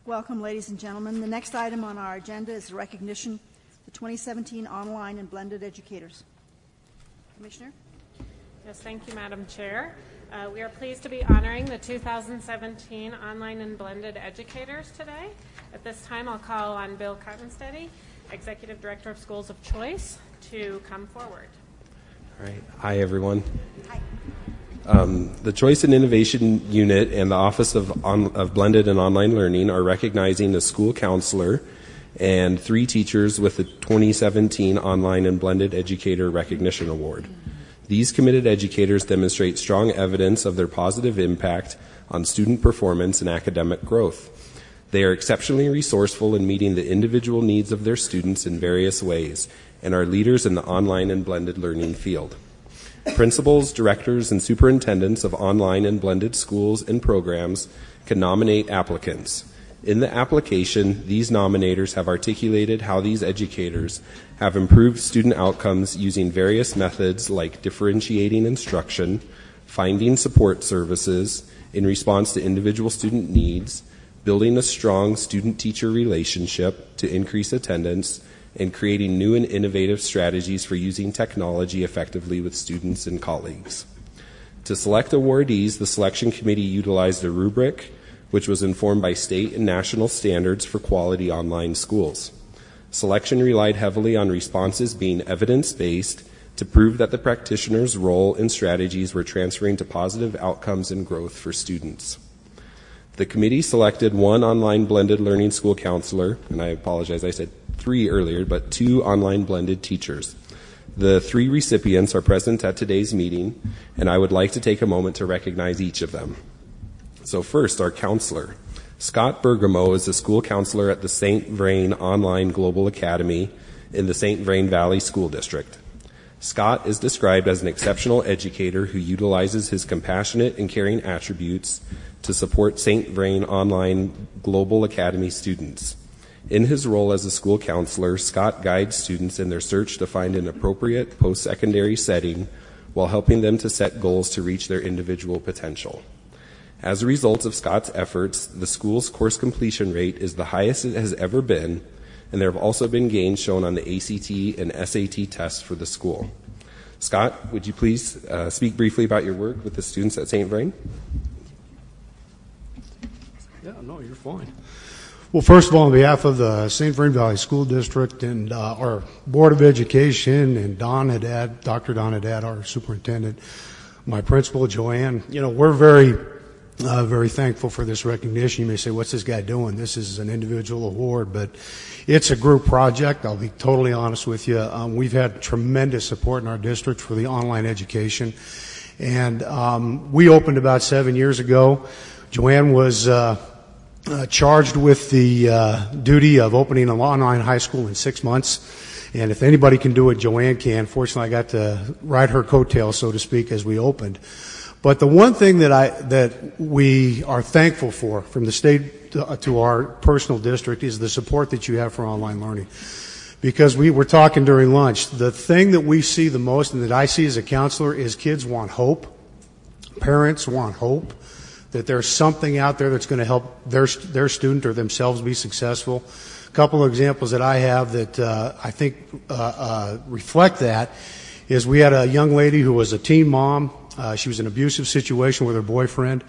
Welcome, ladies and gentlemen. The next item on our agenda is the recognition of the 2017 Online and Blended Educators. Commissioner? Yes, thank you, Madam Chair. We are pleased to be honoring the 2017 Online and Blended Educators today. At this time, I'll call on Bill Cottonsteady, Executive Director of Schools of Choice, to come forward. All right. Hi, everyone. Hi. The Choice and Innovation Unit and the Office of Blended and Online Learning are recognizing a school counselor and 3 teachers with the 2017 Online and Blended Educator Recognition Award. These committed educators demonstrate strong evidence of their positive impact on student performance and academic growth. They are exceptionally resourceful in meeting the individual needs of their students in various ways and are leaders in the online and blended learning field. Principals, directors, and superintendents of online and blended schools and programs can nominate applicants. In the application, these nominators have articulated how these educators have improved student outcomes using various methods like differentiating instruction, finding support services in response to individual student needs, building a strong student-teacher relationship to increase attendance, and creating new and innovative strategies for using technology effectively with students and colleagues. To select awardees, the selection committee utilized a rubric which was informed by state and national standards for quality online schools. Selection relied heavily on responses being evidence-based to prove that the practitioner's role and strategies were transferring to positive outcomes and growth for students. The committee selected 1 online blended learning school counselor, and I apologize, I said 3 earlier, but 2 online blended teachers. The 3 recipients are present at today's meeting, and I would like to take a moment to recognize each of them. So first, our counselor. Scott Bergamo is a school counselor at the St. Vrain Online Global Academy in the St. Vrain Valley School District. Scott is described as an exceptional educator who utilizes his compassionate and caring attributes to support St. Vrain Online Global Academy students. In his role as a school counselor, Scott guides students in their search to find an appropriate post-secondary setting while helping them to set goals to reach their individual potential. As a result of Scott's efforts, the school's course completion rate is the highest it has ever been, and there have also been gains shown on the ACT and SAT tests for the school. Scott, would you please speak briefly about your work with the students at St. Vrain? Yeah, no, you're fine. Well, first of all, on behalf of the St. Vrain Valley School District and our Board of Education and Dr. Don Haddad, our superintendent, my principal, Joanne, we're very thankful for this recognition. You may say, what's this guy doing? This is an individual award, but it's a group project. I'll be totally honest with you. We've had tremendous support in our district for the online education. And we opened about 7 years ago. Joanne was charged with the duty of opening an online high school in 6 months. And if anybody can do it, Joanne can. Fortunately, I got to ride her coattails, so to speak, as we opened. But the one thing that we are thankful for from the state to our personal district is the support that you have for online learning. Because we were talking during lunch, the thing that we see the most and that I see as a counselor is kids want hope. Parents want hope that there's something out there that's going to help their student or themselves be successful. A couple of examples that I have that I think reflect that is we had a young lady who was a teen mom. She was in an abusive situation with her boyfriend.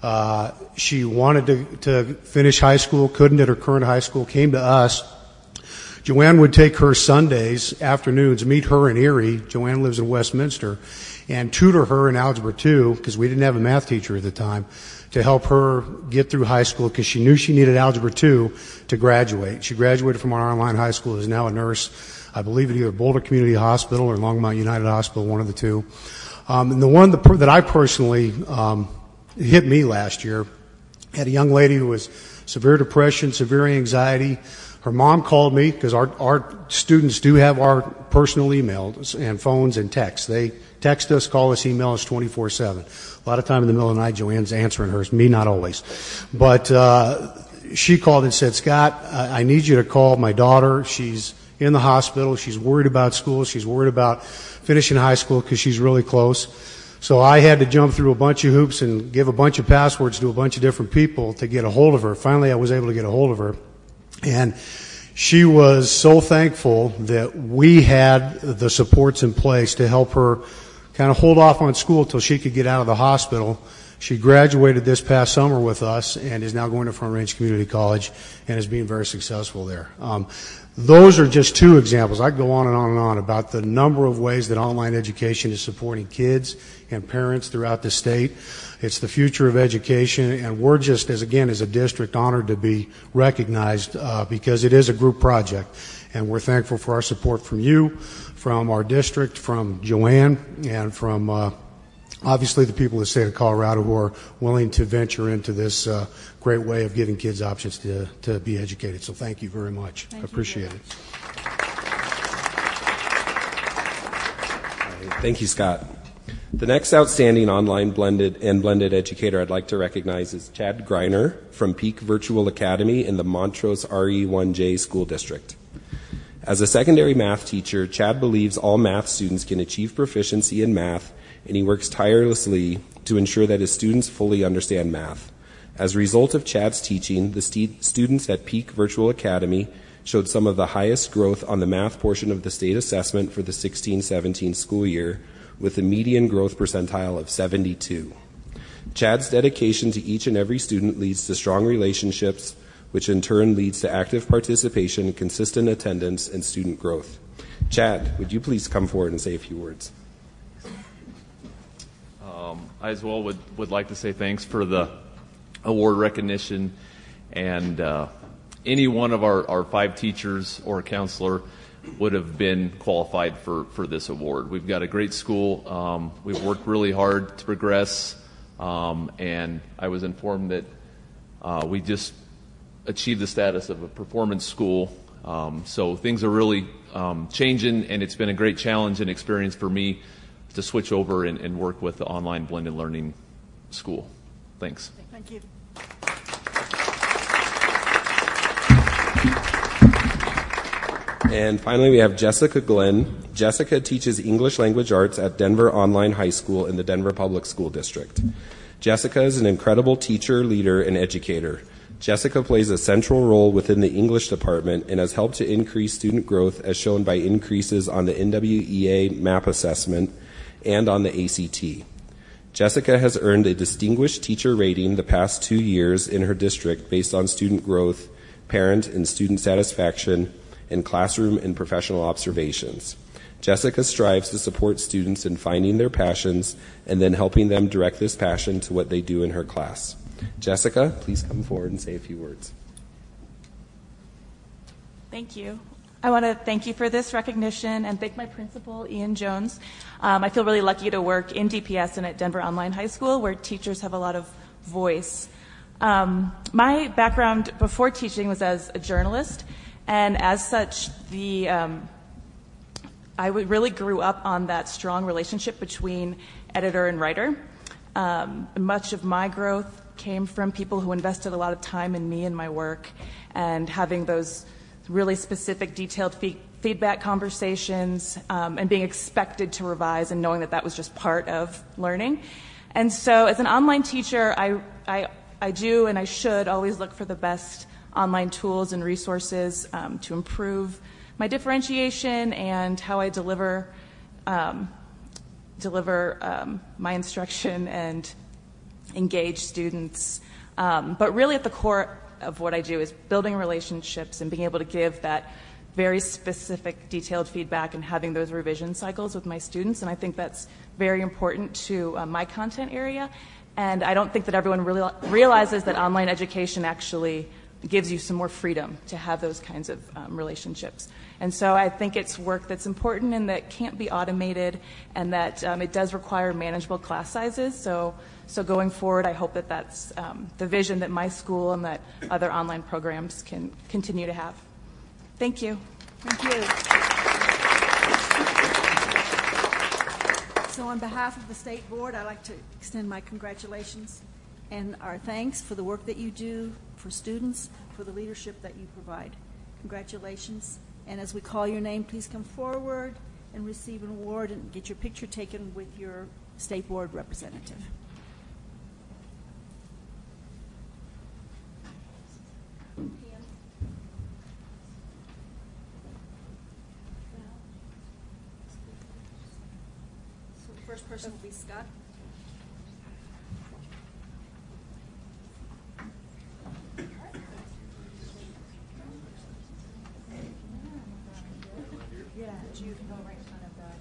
She wanted to finish high school, couldn't at her current high school, came to us. Joanne would take her Sundays, afternoons, meet her in Erie. Joanne lives in Westminster, and tutor her in Algebra 2, because we didn't have a math teacher at the time, to help her get through high school because she knew she needed Algebra 2 to graduate. She graduated from our online high school, is now a nurse, I believe at either Boulder Community Hospital or Longmont United Hospital, one of the two. And the one that I personally hit me last year, had a young lady who was severe depression, severe anxiety. Her mom called me because our students do have our personal emails and phones and texts. They text us, call us, email us 24/7. A lot of time in the middle of the night, Joanne's answering hers, me not always. But she called and said, Scott, I need you to call my daughter. She's in the hospital. She's worried about school. She's worried about finishing high school because she's really close. So I had to jump through a bunch of hoops and give a bunch of passwords to a bunch of different people to get a hold of her. Finally, I was able to get a hold of her. And she was so thankful that we had the supports in place to help her kind of hold off on school till she could get out of the hospital. She graduated this past summer with us and is now going to Front Range Community College and is being very successful there. Those are just two examples. I could go on and on and on about the number of ways that online education is supporting kids and parents throughout the state. It's the future of education, and we're just, as a district, honored to be recognized because it is a group project. And we're thankful for our support from you, from our district, from Joanne, and from obviously the people of the state of Colorado who are willing to venture into this great way of giving kids options to be educated. So thank you very much. I appreciate it. Thank you, Scott. The next outstanding online blended educator I'd like to recognize is Chad Greiner from Peak Virtual Academy in the Montrose RE1J School District. As a secondary math teacher, Chad believes all math students can achieve proficiency in math, and he works tirelessly to ensure that his students fully understand math. As a result of Chad's teaching, the students at Peak Virtual Academy showed some of the highest growth on the math portion of the state assessment for the 16-17 school year, with a median growth percentile of 72. Chad's dedication to each and every student leads to strong relationships, which in turn leads to active participation, consistent attendance, and student growth. Chad, would you please come forward and say a few words? I as well would like to say thanks for the award recognition, and any one of our 5 teachers or a counselor would have been qualified for this award. We've got a great school. We've worked really hard to progress, and I was informed that we just achieved the status of a performance school. So things are really changing, and it's been a great challenge and experience for me to switch over and work with the online blended learning school. Thanks. Thank you. And finally, we have Jessica Glenn. Jessica teaches English Language Arts at Denver Online High School in the Denver Public School District. Jessica is an incredible teacher, leader, and educator. Jessica plays a central role within the English department and has helped to increase student growth as shown by increases on the NWEA MAP assessment and on the ACT. Jessica has earned a distinguished teacher rating the past 2 years in her district based on student growth, parent and student satisfaction, and classroom and professional observations. Jessica strives to support students in finding their passions and then helping them direct this passion to what they do in her class. Jessica, please come forward and say a few words. Thank you. I want to thank you for this recognition and thank my principal, Ian Jones. I feel really lucky to work in DPS and at Denver Online High School, where teachers have a lot of voice. My background before teaching was as a journalist, and as such, I really grew up on that strong relationship between editor and writer. Much of my growth came from people who invested a lot of time in me and my work, and having those really specific, detailed feedback conversations, and being expected to revise and knowing that that was just part of learning. And so as an online teacher, I do and I should always look for the best online tools and resources to improve my differentiation and how I deliver my instruction and engage students. But really at the core of what I do is building relationships and being able to give that very specific, detailed feedback and having those revision cycles with my students. And I think that's very important to my content area. And I don't think that everyone really realizes that online education actually gives you some more freedom to have those kinds of relationships. And so I think it's work that's important and that can't be automated, and that it does require manageable class sizes. So going forward, I hope that that's the vision that my school and that other online programs can continue to have. Thank you. Thank you. So on behalf of the State Board, I'd like to extend my congratulations and our thanks for the work that you do for students, for the leadership that you provide. Congratulations. And as we call your name, please come forward and receive an award and get your picture taken with your State Board representative. So the first person will be Scott. Yeah, Jude, go right in front of the.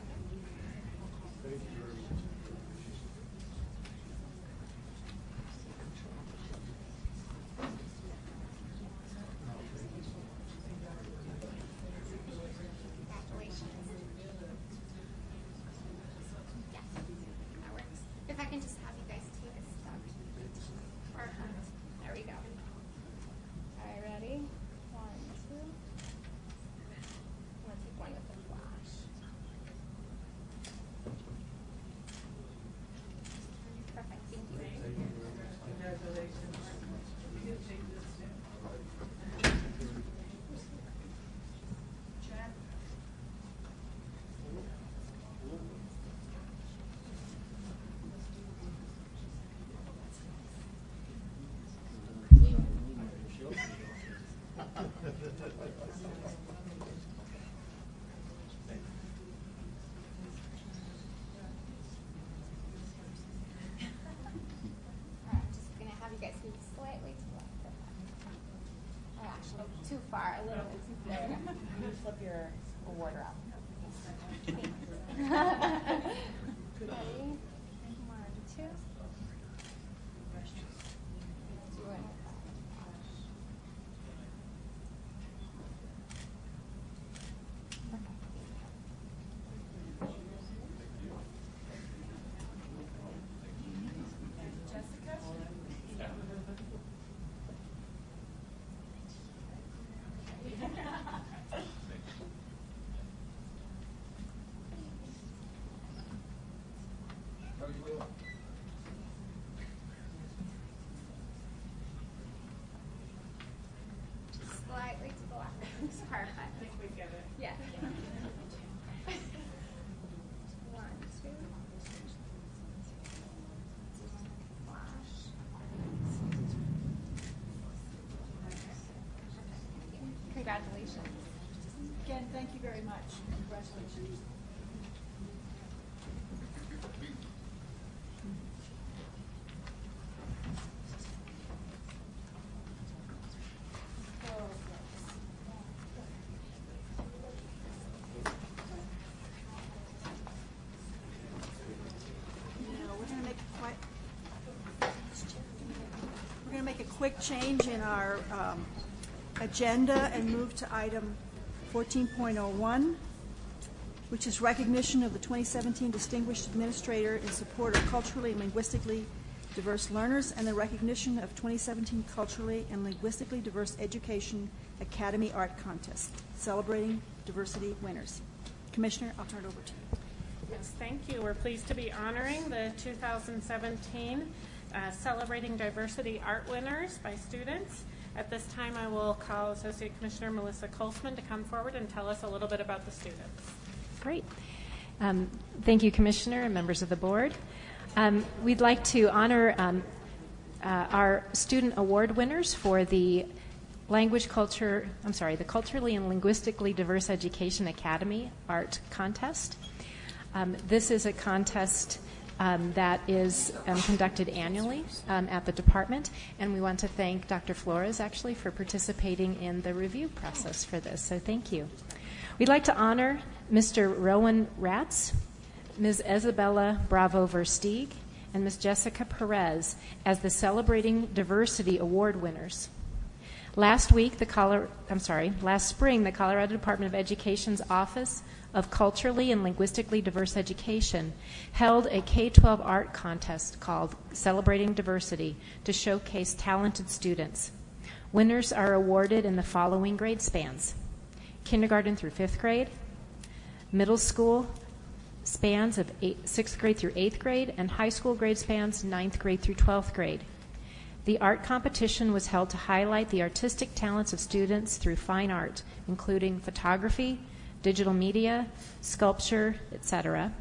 If I can just have you guys take a step. Perfect. There we go. All right, ready? 1, 2. I'm going to take one with the flash. Perfect. Thank you. All right, just going to have you guys move slightly to the left. Oh, actually, too far. A little bit too far. There we go. You flip your award around. Thanks. Ready? 1, 2. Do it. Slightly to the left. Perfect. I think we get it. Yeah. 1, 2. Flash. Congratulations. Again, thank you very much. Congratulations. We're going to make a quick change in our agenda and move to item 14.01, which is recognition of the 2017 Distinguished Administrator in support of culturally and linguistically diverse learners and the recognition of 2017 Culturally and Linguistically Diverse Education Academy Art Contest, celebrating diversity winners. Commissioner, I'll turn it over to you. Yes, thank you. We're pleased to be honoring the 2017 Celebrating Diversity Art Winners by students. At this time, I will call Associate Commissioner Melissa Colsman to come forward and tell us a little bit about the students. Great. Thank you, Commissioner and members of the board. We'd like to honor our student award winners for the the Culturally and Linguistically Diverse Education Academy Art Contest. This is a contest that is conducted annually at the department, and we want to thank Dr. Flores, actually, for participating in the review process for this, so thank you. We'd like to honor Mr. Rowan Ratz, Ms. Isabella Bravo Versteeg, and Ms. Jessica Perez as the Celebrating Diversity Award winners. Last spring, the Colorado Department of Education's Office of Culturally and Linguistically Diverse Education held a K-12 art contest called Celebrating Diversity to showcase talented students. Winners are awarded in the following grade spans: kindergarten through 5th grade, middle school spans of 6th grade through 8th grade, and high school grade spans 9th grade through 12th grade. The art competition was held to highlight the artistic talents of students through fine art, including photography, digital media, sculpture, etc.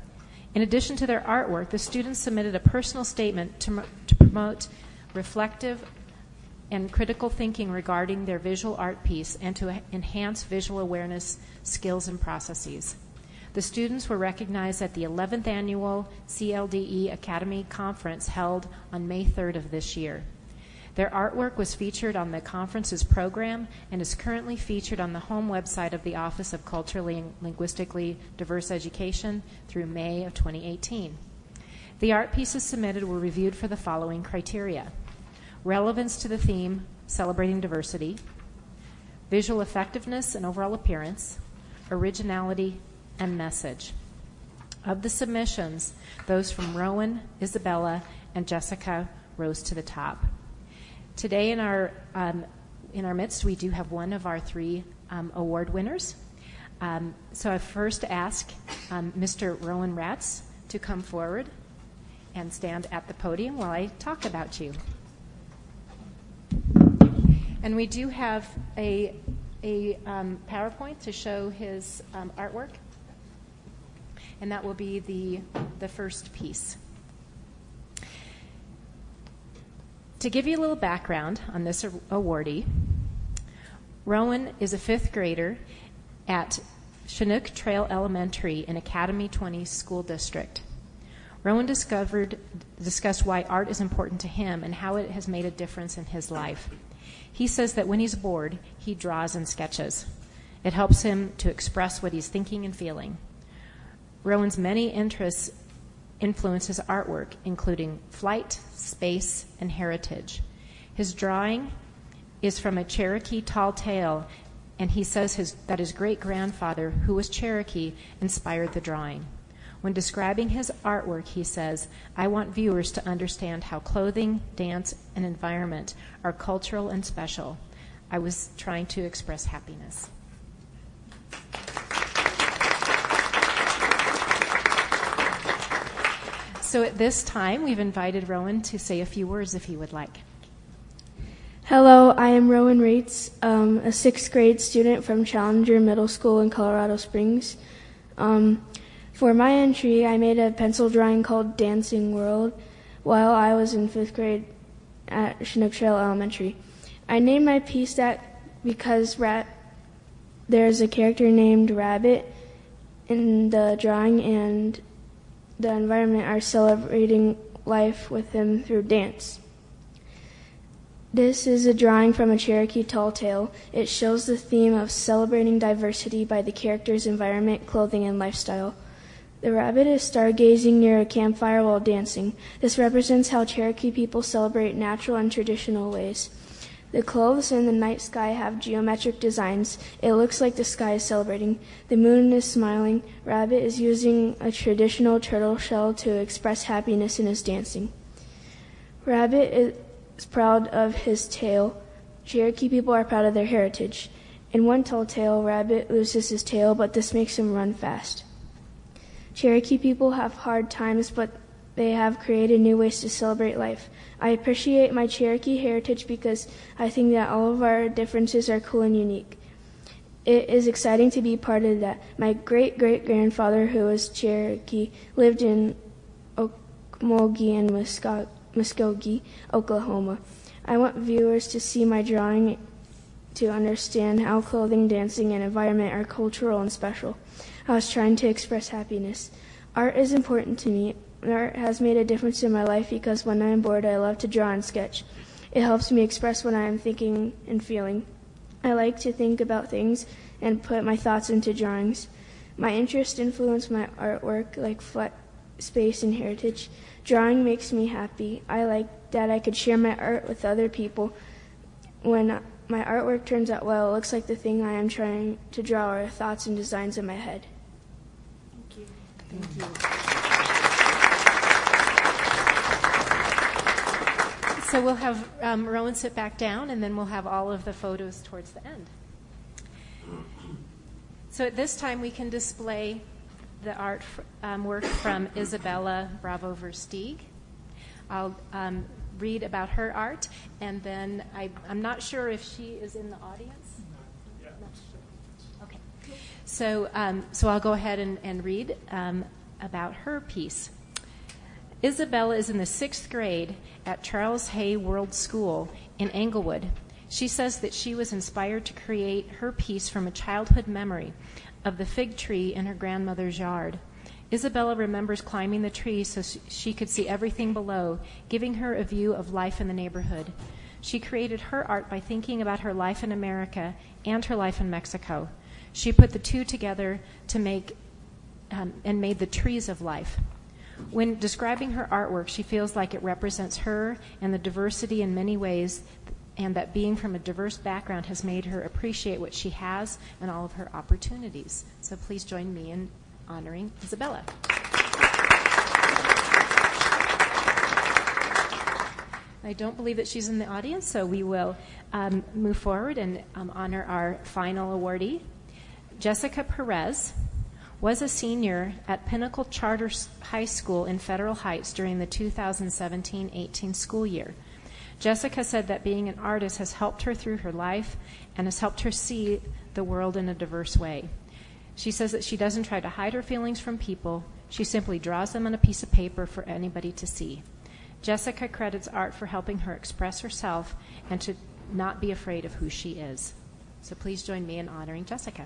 In addition to their artwork, the students submitted a personal statement to promote reflective and critical thinking regarding their visual art piece and to enhance visual awareness skills and processes. The students were recognized at the 11th Annual CLDE Academy Conference held on May 3rd of this year. Their artwork was featured on the conference's program and is currently featured on the home website of the Office of Culturally and Linguistically Diverse Education through May of 2018. The art pieces submitted were reviewed for the following criteria: relevance to the theme, celebrating diversity, visual effectiveness and overall appearance, originality, and message. Of the submissions, those from Rowan, Isabella, and Jessica rose to the top. Today in our midst, we do have one of our 3 award winners. So I first ask Mr. Rowan Ratz to come forward and stand at the podium while I talk about you. And we do have a PowerPoint to show his artwork, and that will be the first piece. To give you a little background on this awardee, Rowan is a 5th grader at Chinook Trail Elementary in Academy 20 School District. Rowan discussed why art is important to him and how it has made a difference in his life. He says that when he's bored, he draws and sketches. It helps him to express what he's thinking and feeling. Rowan's many interests influence his artwork, including flight, space, and heritage. His drawing is from a Cherokee tall tale, and he says that his great-grandfather, who was Cherokee, inspired the drawing. When describing his artwork, he says, "I want viewers to understand how clothing, dance, and environment are cultural and special. I was trying to express happiness." So at this time, we've invited Rowan to say a few words if he would like. Hello, I am Rowan Rates, a 6th grade student from Challenger Middle School in Colorado Springs. For my entry, I made a pencil drawing called Dancing World while I was in 5th grade at Chinook Trail Elementary. I named my piece that because there's a character named Rabbit in the drawing, and the environment are celebrating life with him through dance. This is a drawing from a Cherokee tall tale. It shows the theme of celebrating diversity by the character's environment, clothing, and lifestyle. The rabbit is stargazing near a campfire while dancing. This represents how Cherokee people celebrate natural and traditional ways. The clothes in the night sky have geometric designs. It looks like the sky is celebrating. The moon is smiling. Rabbit is using a traditional turtle shell to express happiness in his dancing. Rabbit is proud of his tail. Cherokee people are proud of their heritage. In one tall tale, Rabbit loses his tail, but this makes him run fast. Cherokee people have hard times, but they have created new ways to celebrate life. I appreciate my Cherokee heritage because I think that all of our differences are cool and unique. It is exciting to be part of that. My great-great-grandfather, who was Cherokee, lived in Okmulgee and Muskogee, Oklahoma. I want viewers to see my drawing to understand how clothing, dancing, and environment are cultural and special. I was trying to express happiness. Art is important to me. Art has made a difference in my life because when I am bored, I love to draw and sketch. It helps me express what I am thinking and feeling. I like to think about things and put my thoughts into drawings. My interests influence my artwork, like space and heritage. Drawing makes me happy. I like that I could share my art with other people. When my artwork turns out well, it looks like the thing I am trying to draw are thoughts and designs in my head. Thank you. Thank you. So we'll have Rowan sit back down, and then we'll have all of the photos towards the end. So at this time, we can display the art work from Isabella Bravo Versteeg. I'll read about her art, and then I'm not sure if she is in the audience. Yeah. Not sure. Okay. So I'll go ahead and read about her piece. Isabella is in the 6th grade at Charles Hay World School in Englewood. She says that she was inspired to create her piece from a childhood memory of the fig tree in her grandmother's yard. Isabella remembers climbing the tree so she could see everything below, giving her a view of life in the neighborhood. She created her art by thinking about her life in America and her life in Mexico. She put the two together to make and made the trees of life. When describing her artwork, she feels like it represents her and the diversity in many ways, and that being from a diverse background has made her appreciate what she has and all of her opportunities. So please join me in honoring Isabella. I don't believe that she's in the audience, so we will move forward and honor our final awardee. Jessica Perez was a senior at Pinnacle Charter High School in Federal Heights during the 2017-18 school year. Jessica said that being an artist has helped her through her life and has helped her see the world in a diverse way. She says that she doesn't try to hide her feelings from people. She simply draws them on a piece of paper for anybody to see. Jessica credits art for helping her express herself and to not be afraid of who she is. So please join me in honoring Jessica.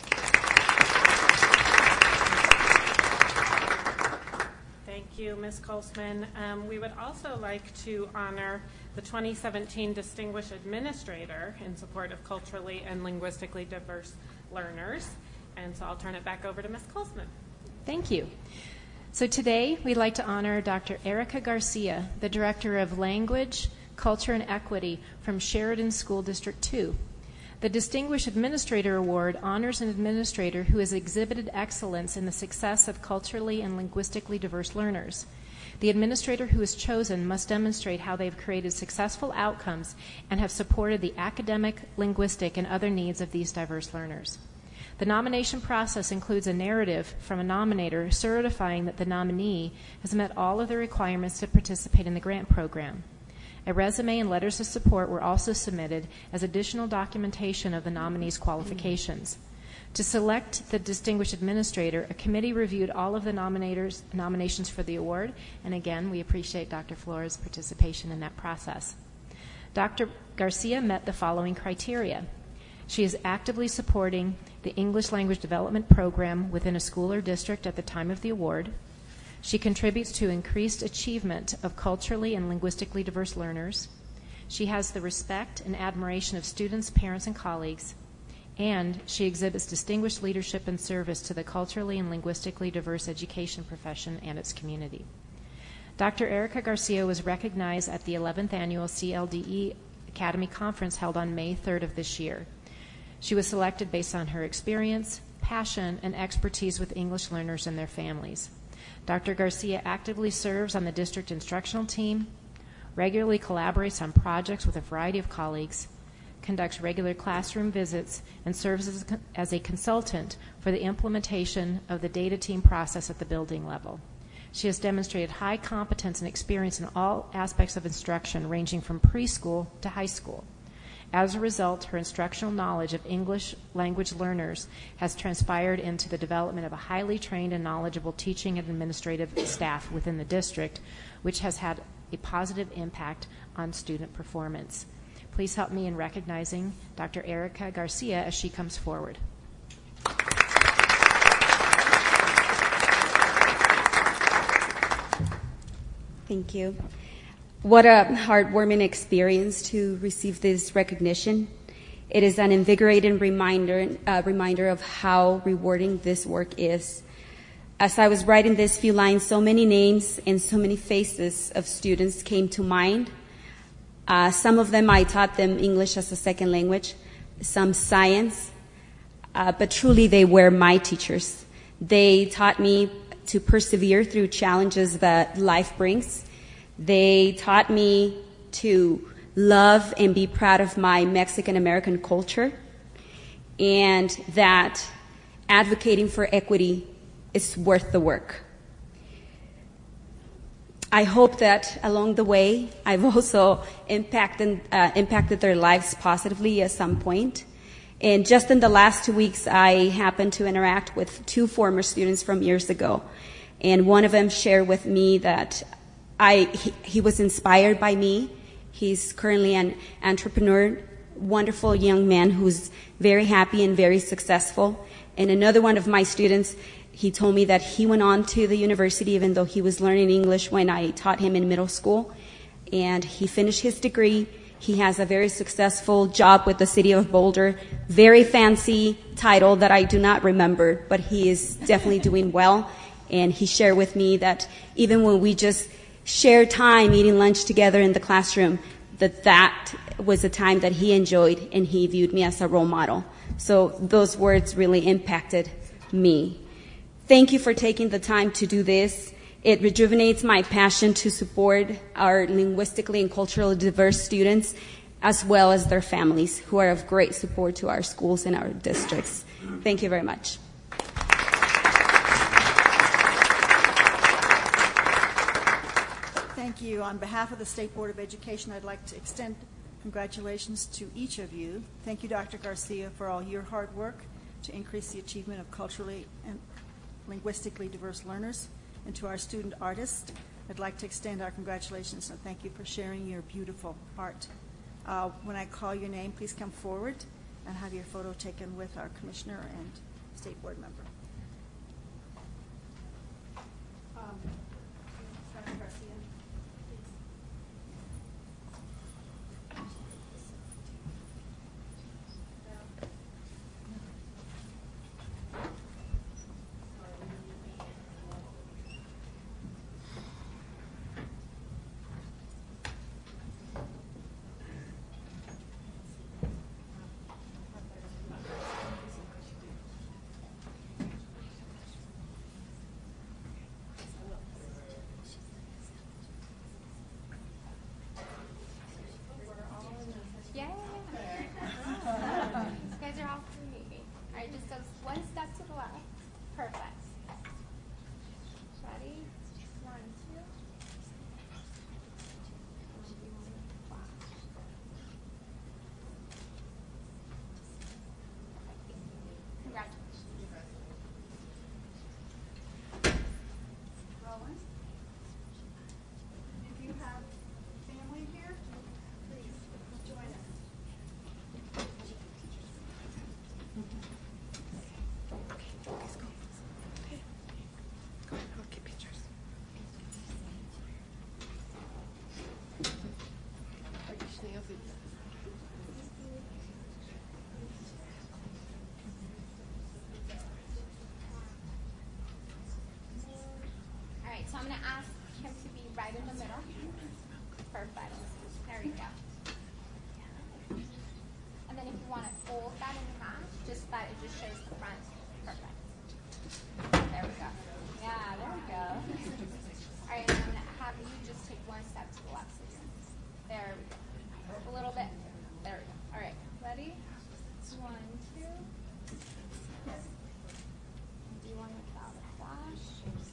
Thank you, Ms. Colsman. We would also like to honor the 2017 Distinguished Administrator in support of culturally and linguistically diverse learners. And so I'll turn it back over to Ms. Colsman. Thank you. So today we'd like to honor Dr. Erica Garcia, the Director of Language, Culture, and Equity from Sheridan School District 2. The Distinguished Administrator Award honors an administrator who has exhibited excellence in the success of culturally and linguistically diverse learners. The administrator who is chosen must demonstrate how they have created successful outcomes and have supported the academic, linguistic, and other needs of these diverse learners. The nomination process includes a narrative from a nominator certifying that the nominee has met all of the requirements to participate in the grant program. A resume and letters of support were also submitted as additional documentation of the nominee's qualifications. To select the distinguished administrator, a committee reviewed all of the nominations for the award, and again, we appreciate Dr. Flores' participation in that process. Dr. Garcia met the following criteria. She is actively supporting the English Language Development Program within a school or district at the time of the award. She contributes to increased achievement of culturally and linguistically diverse learners. She has the respect and admiration of students, parents, and colleagues. And she exhibits distinguished leadership and service to the culturally and linguistically diverse education profession and its community. Dr. Erica Garcia was recognized at the 11th Annual CLDE Academy Conference held on May 3rd of this year. She was selected based on her experience, passion, and expertise with English learners and their families. Dr. Garcia actively serves on the district instructional team, regularly collaborates on projects with a variety of colleagues, conducts regular classroom visits, and serves as a consultant for the implementation of the data team process at the building level. She has demonstrated high competence and experience in all aspects of instruction, ranging from preschool to high school. As a result, her instructional knowledge of English language learners has transpired into the development of a highly trained and knowledgeable teaching and administrative staff within the district, which has had a positive impact on student performance. Please help me in recognizing Dr. Erica Garcia as she comes forward. Thank you. What a heartwarming experience to receive this recognition. It is an invigorating reminder of how rewarding this work is. As I was writing these few lines, so many names and so many faces of students came to mind. Some of them I taught them English as a second language, some science, but truly they were my teachers. They taught me to persevere through challenges that life brings. They taught me to love and be proud of my Mexican-American culture, and that advocating for equity is worth the work. I hope that along the way, I've also impacted their lives positively at some point. And just in the last 2 weeks, I happened to interact with 2 former students from years ago. And one of them shared with me that he was inspired by me. He's currently an entrepreneur, wonderful young man who's very happy and very successful. And another one of my students, he told me that he went on to the university even though he was learning English when I taught him in middle school. And he finished his degree. He has a very successful job with the city of Boulder. Very fancy title that I do not remember, but he is definitely doing well. And he shared with me that even when we just share time eating lunch together in the classroom, that was a time that he enjoyed and he viewed me as a role model. So those words really impacted me. Thank you for taking the time to do this. It rejuvenates my passion to support our linguistically and culturally diverse students as well as their families who are of great support to our schools and our districts. Thank you very much. Thank you. On behalf of the State Board of Education, I'd like to extend congratulations to each of you. Thank you, Dr. Garcia, for all your hard work to increase the achievement of culturally and linguistically diverse learners. And to our student artists, I'd like to extend our congratulations and thank you for sharing your beautiful art. When I call your name, please come forward and have your photo taken with our commissioner and State Board member. Dr. Garcia. So I'm going to ask him to be right in the middle. Perfect. There we go. And then if you want to fold that in half, just that it just shows the front. Perfect. There we go. Yeah, there we go. All right, and I'm going to have you just take one step to the left. There we go. A little bit. There we go. All right, ready? 1, 2. Do one without a flash.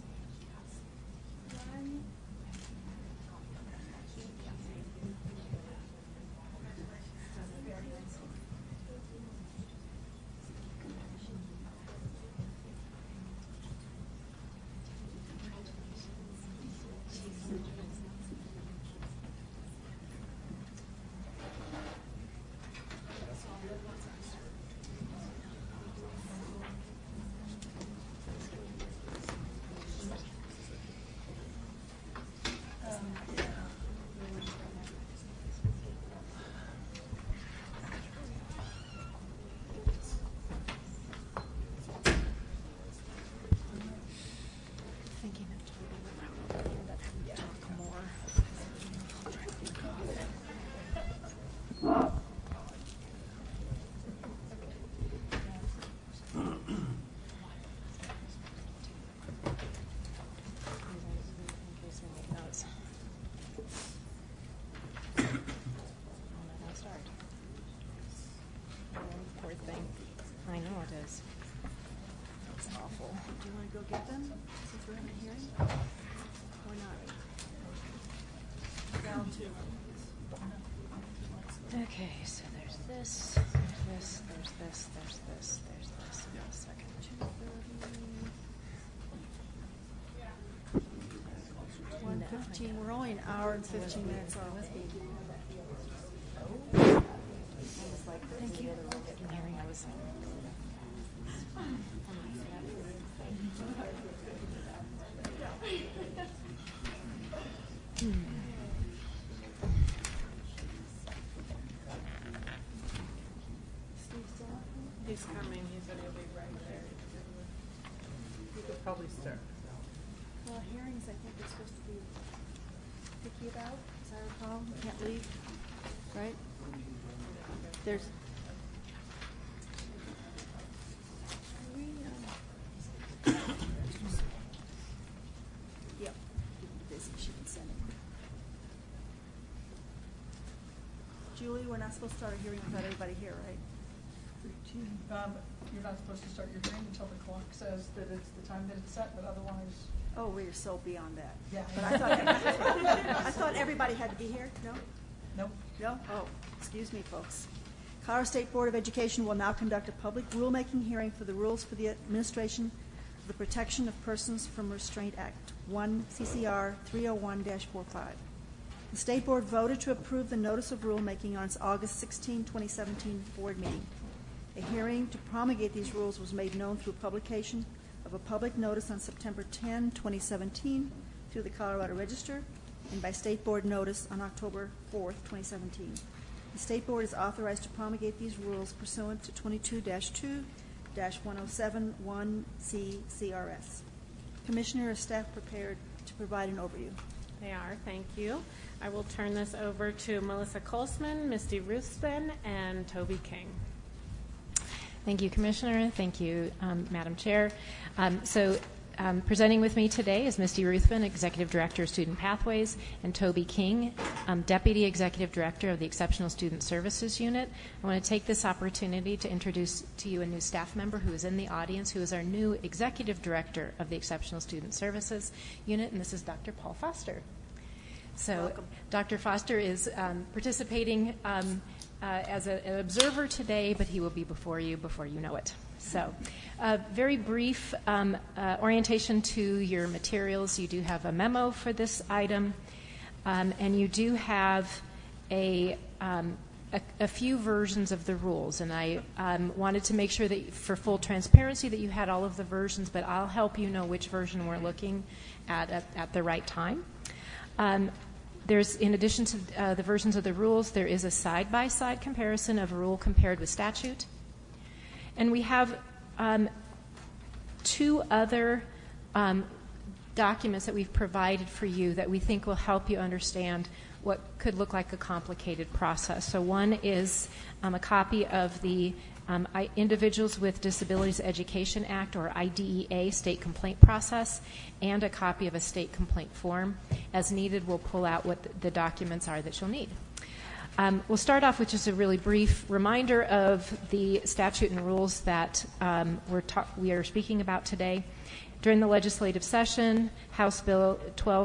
I know it is. It's awful. Do you want to go get them since we're in the hearing? Or not? Down to. Okay, so there's this, there's this, there's this. Wait a second. 15. We're only an hour and 15 minutes off. Thank you. He's coming. He said he'll be right there. You could probably start. Well, hearings, I think, are supposed to be picky about, as I recall. You can't leave, right? There's. Yep. Busy. She can send it. Julie, we're not supposed to start a hearing without everybody here, right? You're not supposed to start your hearing until the clock says that it's the time that it's set, but otherwise. Oh, we're so beyond that. Yeah. But I thought everybody had to be here. No? Nope. No? Oh, excuse me, folks. Colorado State Board of Education will now conduct a public rulemaking hearing for the rules for the administration of the Protection of Persons from Restraint Act 1 CCR 301-45. The State Board voted to approve the notice of rulemaking on its August 16, 2017 board meeting. A hearing to promulgate these rules was made known through publication of a public notice on September 10, 2017 through the Colorado Register and by State Board notice on October 4, 2017. The State Board is authorized to promulgate these rules pursuant to 22-2-1071C CRS. Commissioner, is staff prepared to provide an overview? They are. Thank you. I will turn this over to Melissa Colsman, Misty Ruthven, and Toby King. Thank you, Commissioner. Thank you, Madam Chair. Presenting with me today is Misty Ruthven, Executive Director of Student Pathways, and Toby King, Deputy Executive Director of the Exceptional Student Services Unit. I want to take this opportunity to introduce to you a new staff member who is in the audience, who is our new Executive Director of the Exceptional Student Services Unit, and this is Dr. Paul Foster. So, welcome. Dr. Foster is participating as an observer today, but he will be before you know it. So, very brief orientation to your materials. You do have a memo for this item, and you do have a few versions of the rules. And I wanted to make sure that, for full transparency, that you had all of the versions, but I'll help you know which version we're looking at the right time. There's, in addition to the versions of the rules, there is a side-by-side comparison of a rule compared with statute. And we have two other documents that we've provided for you that we think will help you understand what could look like a complicated process. So one is a copy of the Individuals with Disabilities Education Act, or IDEA, state complaint process, and a copy of a state complaint form. As needed, we'll pull out what the documents are that you'll need. We'll start off with just a really brief reminder of the statute and rules that we are speaking about today. During the legislative session, House Bill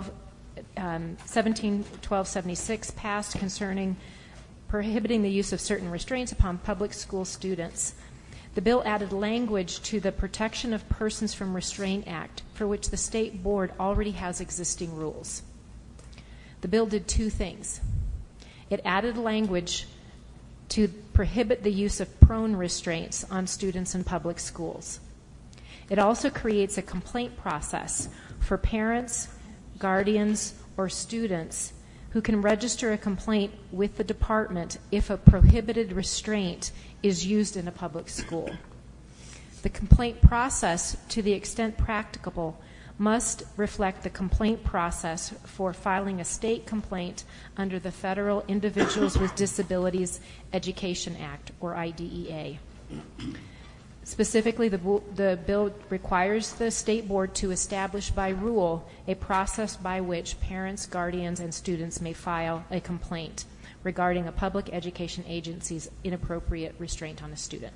17-1276 passed concerning prohibiting the use of certain restraints upon public school students. The bill added language to the Protection of Persons from Restraint Act, for which the State Board already has existing rules. The bill did two things. It added language to prohibit the use of prone restraints on students in public schools. It also creates a complaint process for parents, guardians, or students who can register a complaint with the department if a prohibited restraint is used in a public school. The complaint process, to the extent practicable, must reflect the complaint process for filing a state complaint under the Federal Individuals with Disabilities Education Act, or IDEA. Specifically, the bill requires the State Board to establish by rule a process by which parents, guardians, and students may file a complaint regarding a public education agency's inappropriate restraint on a student.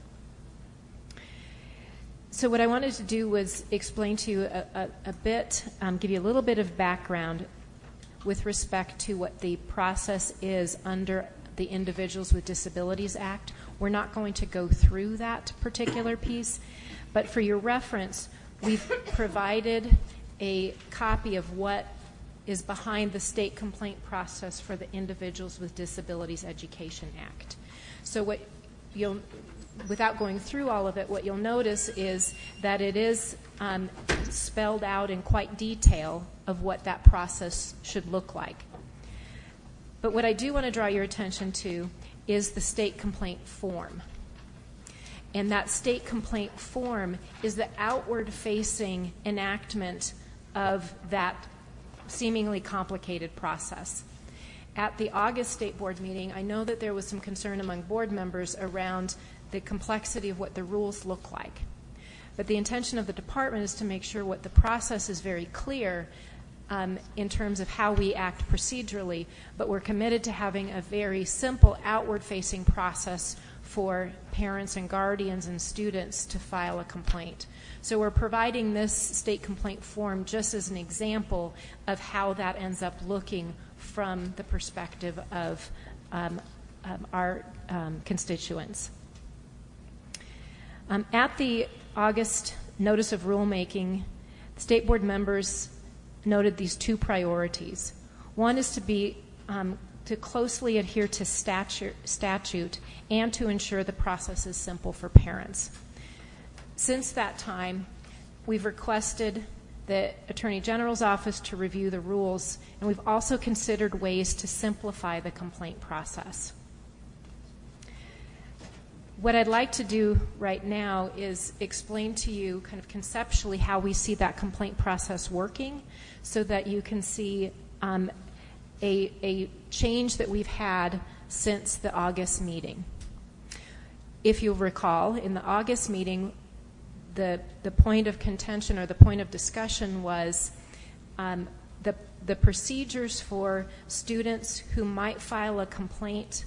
So what I wanted to do was explain to you a bit, give you a little bit of background with respect to what the process is under the Individuals with Disabilities Act. We're not going to go through that particular piece, but for your reference, we've provided a copy of what is behind the state complaint process for the Individuals with Disabilities Education Act. So what you'll, without going through all of it, what you'll notice is that it is spelled out in quite detail of what that process should look like. But what I do want to draw your attention to is the state complaint form. And that state complaint form is the outward-facing enactment of that seemingly complicated process. At the August State Board meeting, I know that there was some concern among board members around the complexity of what the rules look like. But the intention of the department is to make sure what the process is very clear in terms of how we act procedurally, but we're committed to having a very simple outward-facing process for parents and guardians and students to file a complaint. So we're providing this state complaint form just as an example of how that ends up looking from the perspective of our constituents. At the August notice of rulemaking, the state board members noted these two priorities. One is to closely adhere to statute and to ensure the process is simple for parents. Since that time, we've requested the Attorney General's office to review the rules, and we've also considered ways to simplify the complaint process. What I'd like to do right now is explain to you kind of conceptually how we see that complaint process working so that you can see a change that we've had since the August meeting. If you'll recall, in the August meeting, the point of contention or the point of discussion was the procedures for students who might file a complaint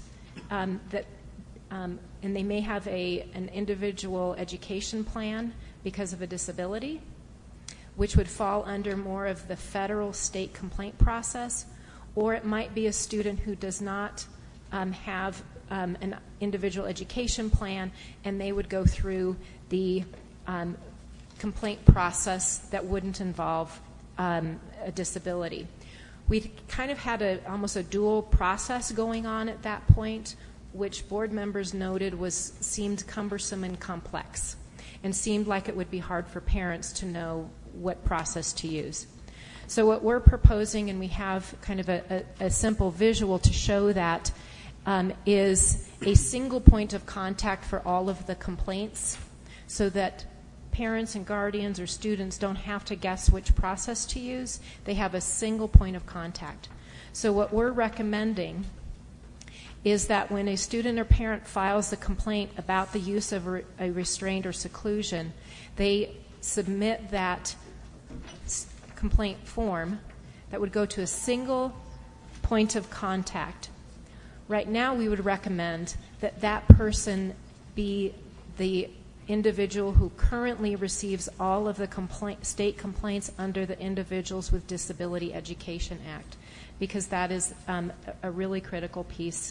and they may have an individual education plan because of a disability, which would fall under more of the federal state complaint process, or it might be a student who does not have an individual education plan, and they would go through the complaint process that wouldn't involve a disability. We kind of had almost a dual process going on at that point, which board members noted seemed cumbersome and complex and seemed like it would be hard for parents to know what process to use. So what we're proposing, and we have kind of a simple visual to show that, is a single point of contact for all of the complaints so that parents and guardians or students don't have to guess which process to use. They have a single point of contact. So what we're recommending is that when a student or parent files a complaint about the use of a restraint or seclusion, they submit that complaint form that would go to a single point of contact. Right now, we would recommend that that person be the individual who currently receives all of the state complaints under the Individuals with Disability Education Act, because that is a really critical piece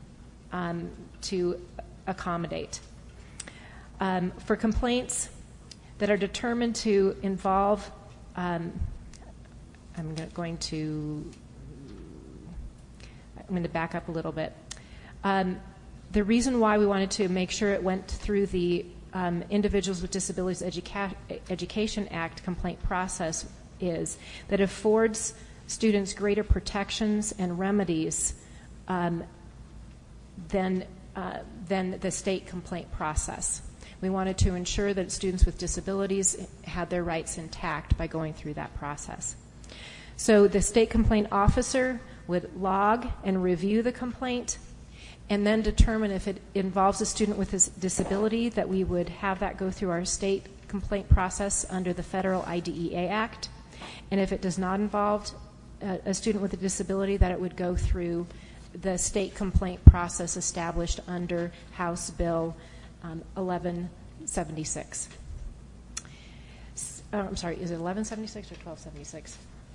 to accommodate. For complaints that are determined to involve, I'm going to back up a little bit. The reason why we wanted to make sure it went through the Individuals with Disabilities Education Act complaint process is that it affords students greater protections and remedies than the state complaint process. We wanted to ensure that students with disabilities had their rights intact by going through that process. So the state complaint officer would log and review the complaint and then determine if it involves a student with a disability, that we would have that go through our state complaint process under the federal IDEA Act. And if it does not involve a student with a disability, that it would go through the state complaint process established under House Bill 1176. I'm sorry, is it 1176 or 1276?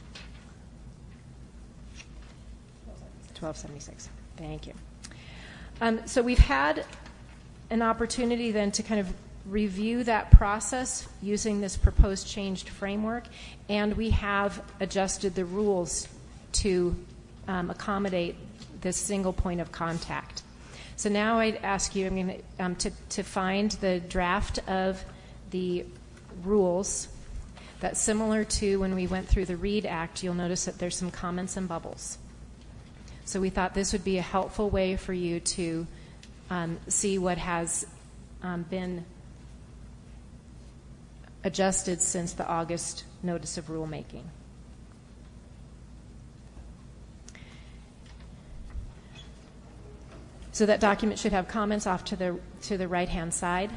1276. Thank you. So we've had an opportunity then to kind of review that process using this proposed changed framework, and we have adjusted the rules to accommodate this single point of contact. So now I'd ask you, to find the draft of the rules that's similar to when we went through the READ Act. You'll notice that there's some comments and bubbles. So we thought this would be a helpful way for you to see what has been adjusted since the August notice of rulemaking. So that document should have comments off to the right-hand side.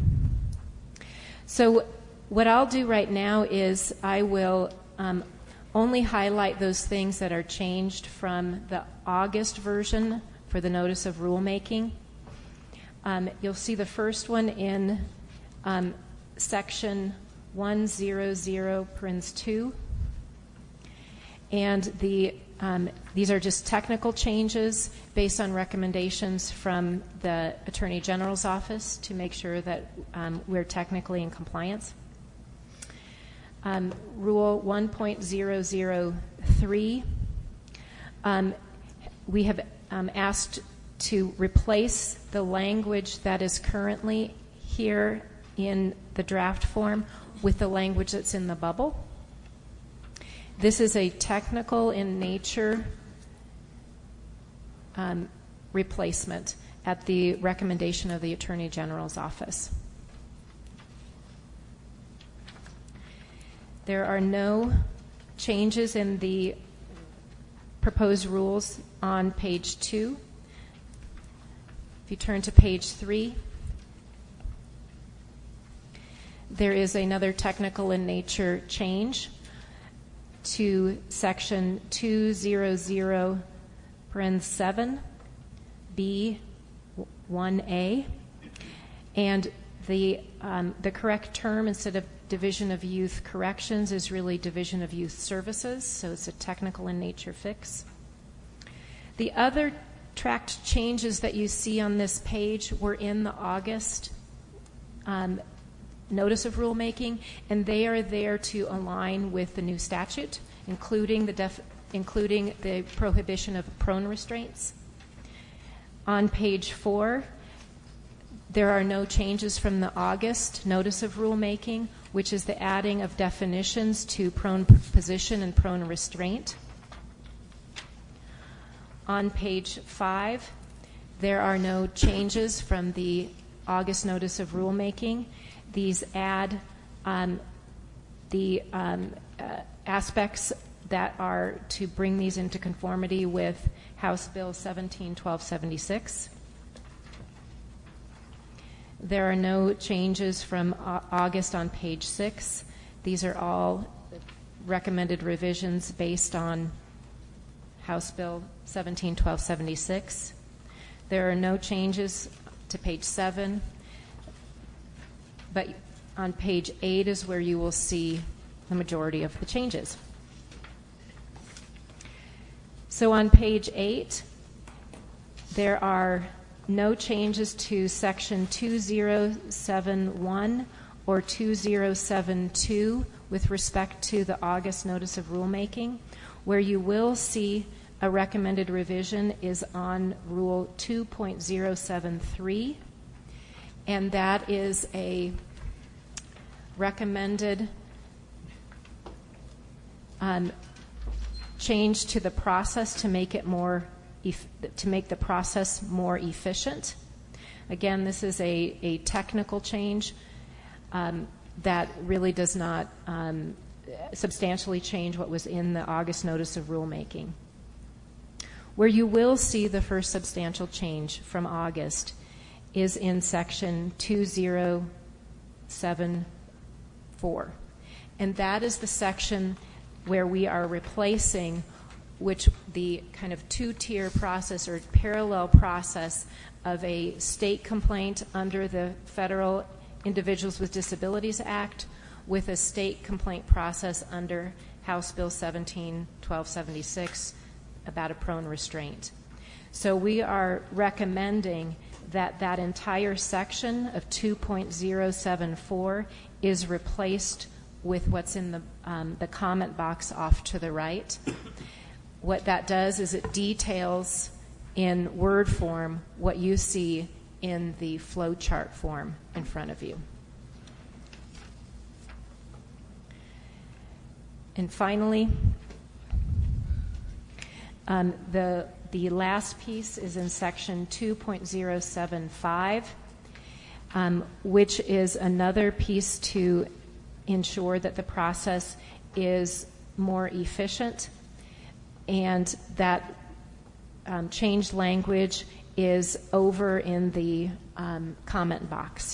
So what I'll do right now is I will only highlight those things that are changed from the August version for the notice of rulemaking. You'll see the first one in section 100(2), and these are just technical changes based on recommendations from the Attorney General's office to make sure that we're technically in compliance. Rule 1.003, we have asked to replace the language that is currently here in the draft form with the language that's in the bubble. This is a technical in nature replacement at the recommendation of the Attorney General's office. There are no changes in the proposed rules on page 2. If you turn to page 3, there is another technical in nature change to section 200(7)(b)(1)(a), and the correct term instead of Division of Youth Corrections is really Division of Youth Services, so it's a technical in nature fix. The other tracked changes that you see on this page were in the August notice of rulemaking, and they are there to align with the new statute, including the prohibition of prone restraints. On page 4, there are no changes from the August notice of rulemaking, which is the adding of definitions to prone position and prone restraint. On page 5, there are no changes from the August notice of rulemaking. These add the aspects that are to bring these into conformity with House Bill 17-1276. There are no changes from August on page 6. These are all recommended revisions based on House Bill 17-1276. There are no changes to page 7, but on page 8 is where you will see the majority of the changes. So on page 8, there are no changes to section 2071 or 2072 with respect to the August notice of rulemaking. Where you will see a recommended revision is on Rule 2.073, and that is a recommended change to the process to make it the process more efficient. Again, this is a technical change that really does not substantially change what was in the August notice of rulemaking. Where you will see the first substantial change from August is in section 2074. And that is the section where we are replacing the kind of two-tier process or parallel process of a state complaint under the Federal Individuals with Disabilities Act with a state complaint process under House Bill 17-1276 about a prone restraint. So we are recommending that entire section of 2.074 is replaced with what's in the comment box off to the right. what that does is it details in word form what you see in the flow chart form in front of you. And finally, the last piece is in section 2.075, which is another piece to ensure that the process is more efficient, and that changed language is over in the comment box.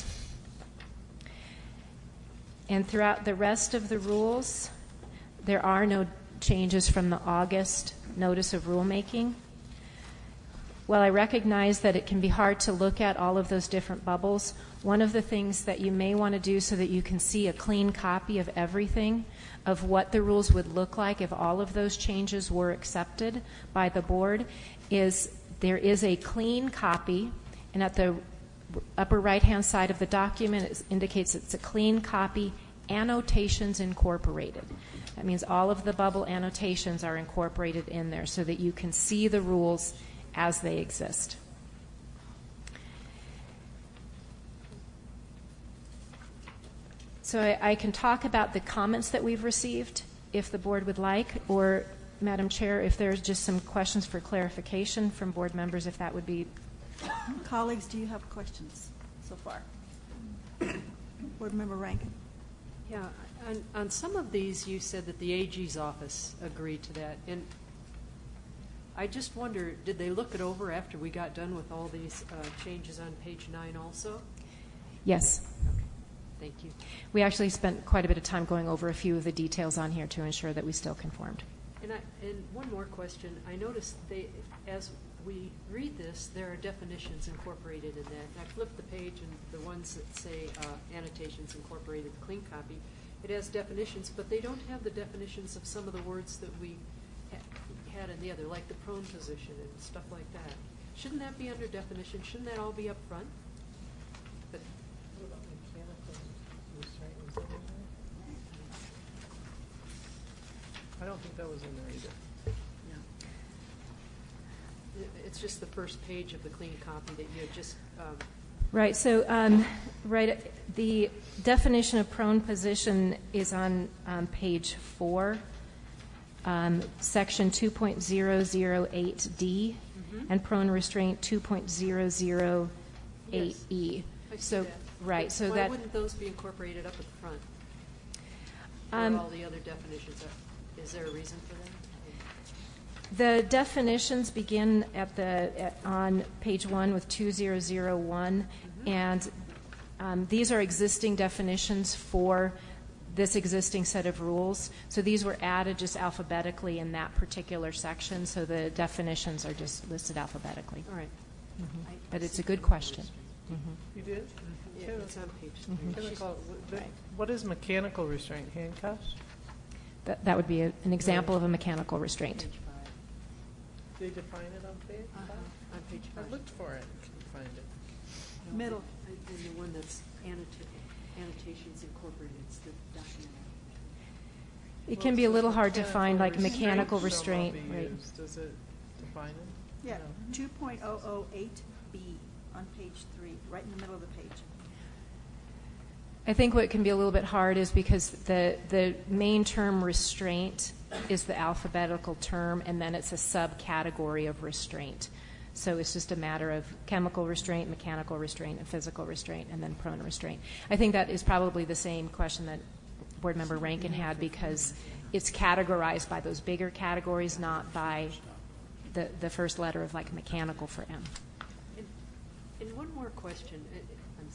And throughout the rest of the rules, there are no changes from the August notice of rulemaking. While I recognize that it can be hard to look at all of those different bubbles, one of the things that you may want to do so that you can see a clean copy of everything, of what the rules would look like if all of those changes were accepted by the board, is there is a clean copy, and at the upper right-hand side of the document it indicates it's a clean copy, annotations incorporated. That means all of the bubble annotations are incorporated in there so that you can see the rules as they exist. So I can talk about the comments that we've received if the board would like, or Madam Chair, if there's just some questions for clarification from board members, if that would be. Colleagues, do you have questions so far? Board Member Rankin. Yeah, on some of these you said that the AG's office agreed to that, and I just wonder, did they look it over after we got done with all these changes on page 9 also? Yes. Okay. Thank you. We actually spent quite a bit of time going over a few of the details on here to ensure that we still conformed. And one more question. I noticed as we read this, there are definitions incorporated in that. And I flipped the page, and the ones that say annotations incorporated, the clean copy, it has definitions, but they don't have the definitions of some of the words that we had in the other, like the prone position and stuff like that. Shouldn't that be under definition? Shouldn't that all be up front? But what about mechanical restraint? Was that in there? I don't think that was in there either. No. It's just the first page of the clean copy that you had just. Right. So, the definition of prone position is on page 4, section 2.008D, and prone restraint 2.008E. Yes, So, that. right. So why that. Wouldn't those be incorporated up at the front? Where all the other definitions are. Is there a reason for that? The definitions begin on page 1 with 2001, and these are existing definitions for this existing set of rules. So these were added just alphabetically in that particular section, so the definitions are just listed alphabetically. All right. But it's a good question. You did? Yeah, it's on page 3. What is mechanical restraint? Handcuffs? That would be an example of a mechanical restraint. Page 5. They define it on page 5? On page 5. I looked for it and couldn't find it. Middle. And the one that's annotations incorporated, it's the document. It can be a little hard to find, like mechanical restraint. Right. Does it define it? Yeah, 2.008B on page 3, right in the middle of the page. I think what can be a little bit hard is because the main term restraint is the alphabetical term, and then it's a subcategory of restraint. So it's just a matter of chemical restraint, mechanical restraint, and physical restraint, and then prone restraint. I think that is probably the same question that Board Member Rankin had, because it's categorized by those bigger categories, not by the first letter of like mechanical for M. And one more question. I'm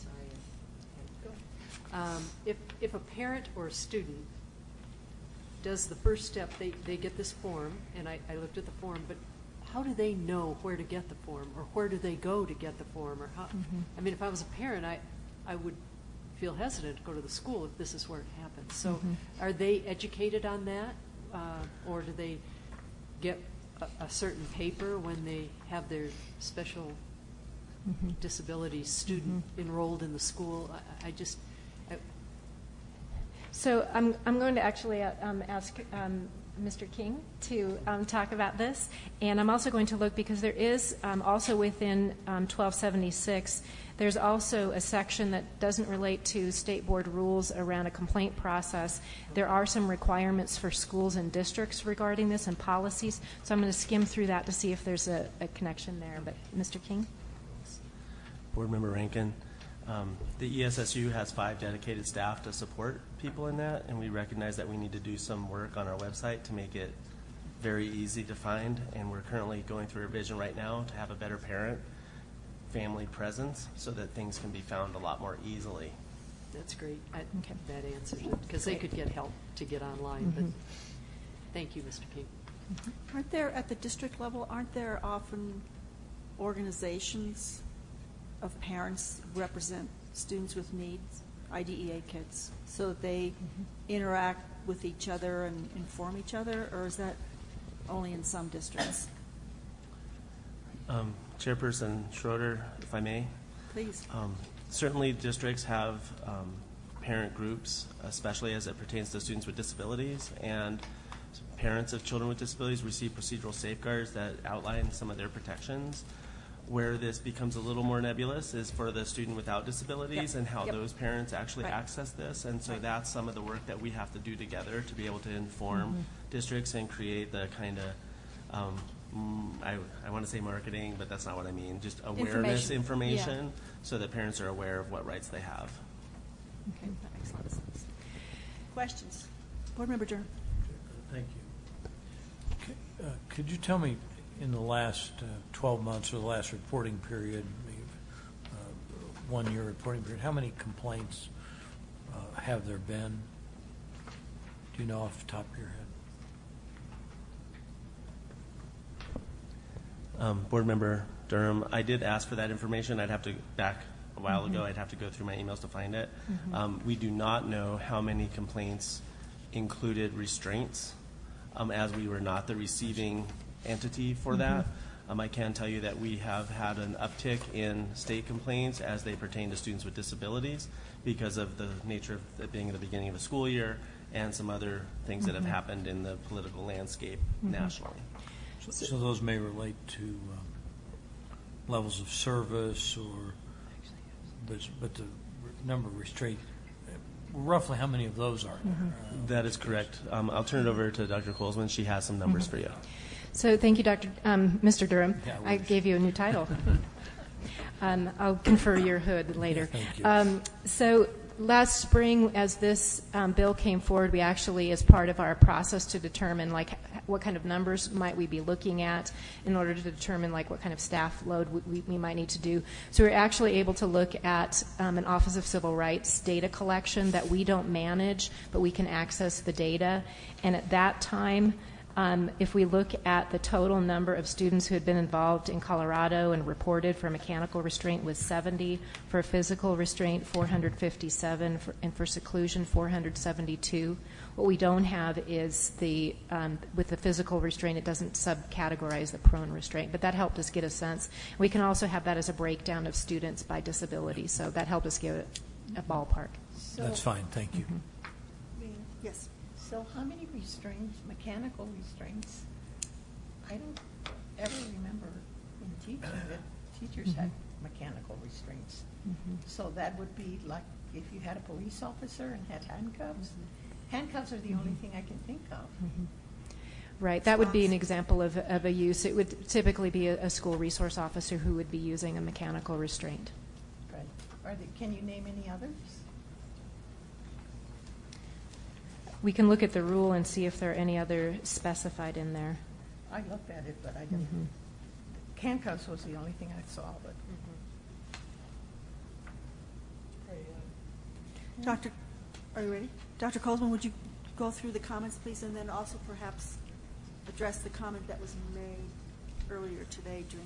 sorry. If a parent or a student does the first step, they get this form, and I looked at the form, but how do they know where to get the form, or where do they go to get the form? Or how? I mean, if I was a parent, I would feel hesitant to go to the school if this is where it happens. So are they educated on that, or do they get a certain paper when they have their special disability student enrolled in the school? So I'm going to actually ask Mr. King to talk about this. And I'm also going to look, because there is also within 1276, there's also a section that doesn't relate to state board rules around a complaint process. There are some requirements for schools and districts regarding this and policies. So I'm going to skim through that to see if there's a connection there. But Mr. King? Board Member Rankin, the ESSU has 5 dedicated staff to support people in that, and we recognize that we need to do some work on our website to make it very easy to find, and we're currently going through a revision right now to have a better parent-family presence so that things can be found a lot more easily. That's great. That answers it, because they could get help to get online. But thank you, Mr. King. Aren't there, at the district level, aren't there often organizations of parents who represent students with needs, IDEA kids, so that they interact with each other and inform each other, or is that only in some districts? Chairperson Schroeder, if I may. Please. Certainly districts have parent groups, especially as it pertains to students with disabilities, and parents of children with disabilities receive procedural safeguards that outline some of their protections. Where this becomes a little more nebulous is for the student without disabilities and how those parents actually access this. And so that's some of the work that we have to do together to be able to inform districts and create the kind of, I want to say marketing, but that's not what I mean, just awareness information so that parents are aware of what rights they have. Okay, that makes a lot of sense. Questions? Board Member Durham. Thank you. Could you tell me, in the last 12 months or the last reporting period, 1 year reporting period, how many complaints have there been? Do you know off the top of your head? Board Member Durham, I did ask for that information. I'd have to, back a while ago, I'd have to go through my emails to find it. We do not know how many complaints included restraints, as we were not the receiving entity for that. I can tell you that we have had an uptick in state complaints as they pertain to students with disabilities because of the nature of it being the beginning of a school year and some other things that have happened in the political landscape nationally. So those may relate to levels of service, or but the number of restraints. Roughly how many of those are there? That is correct. I'll turn it over to Dr. Colesman. She has some numbers for you. So thank you, Mr. Durham. I gave you a new title. I'll confer your hood later. Thank you. So last spring, as this bill came forward, we actually, as part of our process to determine what kind of numbers might we be looking at in order to determine what kind of staff load we might need to do. So we're actually able to look at an Office of Civil Rights data collection that we don't manage, but we can access the data. And at that time, if we look at the total number of students who had been involved in Colorado and reported for mechanical restraint was 70, for physical restraint 457, and for seclusion 472. What we don't have is with the physical restraint, it doesn't subcategorize the prone restraint, but that helped us get a sense. We can also have that as a breakdown of students by disability, so that helped us give it a ballpark. That's fine, thank you. Yes. So how many restraints, mechanical restraints? I don't ever remember in teaching that teachers had mechanical restraints. So that would be like if you had a police officer and had handcuffs. Handcuffs are the only thing I can think of. Right, that would be an example of a use. It would typically be a school resource officer who would be using a mechanical restraint. Right. Can you name any others? We can look at the rule and see if there are any other specified in there. I looked at it, but I didn't. Handcuffs was the only thing I saw. But Doctor, are you ready? Dr. Colesman, would you go through the comments, please, and then also perhaps address the comment that was made earlier today during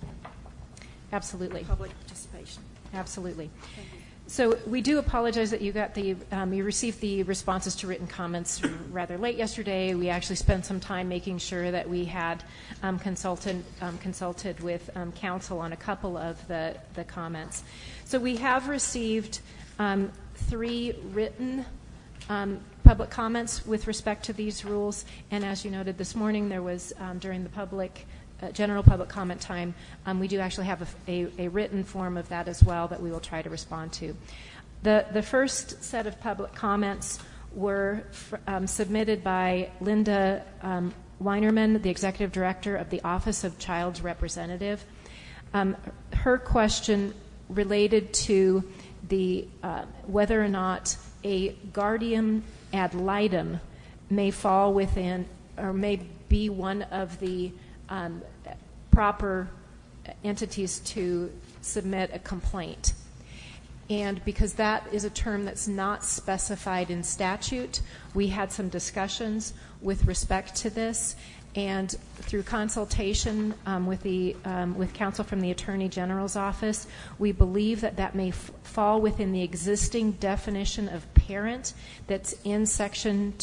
the public participation? Absolutely. Thank you. So we do apologize that you got you received the responses to written comments rather late yesterday. We actually spent some time making sure that we had consulted with counsel on a couple of the comments. So we have received 3 written public comments with respect to these rules, and as you noted this morning, there was during the general public comment time, we do actually have a written form of that as well that we will try to respond to. The first set of public comments were submitted by Linda Weinerman, the Executive Director of the Office of Child's Representative. Her question related to the whether or not a guardian ad litem may fall within or may be one of the proper entities to submit a complaint. And because that is a term that's not specified in statute, we had some discussions with respect to this. And through consultation with counsel from the Attorney General's office, we believe that may fall within the existing definition of parent that's in Section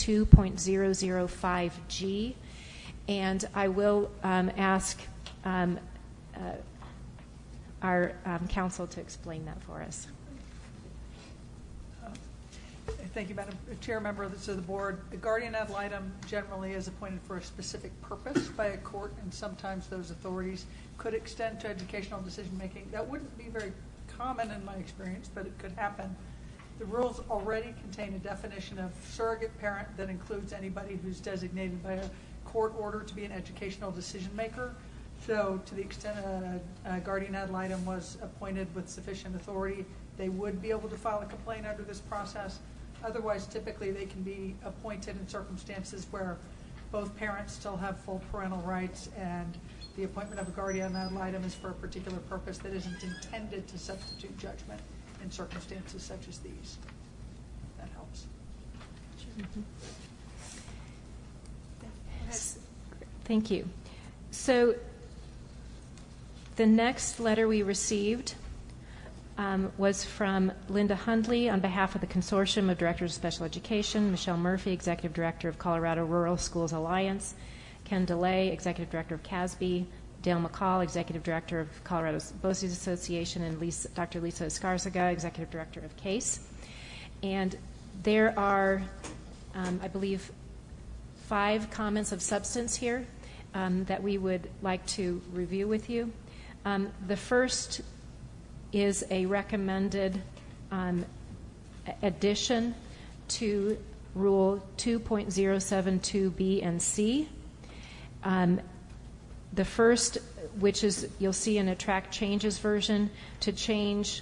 2.005G. And I will ask our counsel to explain that for us. Thank you, Madam Chair, member of the board. The guardian ad litem generally is appointed for a specific purpose by a court, and sometimes those authorities could extend to educational decision-making. That wouldn't be very common in my experience, but it could happen. The rules already contain a definition of surrogate parent that includes anybody who's designated by a court order to be an educational decision-maker. So to the extent a guardian ad litem was appointed with sufficient authority, they would be able to file a complaint under this process. Otherwise, typically, they can be appointed in circumstances where both parents still have full parental rights, and the appointment of a guardian ad litem is for a particular purpose that isn't intended to substitute judgment in circumstances such as these. That helps. Thank you. So the next letter we received was from Linda Hundley on behalf of the Consortium of Directors of Special Education, Michelle Murphy, Executive Director of Colorado Rural Schools Alliance, Ken DeLay, Executive Director of CASB, Dale McCall, Executive Director of Colorado's BOCES Association, and Dr. Lisa Escarzaga, Executive Director of CASE. And there are, I believe, 5 comments of substance here that we would like to review with you. The first is a recommended addition to Rule 2.072B and C. The first, which is you'll see in a track changes version, to change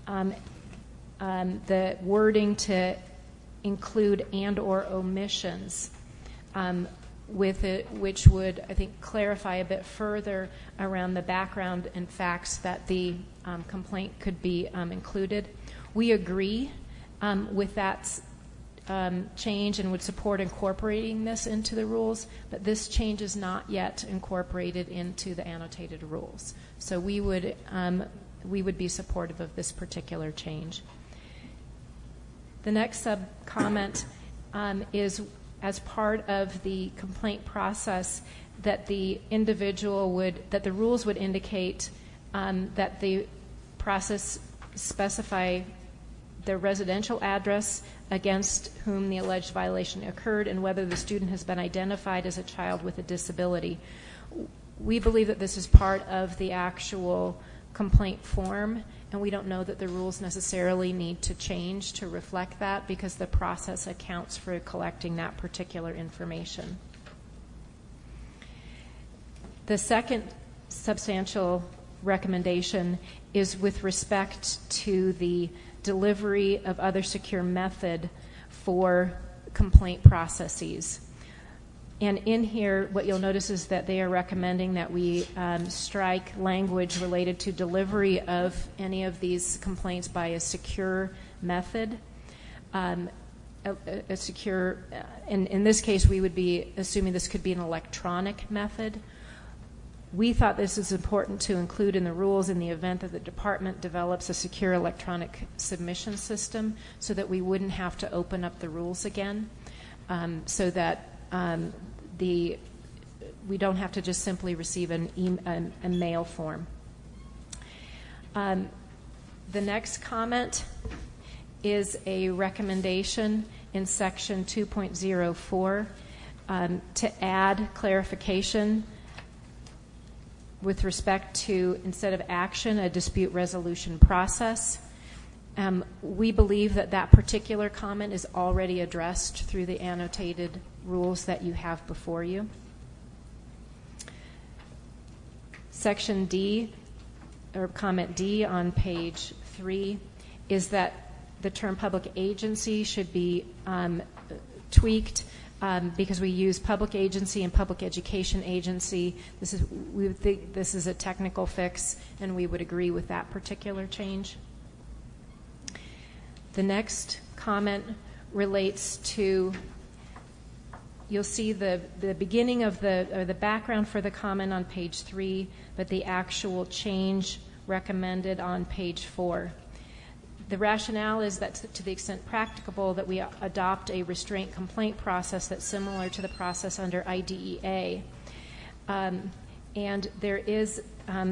the wording to include and or omissions with it, which would, I think, clarify a bit further around the background and facts that the complaint could be included. We agree with that change and would support incorporating this into the rules, but this change is not yet incorporated into the annotated rules. So we would be supportive of this particular change. The next sub-comment is as part of the complaint process that the rules would indicate that the process specify the residential address against whom the alleged violation occurred and whether the student has been identified as a child with a disability. We believe that this is part of the actual complaint form, and we don't know that the rules necessarily need to change to reflect that because the process accounts for collecting that particular information. The second substantial recommendation is with respect to the delivery of other secure method for complaint processes. And in here, what you'll notice is that they are recommending that we strike language related to delivery of any of these complaints by a secure method. In this case, we would be assuming this could be an electronic method. We thought this is important to include in the rules in the event that the department develops a secure electronic submission system so that we wouldn't have to open up the rules again, so that we don't have to just simply receive a mail form. The next comment is a recommendation in section 2.04 to add clarification with respect to, instead of action, a dispute resolution process. We believe that that particular comment is already addressed through the annotated rules that you have before you. Section D, or comment D on page 3, is that the term public agency should be tweaked because we use public agency and public education agency. We think this is a technical fix, and we would agree with that particular change. The next comment relates to, you'll see the beginning of the background for the comment on page 3, but the actual change recommended on page 4. The rationale is that to the extent practicable that we adopt a restraint complaint process that's similar to the process under IDEA. And there is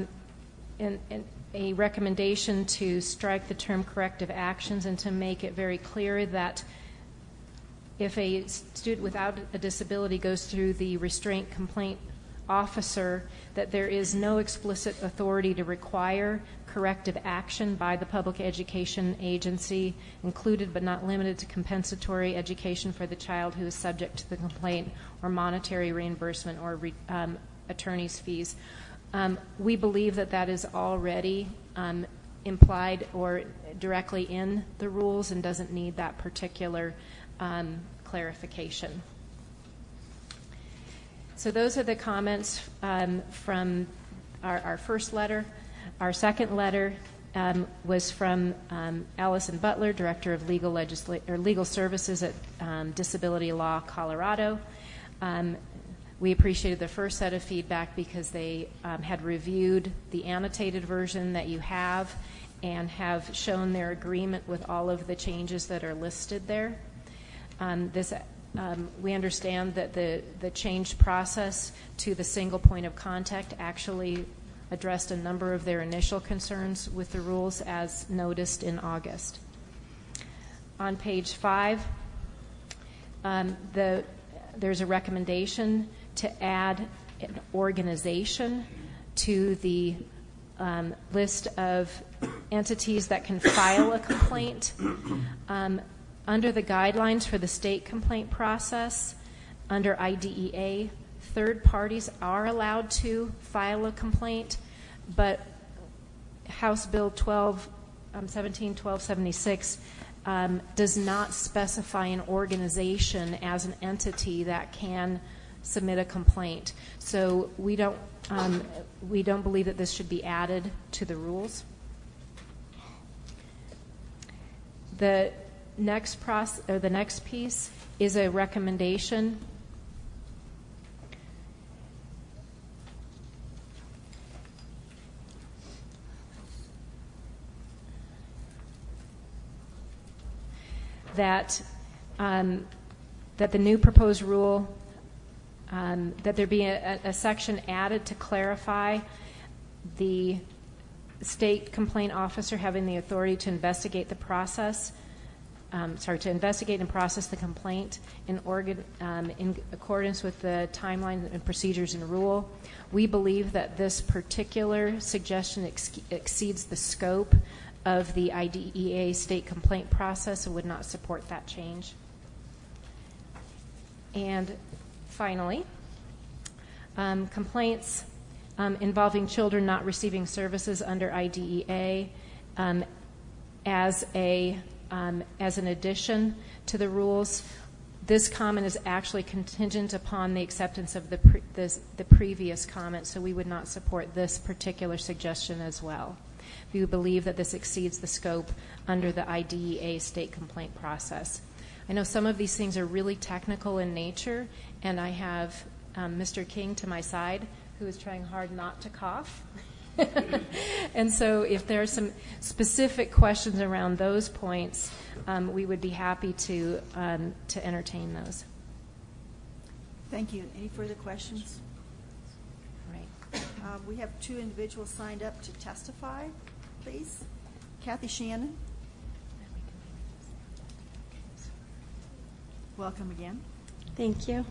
a recommendation to strike the term corrective actions and to make it very clear that if a student without a disability goes through the restraint complaint officer, that there is no explicit authority to require corrective action by the public education agency, included but not limited to compensatory education for the child who is subject to the complaint, or monetary reimbursement or attorney's fees. We believe that that is already implied or directly in the rules and doesn't need that particular clarification. So those are the comments from our first letter. Our second letter was from Allison Butler, Director of Legal Services at Disability Law Colorado. We appreciated the first set of feedback because they had reviewed the annotated version that you have and have shown their agreement with all of the changes that are listed there. We understand that the change process to the single point of contact actually addressed a number of their initial concerns with the rules as noticed in August. On page 5, there's a recommendation to add an organization to the list of entities that can file a complaint. Under the guidelines for the state complaint process, under IDEA, third parties are allowed to file a complaint, but House Bill 17-1276 does not specify an organization as an entity that can submit a complaint. So we don't believe that this should be added to the rules. The next piece is a recommendation that the new proposed rule, that there be a section added to clarify the state complaint officer having the authority to investigate the process, to investigate and process the complaint in accordance with the timeline and procedures and rule. We believe that this particular suggestion exceeds the scope of the IDEA state complaint process and would not support that change. And finally, complaints involving children not receiving services under IDEA as an addition to the rules. This comment is actually contingent upon the acceptance of the previous comment, so we would not support this particular suggestion as well. We believe that this exceeds the scope under the IDEA state complaint process. I know some of these things are really technical in nature, and I have Mr. King to my side, who is trying hard not to cough. And so if there are some specific questions around those points, we would be happy to entertain those. Thank you. Any further questions? Right. We have 2 individuals signed up to testify, please. Kathy Shannon. Welcome again. Thank you.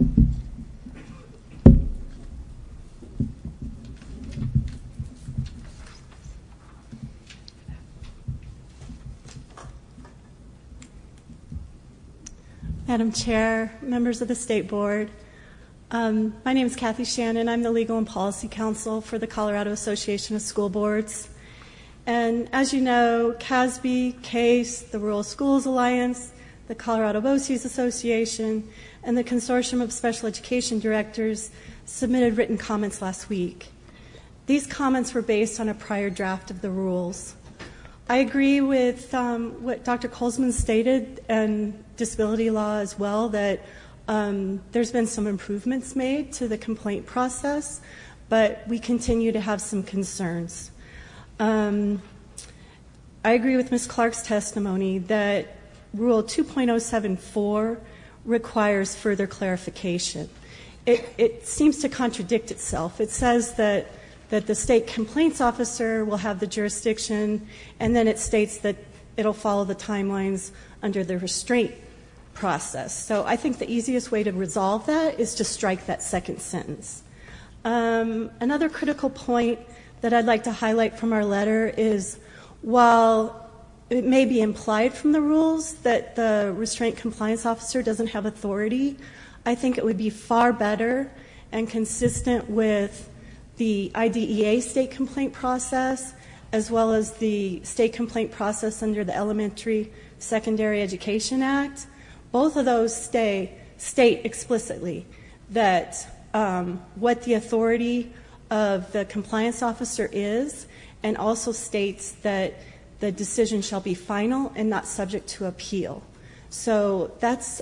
Madam Chair, members of the State Board, my name is Kathy Shannon. I'm the Legal and Policy Counsel for the Colorado Association of School Boards. And as you know, CASB, CASE, the Rural Schools Alliance, the Colorado BOCES Association, and the Consortium of Special Education Directors submitted written comments last week. These comments were based on a prior draft of the rules. I agree with what Dr. Colesman stated and disability law as well, that there's been some improvements made to the complaint process, but we continue to have some concerns. I agree with Ms. Clark's testimony that Rule 2.074 requires further clarification. It seems to contradict itself. It says that the state complaints officer will have the jurisdiction, and then it states that it'll follow the timelines under the restraint process. So I think the easiest way to resolve that is to strike that second sentence. Another critical point that I'd like to highlight from our letter is, while it may be implied from the rules that the restraint compliance officer doesn't have authority, I think it would be far better and consistent with the IDEA state complaint process, as well as the state complaint process under the Elementary Secondary Education Act. Both of those state explicitly that what the authority of the compliance officer is, and also states that the decision shall be final and not subject to appeal. So that's,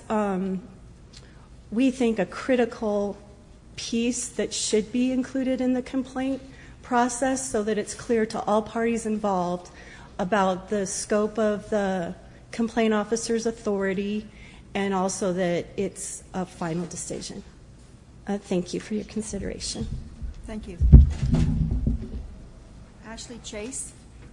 we think, a critical piece that should be included in the complaint process so that it's clear to all parties involved about the scope of the complaint officer's authority, and also that it's a final decision. Thank you for your consideration. Thank you. Ashley Chase.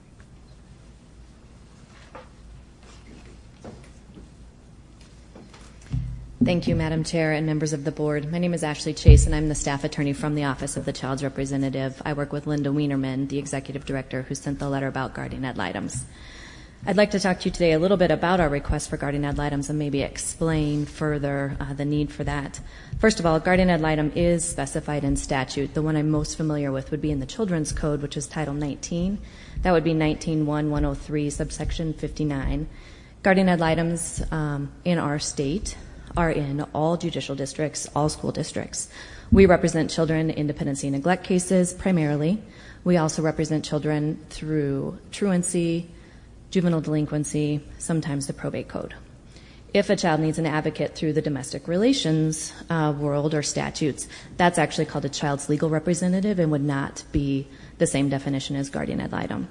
Thank you, Madam Chair and members of the board. My name is Ashley Chase, and I'm the staff attorney from the Office of the Child's Representative. I work with Linda Wienerman, the executive director who sent the letter about guardian ad litems. I'd like to talk to you today a little bit about our request for guardian ad litems and maybe explain further the need for that. First of all, guardian ad litem is specified in statute. The one I'm most familiar with would be in the Children's Code, which is Title 19. That would be 19.1.103, subsection 59. Guardian ad litems in our state are in all judicial districts, all school districts. We represent children in dependency and neglect cases primarily. We also represent children through truancy, juvenile delinquency, sometimes the probate code. If a child needs an advocate through the domestic relations world or statutes, that's actually called a child's legal representative and would not be the same definition as guardian ad litem.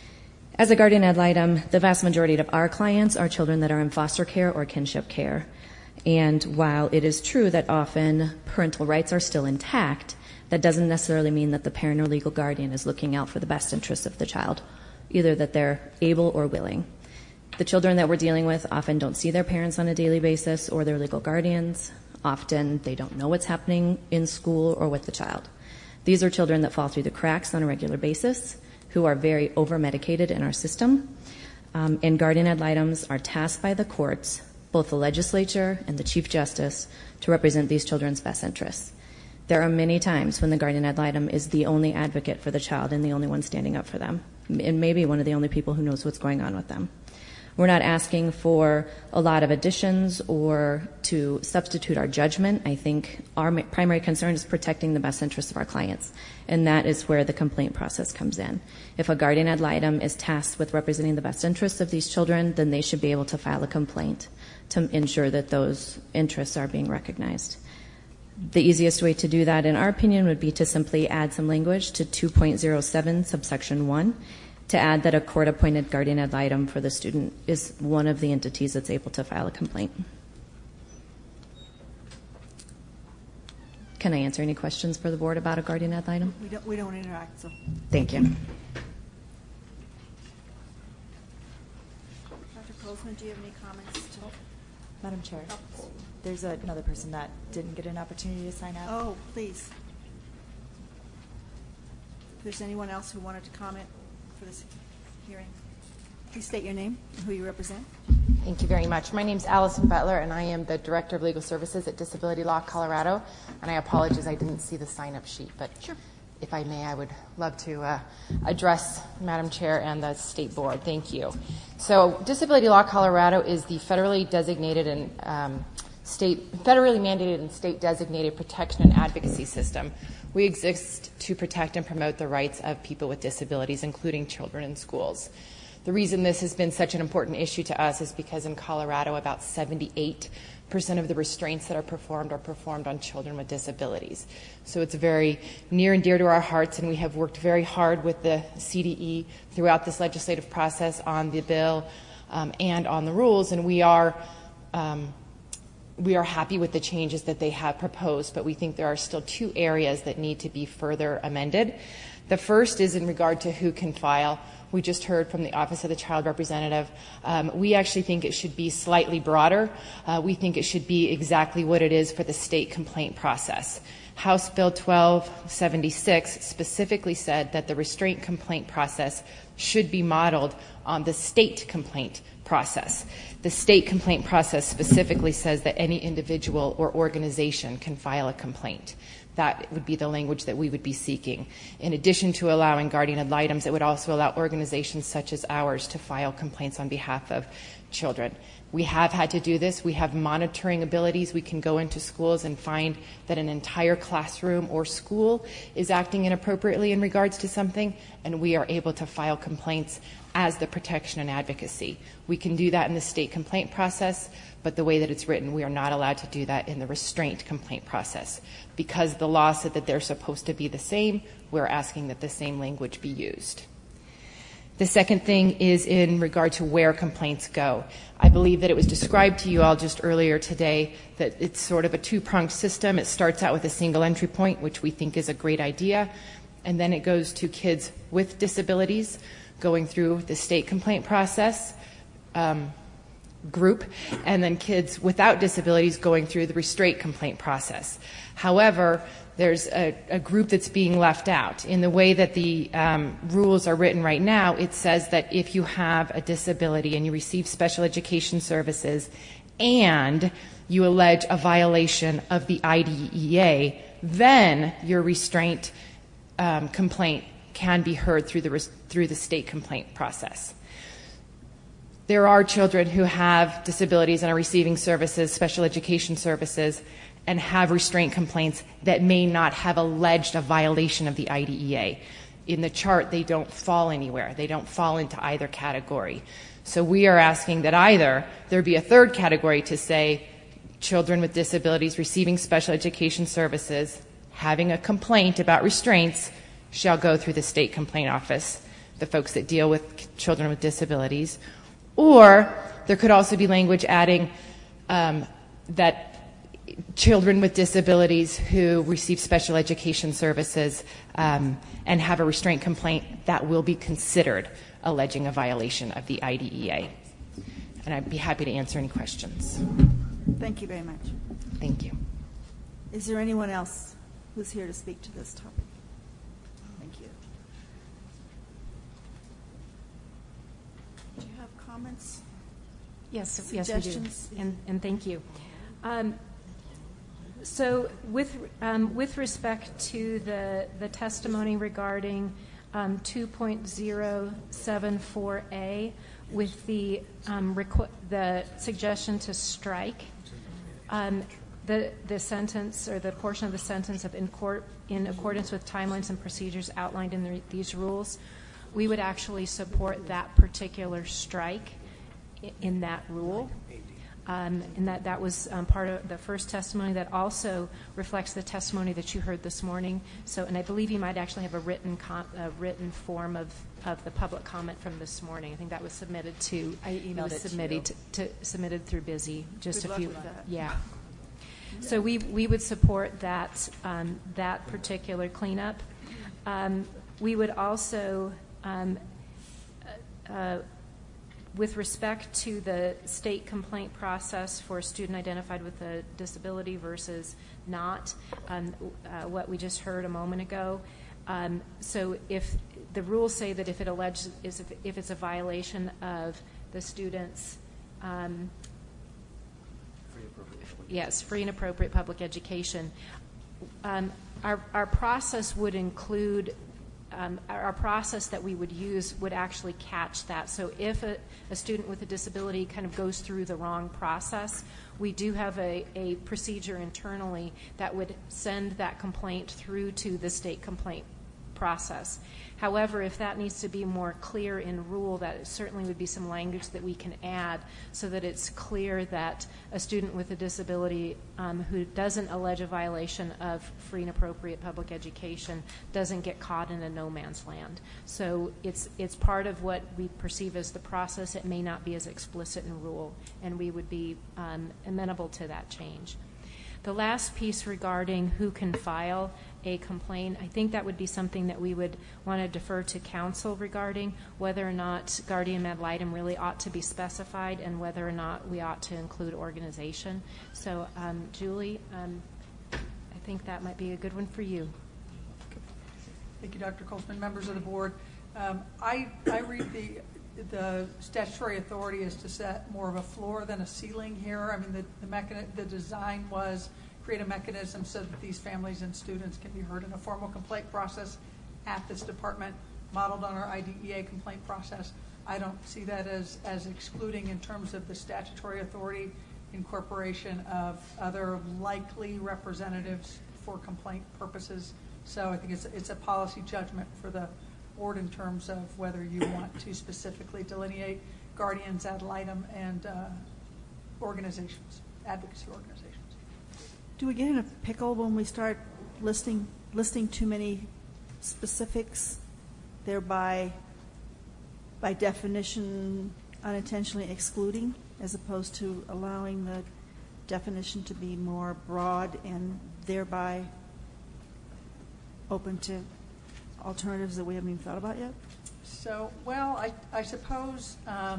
As a guardian ad litem, the vast majority of our clients are children that are in foster care or kinship care. And while it is true that often parental rights are still intact, that doesn't necessarily mean that the parent or legal guardian is looking out for the best interests of the child, either that they're able or willing. The children that we're dealing with often don't see their parents on a daily basis or their legal guardians. Often they don't know what's happening in school or with the child. These are children that fall through the cracks on a regular basis, who are very over-medicated in our system. And guardian ad litems are tasked by the courts, both the legislature and the Chief Justice, to represent these children's best interests. There are many times when the guardian ad litem is the only advocate for the child and the only one standing up for them, and maybe one of the only people who knows what's going on with them. We're not asking for a lot of additions or to substitute our judgment. I think our primary concern is protecting the best interests of our clients, and that is where the complaint process comes in. If a guardian ad litem is tasked with representing the best interests of these children, then they should be able to file a complaint to ensure that those interests are being recognized. The easiest way to do that, in our opinion, would be to simply add some language to 2.07 subsection 1 to add that a court-appointed guardian ad litem for the student is one of the entities that's able to file a complaint. Can I answer any questions for the board about a guardian ad litem? We don't interact, so. Thank you. Dr. Colesman, do you have any comments? Madam Chair, there's another person that didn't get an opportunity to sign up. Oh, please. If there's anyone else who wanted to comment for this hearing, please state your name and who you represent. Thank you very much. My name is Allison Butler, and I am the Director of Legal Services at Disability Law Colorado. And I apologize, I didn't see the sign-up sheet, but if I may, I would love to address Madam Chair and the State Board. Thank you. So Disability Law Colorado is the federally designated and federally mandated and state-designated protection and advocacy system. We exist to protect and promote the rights of people with disabilities, including children in schools. The reason this has been such an important issue to us is because in Colorado, about 78% of the restraints that are performed on children with disabilities. So it's very near and dear to our hearts, and we have worked very hard with the CDE throughout this legislative process on the bill and on the rules, and we are happy with the changes that they have proposed, but we think there are still two areas that need to be further amended. The first is in regard to who can file. We just heard from the Office of the Child Representative. We actually think it should be slightly broader. We think it should be exactly what it is for the state complaint process. House Bill 1276 specifically said that the restraint complaint process should be modeled on the state complaint process. The state complaint process specifically says that any individual or organization can file a complaint. That would be the language that we would be seeking. In addition to allowing guardian ad litems, it would also allow organizations such as ours to file complaints on behalf of children. We have had to do this. We have monitoring abilities. We can go into schools and find that an entire classroom or school is acting inappropriately in regards to something, and we are able to file complaints as the protection and advocacy. We can do that in the state complaint process, but the way that it's written, we are not allowed to do that in the restraint complaint process. Because the law said that they're supposed to be the same, we're asking that the same language be used. The second thing is in regard to where complaints go. I believe that it was described to you all just earlier today that it's sort of a two-pronged system. It starts out with a single entry point, which we think is a great idea, and then it goes to kids with disabilities going through the state complaint process group, and then kids without disabilities going through the restraint complaint process. However, there's a group that's being left out. In the way that the rules are written right now, it says that if you have a disability and you receive special education services and you allege a violation of the IDEA, then your restraint complaint can be heard through the state complaint process. There are children who have disabilities and are receiving services, special education services, and have restraint complaints that may not have alleged a violation of the IDEA. In the chart, they don't fall anywhere. They don't fall into either category. So we are asking that either there be a third category to say children with disabilities receiving special education services having a complaint about restraints shall go through the state complaint office, the folks that deal with children with disabilities. Or there could also be language adding that children with disabilities who receive special education services and have a restraint complaint, that will be considered alleging a violation of the IDEA. And I'd be happy to answer any questions. Thank you very much. Thank you. Is there anyone else who's here to speak to this topic? Thank you. Do you have comments? Yes, suggestions? Yes, we do. And thank you. So with respect to the testimony regarding 2.074A, with the suggestion to strike the sentence or the portion of the sentence of in accordance with timelines and procedures outlined in these rules, we would actually support that particular strike in that rule. And that was part of the first testimony that also reflects the testimony that you heard this morning. So, and I believe you might actually have a written form of the public comment from this morning. I think that was submitted to. I emailed it submitted through Busy just Good a luck few. with that. Yeah. So we would support that that particular cleanup. We would also With respect to the state complaint process for a student identified with a disability versus not, what we just heard a moment ago, so if the rules say that if it's a violation of the student's free and appropriate public education, our process would include our process that we would use would actually catch that. So if a student with a disability kind of goes through the wrong process, we do have a procedure internally that would send that complaint through to the state complaint process. However, if that needs to be more clear in rule, that certainly would be some language that we can add so that it's clear that a student with a disability who doesn't allege a violation of free and appropriate public education doesn't get caught in a no man's land. So it's part of what we perceive as the process. It may not be as explicit in rule, and we would be amenable to that change. The last piece regarding who can file a complaint, I think that would be something that we would want to defer to council regarding whether or not guardian ad litem really ought to be specified and whether or not we ought to include organization. So, Julie, I think that might be a good one for you. Thank you, Dr. Colsman. Members of the board, I read the statutory authority is to set more of a floor than a ceiling here. I mean, the design was create a mechanism so that these families and students can be heard in a formal complaint process at this department, modeled on our IDEA complaint process. I don't see that as excluding in terms of the statutory authority incorporation of other likely representatives for complaint purposes. So I think it's a policy judgment for the board in terms of whether you want to specifically delineate guardians ad litem and organizations, advocacy organizations. Do we get in a pickle when we start listing too many specifics, thereby by definition unintentionally excluding, as opposed to allowing the definition to be more broad and thereby open to alternatives that we haven't even thought about yet? So, well, I suppose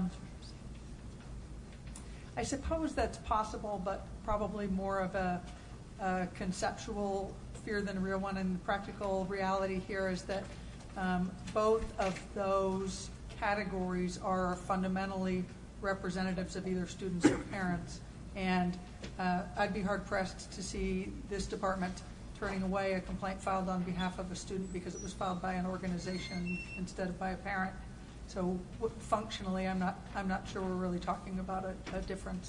that's possible, but probably more of a conceptual fear than a real one. And the practical reality here is that both of those categories are fundamentally representatives of either students or parents. And I'd be hard-pressed to see this department turning away a complaint filed on behalf of a student because it was filed by an organization instead of by a parent. So functionally, I'm not sure we're really talking about a difference.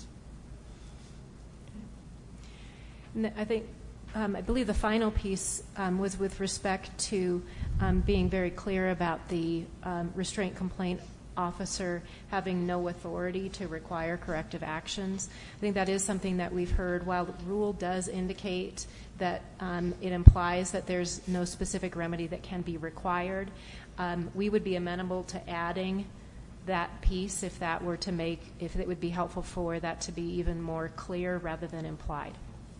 And I think, I believe the final piece was with respect to being very clear about the restraint complaint officer having no authority to require corrective actions. I think that is something that we've heard. While the rule does indicate that it implies that there's no specific remedy that can be required, we would be amenable to adding that piece if it would be helpful for that to be even more clear rather than implied.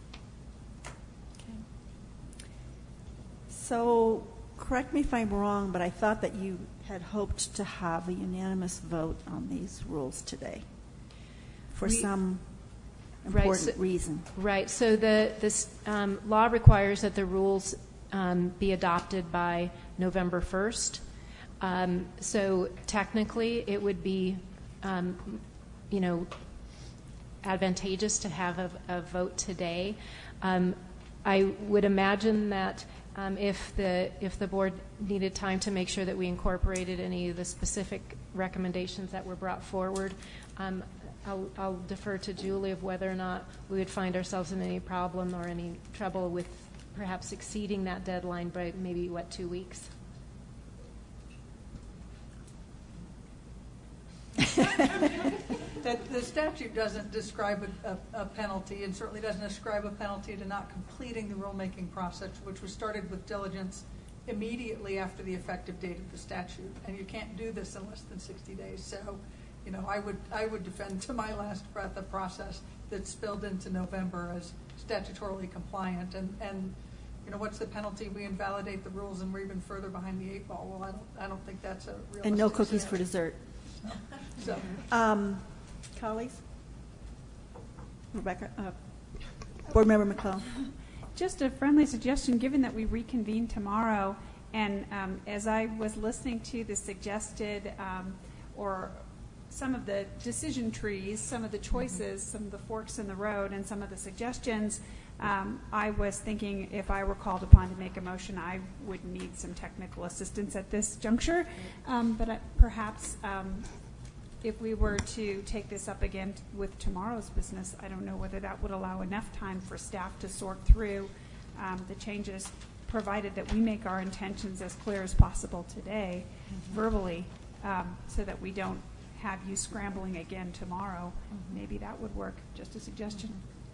So, correct me if I'm wrong, but I thought that you had hoped to have a unanimous vote on these rules today for some important reason. Right. So this law requires that the rules be adopted by November 1st. So technically, it would be, advantageous to have a vote today. I would imagine that if the board needed time to make sure that we incorporated any of the specific recommendations that were brought forward, I'll defer to Julie of whether or not we would find ourselves in any problem or any trouble with perhaps exceeding that deadline by maybe, 2 weeks? The statute doesn't describe a penalty, and certainly doesn't ascribe a penalty to not completing the rulemaking process, which was started with diligence immediately after the effective date of the statute. And you can't do this in less than 60 days. So, I would defend to my last breath a process that spilled into November as statutorily compliant. And what's the penalty? We invalidate the rules and we're even further behind the 8 ball. Well, I don't think that's a realistic And no cookies scenario. for dessert. So, colleagues? Rebecca, Board Member McClellan. Just a friendly suggestion, given that we reconvene tomorrow, and as I was listening to the suggested or some of the decision trees, some of the choices, some of the forks in the road, and some of the suggestions, I was thinking if I were called upon to make a motion, I would need some technical assistance at this juncture. But perhaps if we were to take this up again with tomorrow's business, I don't know whether that would allow enough time for staff to sort through the changes, provided that we make our intentions as clear as possible today, verbally, so that we don't have you scrambling again tomorrow. Maybe that would work. Just a suggestion.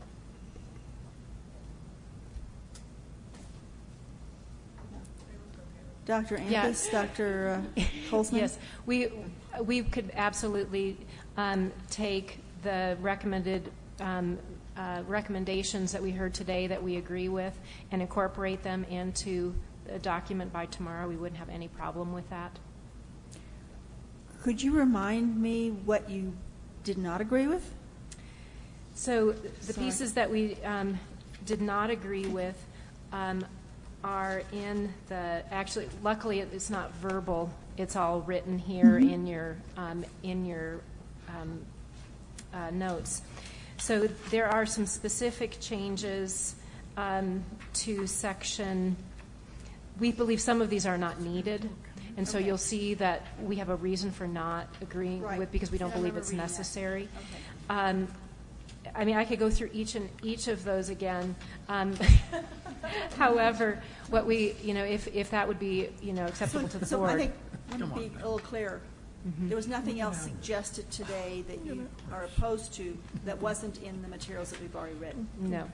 Dr. Ampus, Dr. Holzman? Yes, we could absolutely take the recommended recommendations that we heard today that we agree with and incorporate them into a document by tomorrow. We wouldn't have any problem with that. Could you remind me what you did not agree with? So the pieces that we did not agree with are in the, actually, luckily it's not verbal, it's all written here in your notes. So there are some specific changes to section, we believe some of these are not needed, and so you'll see that we have a reason for not agreeing with, because we don't believe it's necessary. I mean, I could go through each of those again. However, what we, if that would be, acceptable to the board. So I think, to be a little clearer, there was nothing else suggested today that you are opposed to that wasn't in the materials that we've already written? No.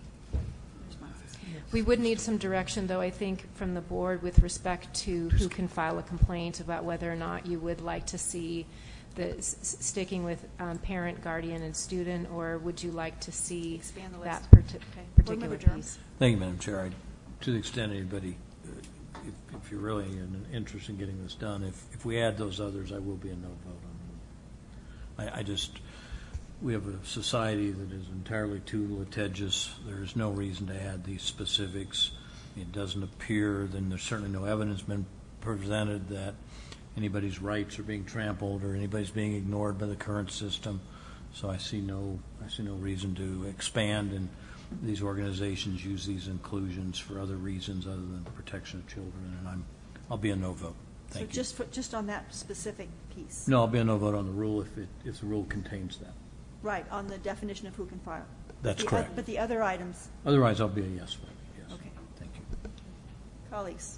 We would need some direction, though, I think, from the board with respect to who can file a complaint, about whether or not you would like to see sticking with parent, guardian, and student, or would you like to see that particular piece? Thank you, Madam Chair. To the extent anybody, if you're really interested in getting this done, if we add those others, I will be a no vote on them. We have a society that is entirely too litigious. There's no reason to add these specifics. It doesn't appear, then there's certainly no evidence been presented that anybody's rights are being trampled or anybody's being ignored by the current system. So I see no reason to expand, and these organizations use these inclusions for other reasons other than the protection of children, and I'll be a no vote. Thank you. So just on that specific piece? No, I'll be a no vote on the rule if the rule contains that. Right, on the definition of who can file. That's correct. But the other items? Otherwise, I'll be a yes vote. Yes. Okay. Thank you. Colleagues?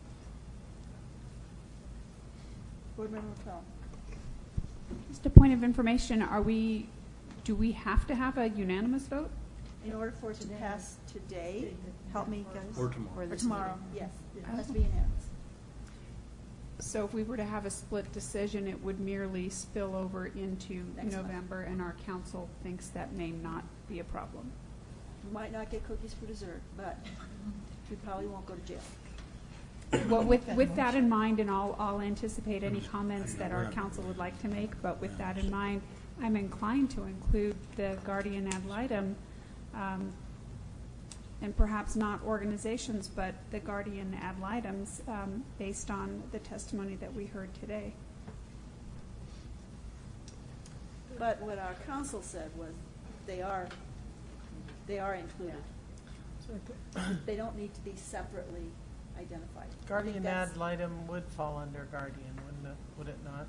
Board Member McClellan. Just a point of information, do we have to have a unanimous vote? In order for it to pass today, help me guys. Or tomorrow. Or tomorrow, yes. It has to be unanimous. So if we were to have a split decision, it would merely spill over into November, and our council thinks that may not be a problem. You might not get cookies for dessert, but you probably won't go to jail. Well, with that in mind, and I'll anticipate any comments that our council would like to make, but with that in mind, I'm inclined to include the guardian ad litem, and perhaps not organizations, but the guardian ad litems, based on the testimony that we heard today. But what our council said was they are included. They don't need to be separately identified. Guardian ad litem would fall under guardian, would it not?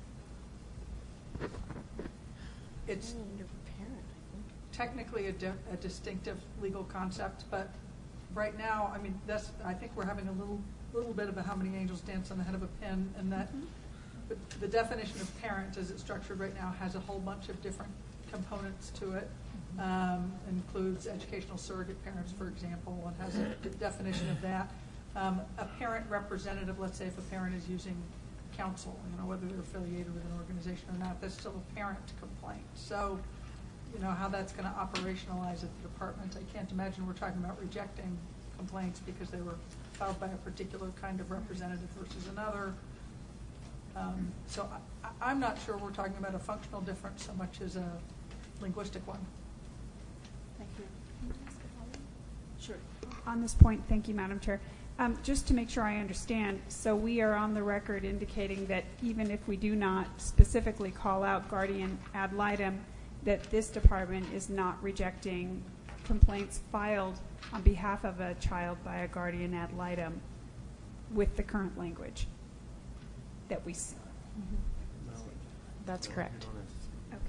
It's technically a distinctive legal concept, but right now, I mean, I think we're having a little bit of a how many angels dance on the head of a pin, and that the definition of parent as it's structured right now has a whole bunch of different components to it. Includes educational surrogate parents, for example, and has a definition of that. A parent representative, let's say if a parent is using counsel, whether they're affiliated with an organization or not, that's still a parent complaint. So, how that's going to operationalize at the department, I can't imagine we're talking about rejecting complaints because they were filed by a particular kind of representative versus another. So I'm not sure we're talking about a functional difference so much as a linguistic one. Thank you. Sure. On this point, thank you, Madam Chair. Just to make sure I understand, so we are on the record indicating that even if we do not specifically call out guardian ad litem, that this department is not rejecting complaints filed on behalf of a child by a guardian ad litem with the current language that we see. That's correct. Okay.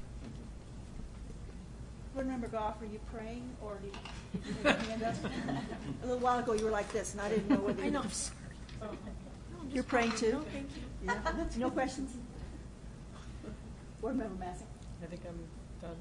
Board Member Goff, are you praying or do you have your hand up? A little while ago you were like this, and I didn't know whether you. You're praying too. No, thank you. Yeah. No questions. Board Member Massey. I think I'm done.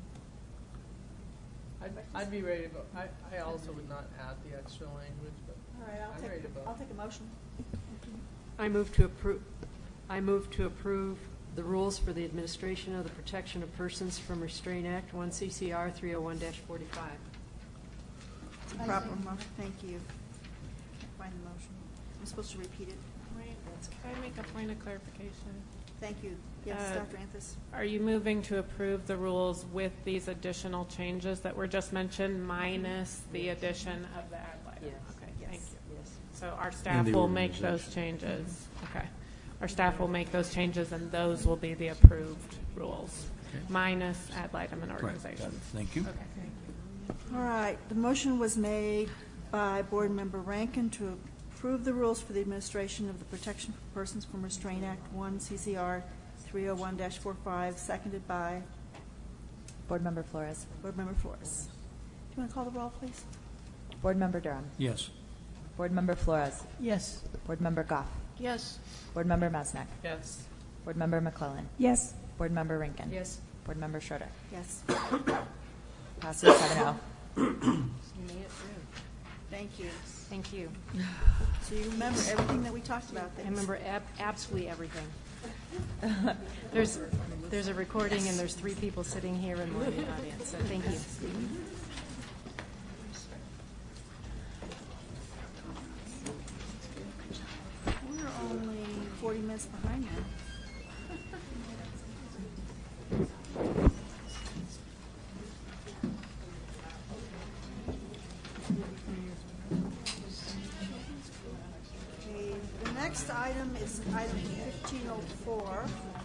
I'd be ready to vote. I also would not add the extra language, but All right, I'm ready to vote. I'll take a motion. I move to approve the rules for the administration of the Protection of Persons from Restraint Act 1 CCR 301-45. It's a proper motion. Thank you. Can't find the motion. I'm supposed to repeat it. Right. Can I make a point of clarification? Thank you. Yes, Dr. Anthus. Are you moving to approve the rules with these additional changes that were just mentioned, minus the addition of the ad litem? Yes. Okay, Yes. thank you. Yes. So our staff will make those changes. Okay. Our staff will make those changes, and those will be the approved rules, minus ad litem and organizations. Thank you. Okay. All right. The motion was made by Board Member Rankin to approve the rules for the administration of the Protection of Persons from Restraint Act 1 CCR 301-45, seconded by Board Member Flores. Board Member Flores. Do you want to call the roll, please? Board Member Durham. Yes. Board Member Flores. Yes. Board Member Goff. Yes. Board Member Mesnick. Yes. Board Member McClellan. Yes. Board Member Rankin. Yes. Board Member Schroeder. Yes. Passes 7-0. Thank you. Thank you. So you remember everything that we talked about then? I remember absolutely everything. There's a recording, and there's 3 people sitting here and one in the audience, so thank you. We're only 40 minutes behind now. Okay, the next item is item 1504.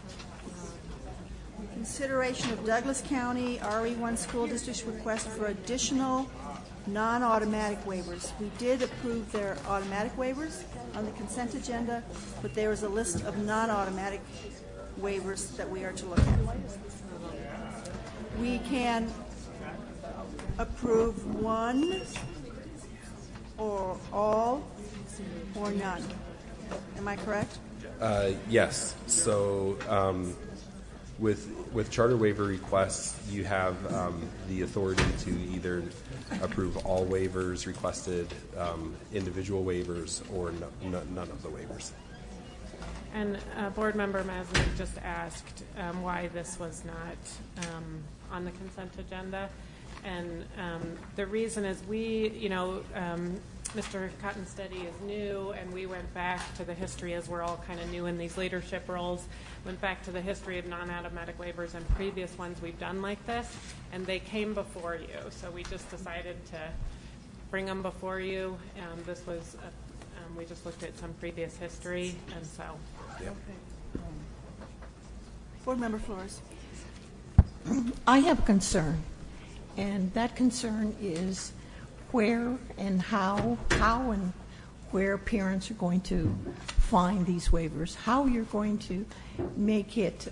Consideration of Douglas County RE1 School District's request for additional non-automatic waivers. We did approve their automatic waivers on the consent agenda, but there is a list of non-automatic waivers that we are to look at. We can approve one or all or none. Am I correct? Yes. So with charter waiver requests, you have the authority to either approve all waivers requested, individual waivers, or none of the waivers. And Board Member Masnick just asked why this was not on the consent agenda. And the reason is Mr. Cottonsteady is new, and we went back to the history, as we're all kind of new in these leadership roles, went back to the history of non-automatic waivers and previous ones we've done like this, and they came before you. So we just decided to bring them before you. This was, we just looked at some previous history, and so. Yep. Board Member Flores. I have a concern, and that concern is where and how and where parents are going to find these waivers, how you're going to make it,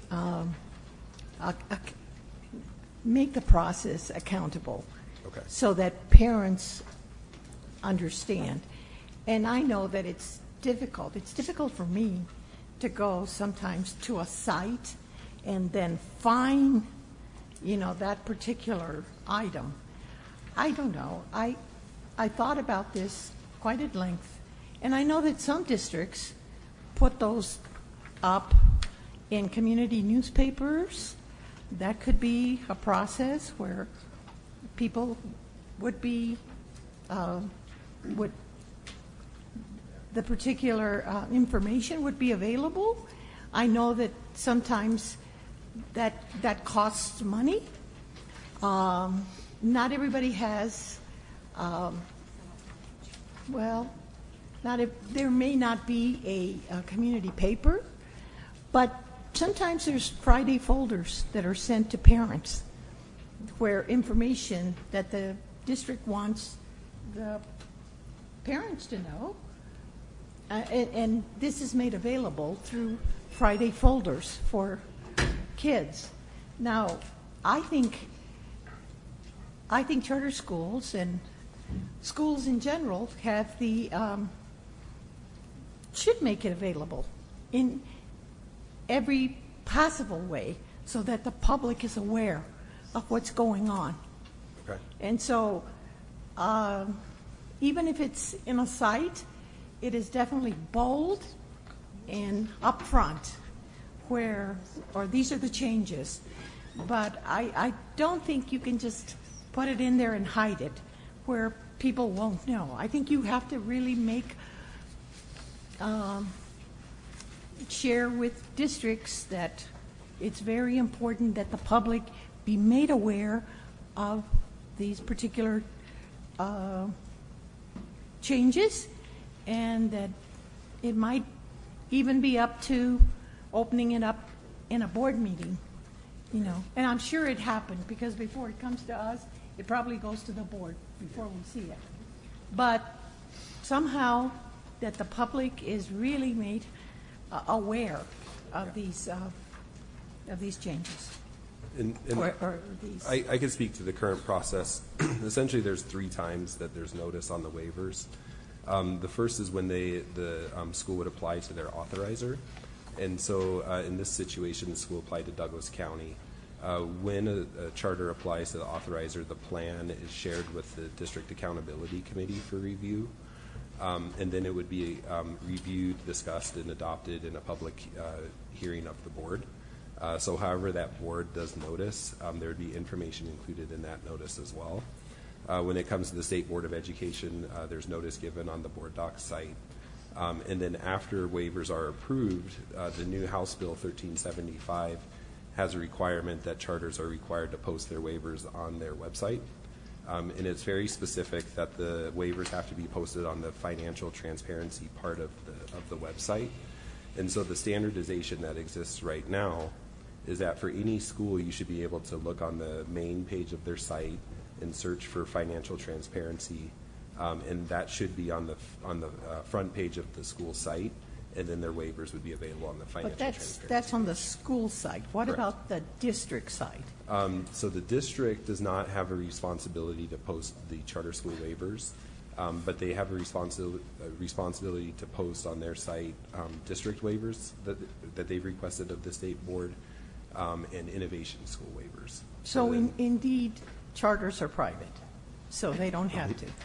make the process accountable, so that parents understand. And I know that it's difficult. It's difficult for me to go sometimes to a site and then find, that particular item. I don't know. I thought about this quite at length, and I know that some districts put those up in community newspapers. That could be a process where people would be, the particular information would be available. I know that sometimes that costs money. Not everybody has, there may not be a community paper, but sometimes there's Friday folders that are sent to parents where information that the district wants the parents to know, and this is made available through Friday folders for kids. Now, I think charter schools and schools in general have should make it available in every possible way so that the public is aware of what's going on. Okay. And so even if it's in a site, it is definitely bold and upfront or these are the changes. But I don't think you can just put it in there and hide it where people won't know. I think you have to really share with districts that it's very important that the public be made aware of these particular changes, and that it might even be up to opening it up in a board meeting, And I'm sure it happened, because before it comes to us, it probably goes to the board before we see it. But somehow that the public is really made aware of these changes. Or these. I can speak to the current process. Essentially, there's 3 times that there's notice on the waivers. The first is when the school would apply to their authorizer. And so in this situation, the school applied to Douglas County. When a charter applies to the authorizer, the plan is shared with the District Accountability Committee for review. And then it would be reviewed, discussed, and adopted in a public hearing of the board. So however that board does notice, there would be information included in that notice as well. When it comes to the State Board of Education, there's notice given on the board doc site. And then after waivers are approved, the new House Bill 1375 has a requirement that charters are required to post their waivers on their website. And it's very specific that the waivers have to be posted on the financial transparency part of the website. And so the standardization that exists right now is that for any school, you should be able to look on the main page of their site and search for financial transparency, and that should be on the front page of the school site, and then their waivers would be available on the financial transparency. But that's on the school site. What about the district site? So the district does not have a responsibility to post the charter school waivers, but they have a responsibility to post on their site district waivers that they've requested of the state board, and innovation school waivers. So indeed, charters are private, so they don't have to.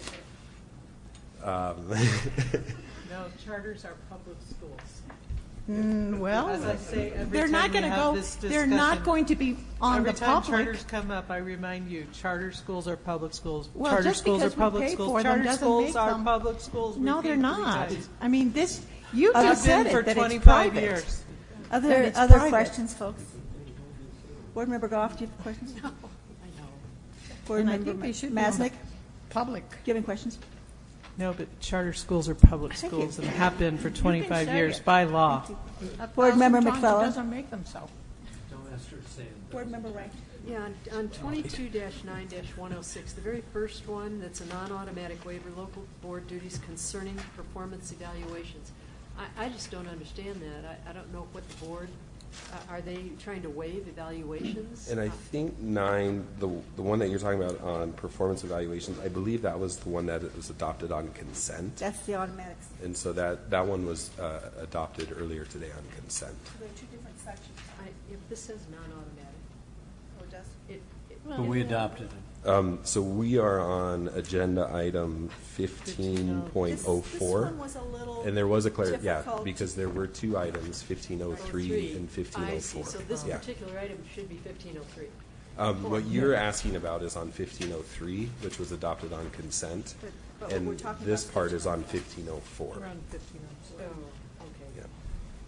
No, charters are public schools. Well, as I say, they're not going to go. They're not going to be on the public. Every time charters come up, I remind you: charter schools are public schools. Well, charter just schools are because we public pay schools. for them Charter doesn't schools make are them- public schools. No, they're Repeat 3 not. times. I mean, you I've just said been for it that 25 it's private. years. Other private. questions, folks? Board Member Goff, do you have questions? No, I know. Board And I Member think they should be on Masnick, the public. do you have any questions? No, but charter schools are public Thank you. schools and have been for 25 say years it. by law. Board Member Thousand times it McClellan. doesn't make them so. Don't ask her to say it. Board Member Wright. Yeah, on 22-9-106, the very first one, that's a non-automatic waiver, local board duties concerning performance evaluations. I just don't understand that. I don't know what the board, are they trying to waive evaluations? And I think 9, the one that you're talking about on performance evaluations, I believe that was the one that was adopted on consent. That's the automatics. And so that one was adopted earlier today on consent. There are 2 different sections. If this says non-automatic. Oh, it does? But we adopted it. So we are on agenda item 15.04. This one was a little And there was a difficult. because there were 2 items, 1503 and 1504. I see, so this Yeah. particular item should be 1503. What you're asking about is on 1503, which was adopted on consent, But what we're and talking this about part is on 1504. We're on 15. Oh, okay. Yeah. I see.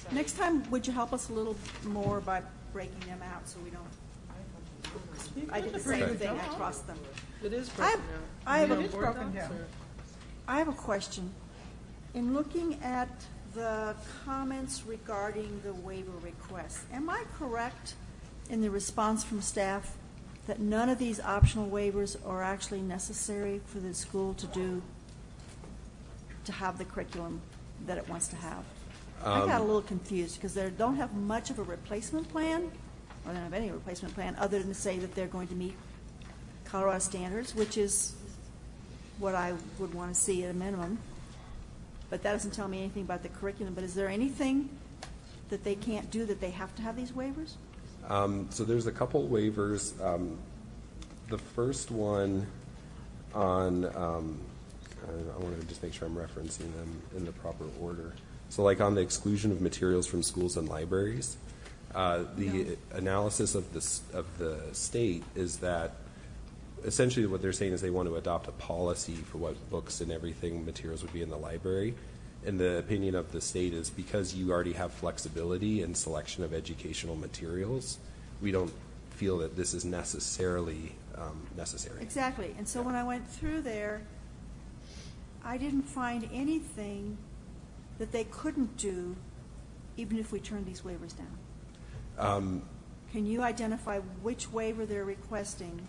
Next time, would you help us a little more by breaking them out so we don't? I did the same thing. I crossed them. It is broken down. I have You a don't board thoughts, or- I have a question. In looking at the comments regarding the waiver requests, am I correct in the response from staff that none of these optional waivers are actually necessary for the school to have the curriculum that it wants to have? I got a little confused because they don't have much of a replacement plan, or they don't have any replacement plan other than to say that they're going to meet Colorado standards, which is what I would want to see at a minimum. But that doesn't tell me anything about the curriculum. But is there anything that they can't do that they have to have these waivers? So there's a couple waivers. The first one on, I want to just make sure I'm referencing them in the proper order. So like on the exclusion of materials from schools and libraries, the analysis of the state is that essentially what they're saying is they want to adopt a policy for what books and everything materials would be in the library. And the opinion of the state is because you already have flexibility in selection of educational materials, we don't feel that this is necessarily necessary. Exactly. And so when I went through there, I didn't find anything that they couldn't do even if we turned these waivers down. Can you identify which waiver they're requesting?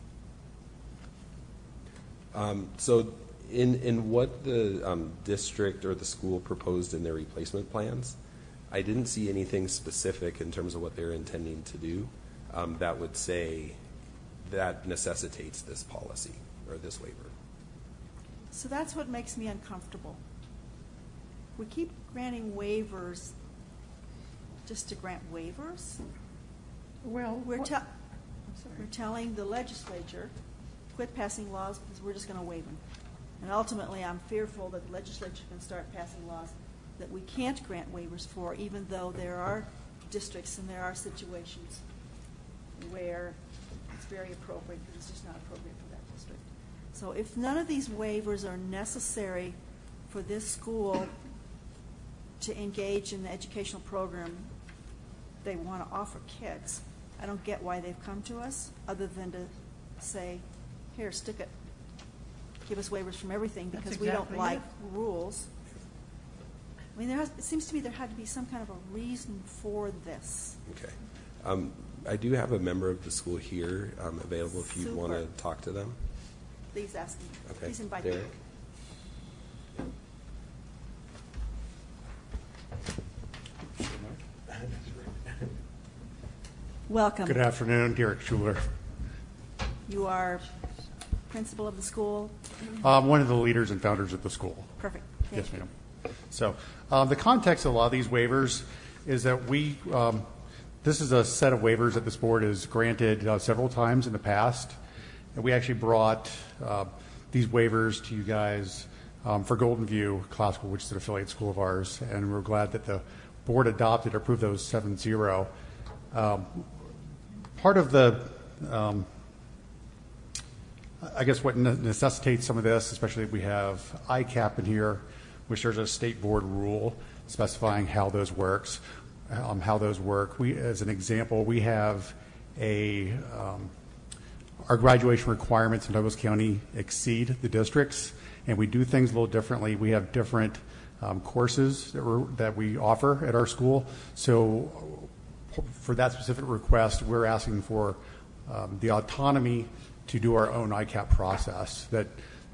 So in what the district or the school proposed in their replacement plans, I didn't see anything specific in terms of what they're intending to do that would say that necessitates this policy or this waiver. So that's what makes me uncomfortable. We keep granting waivers just to grant waivers. Well, we're telling the legislature, quit passing laws because we're just going to waive them. And ultimately, I'm fearful that the legislature can start passing laws that we can't grant waivers for, even though there are districts and there are situations where it's very appropriate, but it's just not appropriate for that district. So if none of these waivers are necessary for this school to engage in the educational program they want to offer kids, I don't get why they've come to us other than to say, here, stick it. Give us waivers from everything because That's we don't exactly like it. rules. I mean, it seems to me there had to be some kind of a reason for this. Okay. I do have a member of the school here available if you want to talk to them. Please ask them. Okay. Please invite Derek? them. Welcome. Good afternoon, Derek Schuler. You are principal of the school? One of the leaders and founders of the school. Perfect. Yes, ma'am. So the context of a lot of these waivers is that this is a set of waivers that this board has granted several times in the past. And we actually brought these waivers to you guys for Golden View Classical, which is an affiliate school of ours. And we're glad that the board adopted or approved those 7-0. Part of the, I guess what necessitates some of this, especially if we have ICAP in here, which there's a state board rule specifying how those work. We, as an example, we have our graduation requirements in Douglas County exceed the districts, and we do things a little differently. We have different courses that we offer at our school. So for that specific request, we're asking for the autonomy to do our own ICAP process that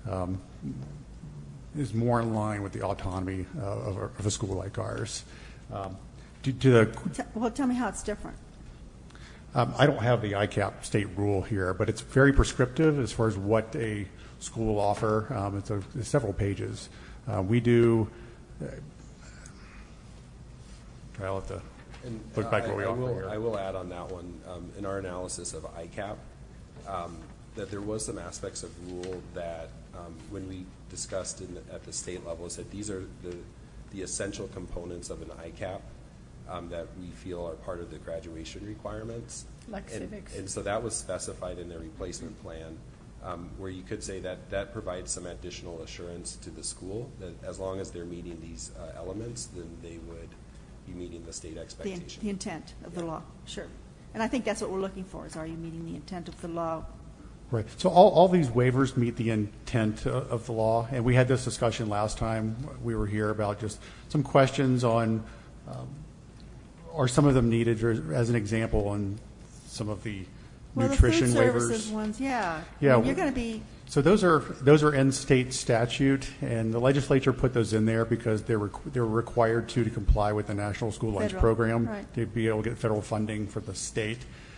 is more in line with the autonomy of a school like ours. Well, tell me how it's different. I don't have the ICAP state rule here, but it's very prescriptive as far as what a school will offer. It's several pages. We do. I'll have to look back what we offer here. I will add on that one, in our analysis of ICAP, that there was some aspects of rule that when we discussed at the state level, said these are the essential components of an ICAP that we feel are part of the graduation requirements. Like civics. And so that was specified in their replacement plan, where you could say that provides some additional assurance to the school that as long as they're meeting these elements, then they would you meeting the state The expectation? intent of the law, sure. And I think that's what we're looking for, is are you meeting the intent of the law? Right. So all these waivers meet the intent of the law, and we had this discussion last time we were here about just some questions on, are some of them needed, or as an example, on some of the nutrition the food waivers. services ones, yeah. Yeah. I mean, you're going to be. So those are in state statute, and the legislature put those in there because they were required to comply with the National School Lunch Federal, Program right. to be able to get federal funding for the state.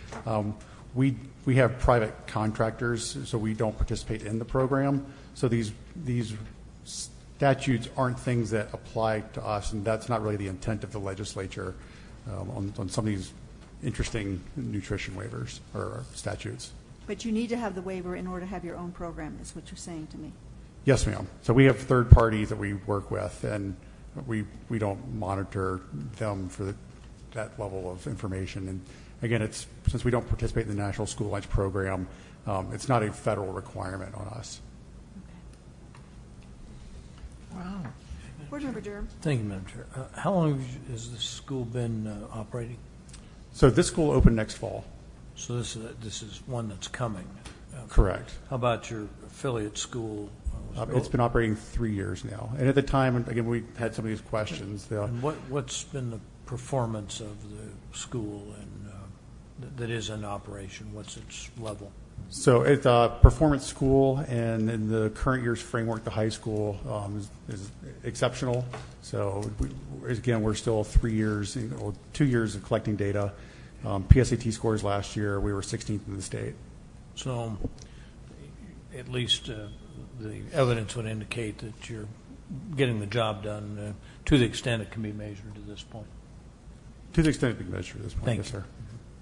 We have private contractors, so we don't participate in the program. So these statutes aren't things that apply to us, and that's not really the intent of the legislature on some of these interesting nutrition waivers or statutes. But you need to have the waiver in order to have your own program, is what you're saying to me. Yes, ma'am. So we have third parties that we work with, and we don't monitor them for that level of information. And again, since we don't participate in the National School Lunch Program, it's not a federal requirement on us. Wow. Board Member Durham. Thank you, Madam Chair. How long has this school been operating? So this school opened next fall. So this is one that's coming. Correct. How about your affiliate school? It's been operating 3 years now. And at the time, again, we had some of these questions. And what's been the performance of the school and that is in operation? What's its level? So it's a performance school, and in the current year's framework, the high school is exceptional. So again, we're still 3 years, 2 years of collecting data. PSAT scores last year, we were 16th in the state. So at least the evidence would indicate that you're getting the job done to the extent it can be measured at this point. To the extent it can be measured at this point, Thank yes, you. sir.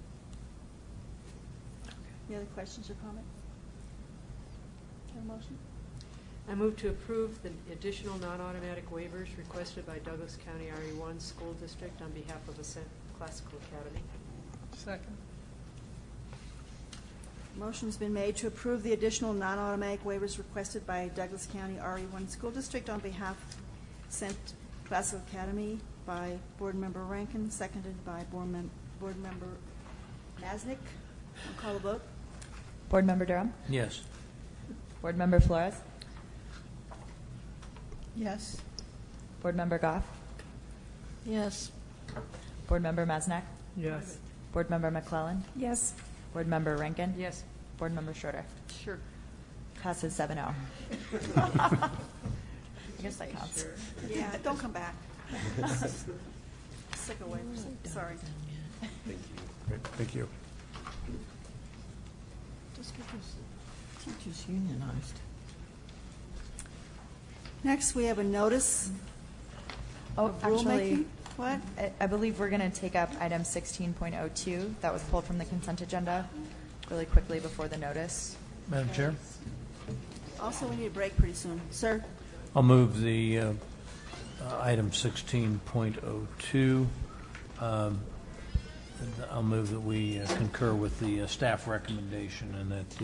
Any other questions or comments? Motion? I move to approve the additional non-automatic waivers requested by Douglas County RE1 School District on behalf of Ascent Classical Academy. Second. Motion's been made to approve the additional non-automatic waivers requested by Douglas County RE1 School District on behalf of Ascent Classical Academy by Board Member Rankin, seconded by Board Member Masnick. I'll call the vote. Board Member Durham? Yes. Board Member Flores? Yes. Board Member Goff? Yes. Board Member Masnack? Yes. Board Member McClellan? Yes. Board Member Rankin? Yes. Board Member Schroeder? Sure. Passes 7-0. I guess that counts. Yeah, don't come back. Sick of waivers. Sorry. Thank you. Great. Thank you. Just because teachers unionized. Next, we have a notice Oh, of actually, rulemaking. What? I believe we're going to take up item 16.02. That was pulled from the consent agenda really quickly before the notice. Madam Chair? Also, we need a break pretty soon. Sir? I'll move the item 16.02. I'll move that we concur with the staff recommendation and that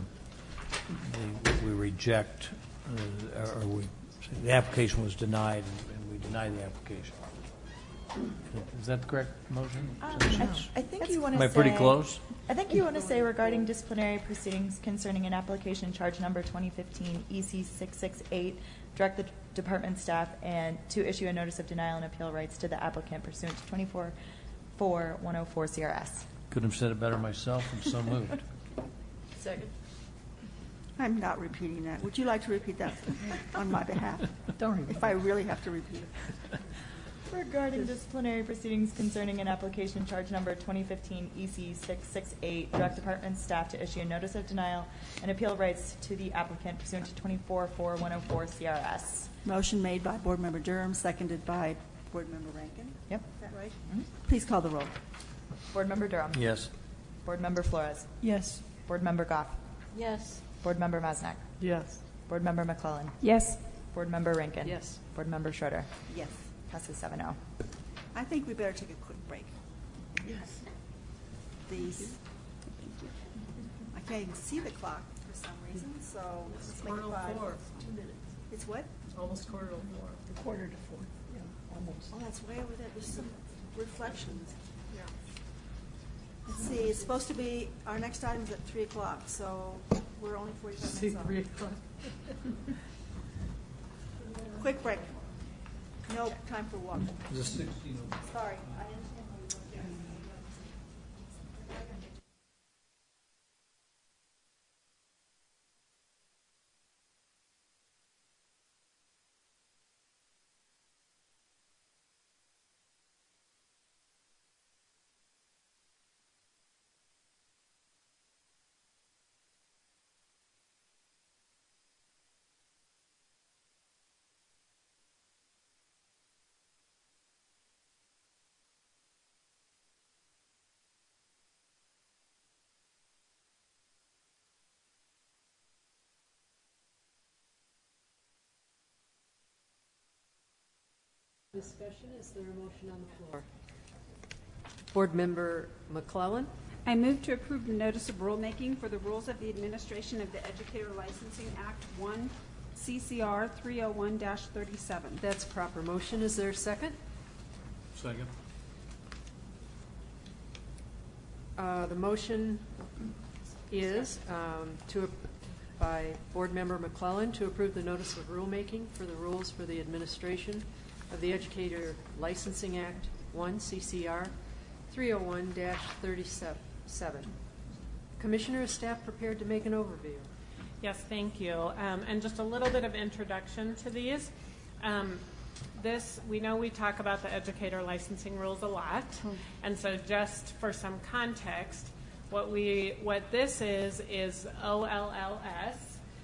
we reject, the application was denied and we deny the application. Is that the correct motion? I think you want to Am say... I pretty close? I think you want to say regarding disciplinary proceedings concerning an application charge number 2015 EC 668, direct the department staff and to issue a notice of denial and appeal rights to the applicant pursuant to 244104 CRS. Couldn't have said it better myself. I'm so moved. Second. I'm not repeating that. Would you like to repeat that on my behalf? Don't repeat if I really have to repeat it. Regarding disciplinary proceedings concerning an application charge number 2015 EC 668, direct department staff to issue a notice of denial and appeal rights to the applicant pursuant to 244104 CRS. Motion made by Board Member Durham, seconded by Board Member Rankin. Yep. Is that right? Mm-hmm. Please call the roll. Board Member Durham. Yes. Board Member Flores. Yes. Board Member Goff. Yes. Board Member Masnack. Yes. Board Member McClellan. Yes. Board Member Rankin. Yes. Board Member Schroeder. Yes. Passes 7-0. I think we better take a quick break. Yes. These. I can't even see the clock for some reason, so let's make it 5. 4. 2 minutes. It's what? Almost quarter to 4. Quarter to 4. Yeah, almost. Oh, that's way over there. There's some reflections. Let's see, it's supposed to be, our next item is at 3 o'clock, so we're only 45 minutes off. 3 o'clock. Quick break. No time for walk. Is this- Sorry, I understand how you work. Discussion, is there a motion on the floor? Board Member McClellan. I move to approve the notice of rulemaking for the rules of the administration of the Educator Licensing Act 1 CCR 301-37. That's proper motion. Is there a second? Second. The motion is by Board Member McClellan to approve the notice of rulemaking for the rules for the administration of the Educator Licensing Act 1 CCR 301-37. Commissioner, is staff prepared to make an overview? Yes, thank you. And just a little bit of introduction to these. We know we talk about the educator licensing rules a lot, and so just for some context, what this is OLLS,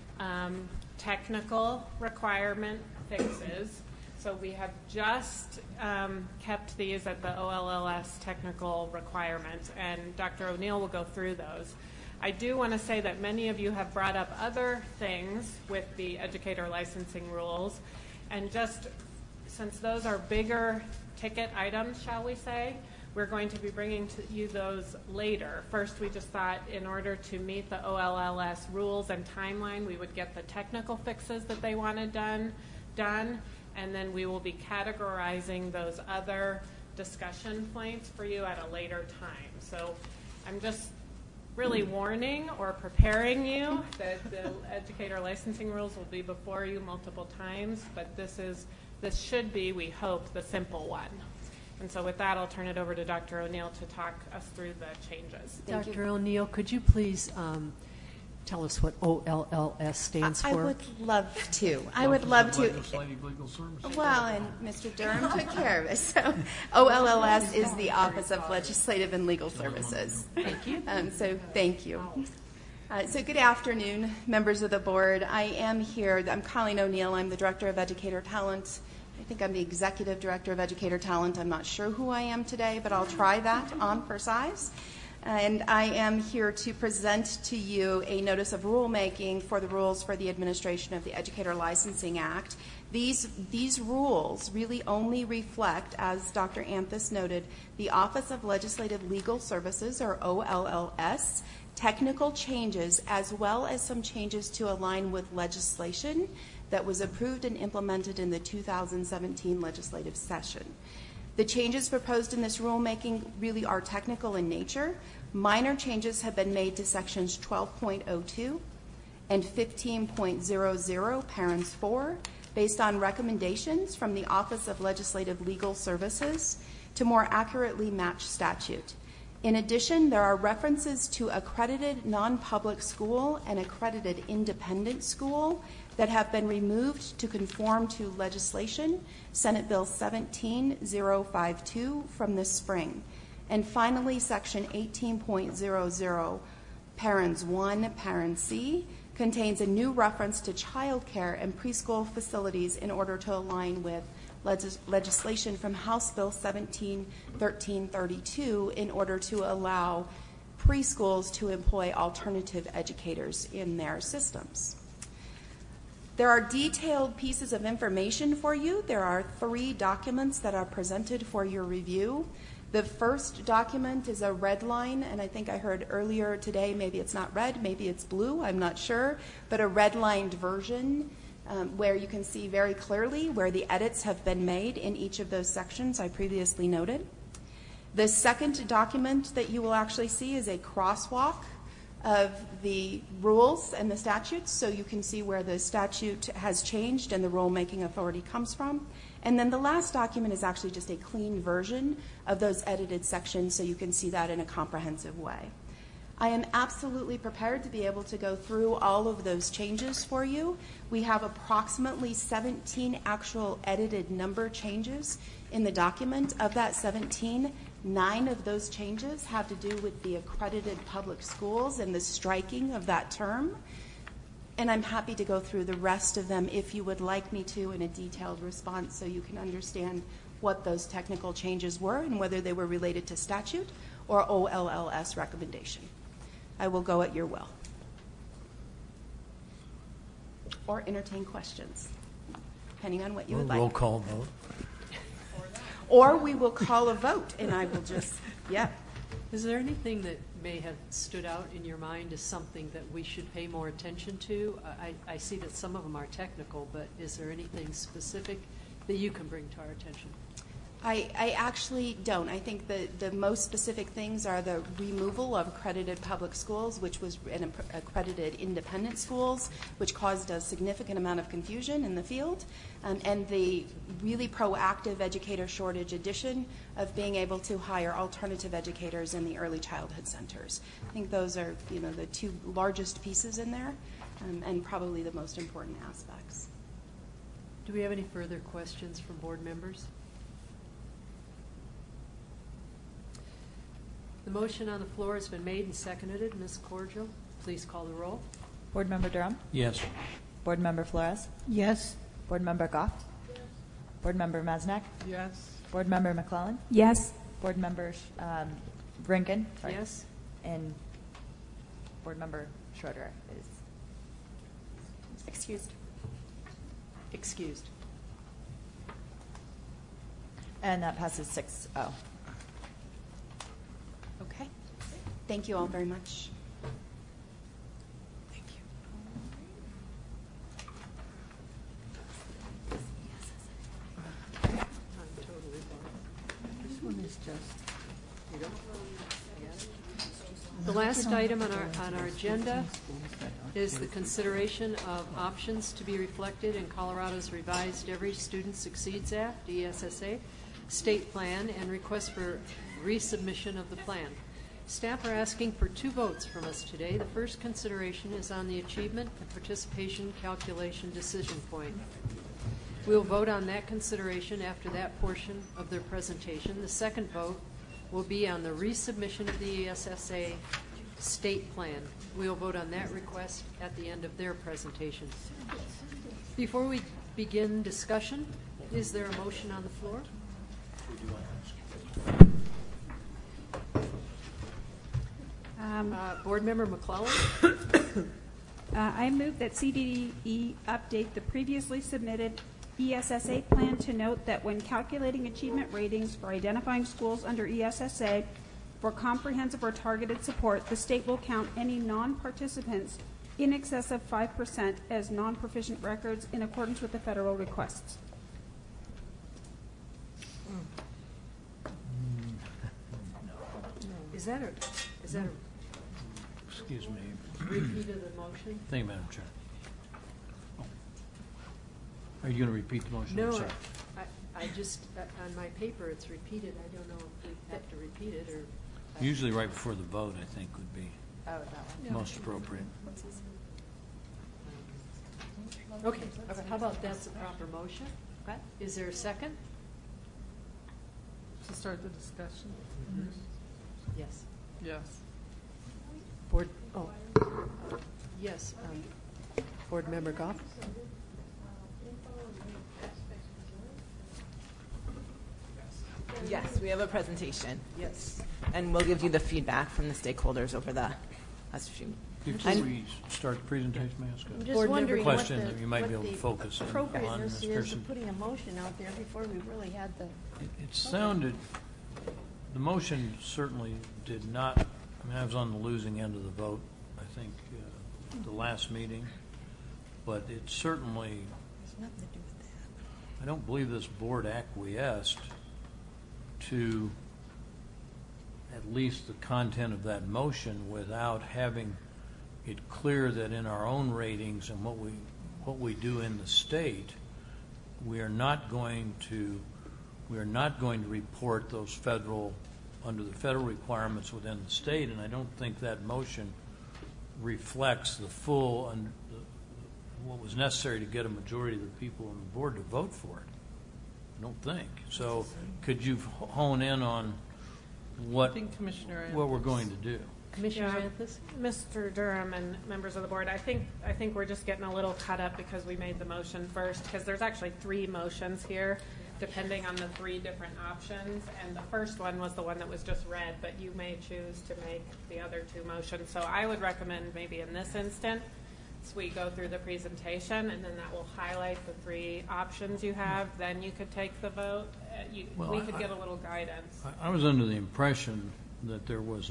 technical requirement fixes. So we have just kept these at the OLLS technical requirements, and Dr. O'Neill will go through those. I do want to say that many of you have brought up other things with the educator licensing rules, and just since those are bigger ticket items, shall we say, we're going to be bringing to you those later. First, we just thought in order to meet the OLLS rules and timeline, we would get the technical fixes that they wanted done, and then we will be categorizing those other discussion points for you at a later time. So I'm just really warning or preparing you that the educator licensing rules will be before you multiple times, but this should be, we hope, the simple one. And so with that, I'll turn it over to Dr. O'Neill to talk us through the changes. Dr. O'Neill, could you please tell us what OLLS stands for? I would love to. I would love to. Legislative Legal Services. Well, and Mr. Durham took care of it. So OLLS is the Office of Legislative and Legal Services. Thank you. So thank you. So good afternoon, members of the board. I am here. I'm Colleen O'Neill. I'm the Director of Educator Talent. I think I'm the Executive Director of Educator Talent. I'm not sure who I am today, but I'll try that on for size. And I am here to present to you a notice of rulemaking for the rules for the administration of the Educator Licensing Act. These rules really only reflect, as Dr. Anthus noted, the Office of Legislative Legal Services, or OLLS, technical changes, as well as some changes to align with legislation that was approved and implemented in the 2017 legislative session. The changes proposed in this rulemaking really are technical in nature. Minor changes have been made to sections 12.02 and 15.00, parens 4, based on recommendations from the Office of Legislative Legal Services to more accurately match statute. In addition, there are references to accredited non-public school and accredited independent school that have been removed to conform to legislation, Senate Bill 17052 from this spring. And finally, Section 18.00, parens 1, parens C, contains a new reference to child care and preschool facilities in order to align with legislation from House Bill 1332 in order to allow preschools to employ alternative educators in their systems. There are detailed pieces of information for you. There are 3 documents that are presented for your review. The first document is a red line, and I think I heard earlier today, maybe it's not red, maybe it's blue, I'm not sure, but a red-lined version where you can see very clearly where the edits have been made in each of those sections I previously noted. The second document that you will actually see is a crosswalk of the rules and the statutes, so you can see where the statute has changed and the rulemaking authority comes from. And then the last document is actually just a clean version of those edited sections, so you can see that in a comprehensive way. I am absolutely prepared to be able to go through all of those changes for you. We have approximately 17 actual edited number changes in the document. Of that 17, 9 of those changes have to do with the accredited public schools and the striking of that term. And I'm happy to go through the rest of them if you would like me to in a detailed response so you can understand what those technical changes were and whether they were related to statute or OLLS recommendation. I will go at your will. Or entertain questions, depending on what you would like. Roll call vote. Or we will call a vote, and I will just, yeah. Is there anything that may have stood out in your mind as something that we should pay more attention to? I see that some of them are technical, but is there anything specific that you can bring to our attention? I actually don't. I think the most specific things are the removal of accredited public schools, which was accredited independent schools, which caused a significant amount of confusion in the field, and the really proactive educator shortage addition of being able to hire alternative educators in the early childhood centers. I think those are, the two largest pieces in there, and probably the most important aspects. Do we have any further questions from board members? The motion on the floor has been made and seconded. Ms. Cordial, please call the roll. Board Member Durham? Yes. Board Member Flores? Yes. Board Member Goff? Yes. Board Member Mesnack? Yes. Board Member McClellan? Yes. Board Member Brinken? Sorry. Yes. And Board Member Schroeder is excused. Excused. And that passes 6-0. Okay. Thank you all very much. Thank you. This one is just. The last item on our agenda is the consideration of options to be reflected in Colorado's revised Every Student Succeeds Act, ESSA, state plan and request for resubmission of the plan. Staff are asking for 2 votes from us today. The first consideration is on the achievement and participation calculation decision point. We will vote on that consideration after that portion of their presentation. The second vote will be on the resubmission of the ESSA state plan. We will vote on that request at the end of their presentation. Before we begin discussion, is there a motion on the floor? Board Member McClellan? I move that CDE update the previously submitted ESSA plan to note that when calculating achievement ratings for identifying schools under ESSA for comprehensive or targeted support, the state will count any non-participants in excess of 5% as non-proficient records in accordance with the federal requests. Is that a excuse me, repeat of the motion? Thank you, Madam Chair. Are you going to repeat the motion? No, I'm sorry. I just, on my paper, it's repeated. I don't know if we have to repeat it or. Usually right before the vote, I think, would be most appropriate. Okay, how about that's a proper motion? Okay. Is there a second? To start the discussion? Yes. Yes. Board, yes. Board Member Goff? Yes, we have a presentation. Yes. And we'll give you the feedback from the stakeholders over the last few. Before we start the presentation, may I ask I'm a just wondering what question that you might be able to focus on appropriateness this is person? of putting a motion out there before we really had the. It sounded, the motion certainly did not, I mean, I was on the losing end of the vote, I think, the last meeting, but it certainly, I don't believe this board acquiesced to at least the content of that motion without having it clear that in our own ratings and what we do in the state, we are not going to report those under the federal requirements within the state, and I don't think that motion reflects the full and what was necessary to get a majority of the people on the board to vote for it. I don't think. So could you hone in on what we're going to do? Commissioner Anthony? Mr. Durham and members of the board, I think we're just getting a little cut up because we made the motion first, because there's actually 3 motions here, depending on the 3 different options. And the first one was the one that was just read, but you may choose to make the other 2 motions. So I would recommend maybe in this instance, we go through the presentation, and then that will highlight the 3 options you have. Then you could take the vote. We could get a little guidance. I was under the impression that there were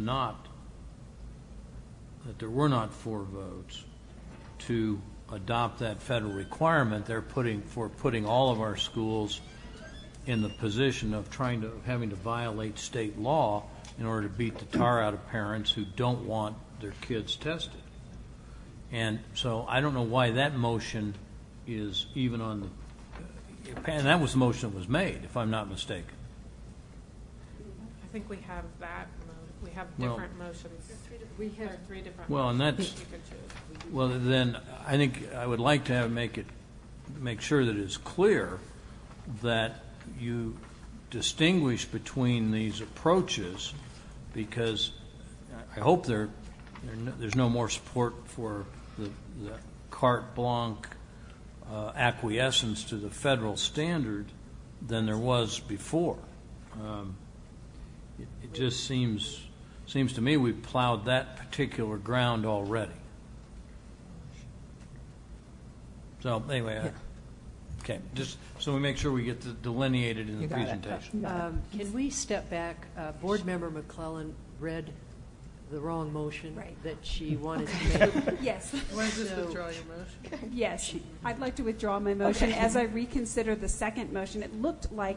not 4 votes to adopt that federal requirement. They're putting all of our schools in the position of having to violate state law in order to beat the tar out of parents who don't want their kids tested. And so I don't know why that motion is even on and that was the motion that was made, if I'm not mistaken. I think we have that. We have different motions. We have 3 different motions. And that's, you could choose. Well, then I think I would like to make sure that it's clear that you distinguish between these approaches, because I hope there's no more support for the carte blanche acquiescence to the federal standard than there was before. It just seems to me we've plowed that particular ground already. So anyway, okay, just so we make sure we get delineated in the presentation. Can we step back? Board Member McClellan read the wrong motion that she wanted to make. Yes. You want to just withdraw your motion? Yes. I'd like to withdraw my motion. As I reconsider the second motion, it looked like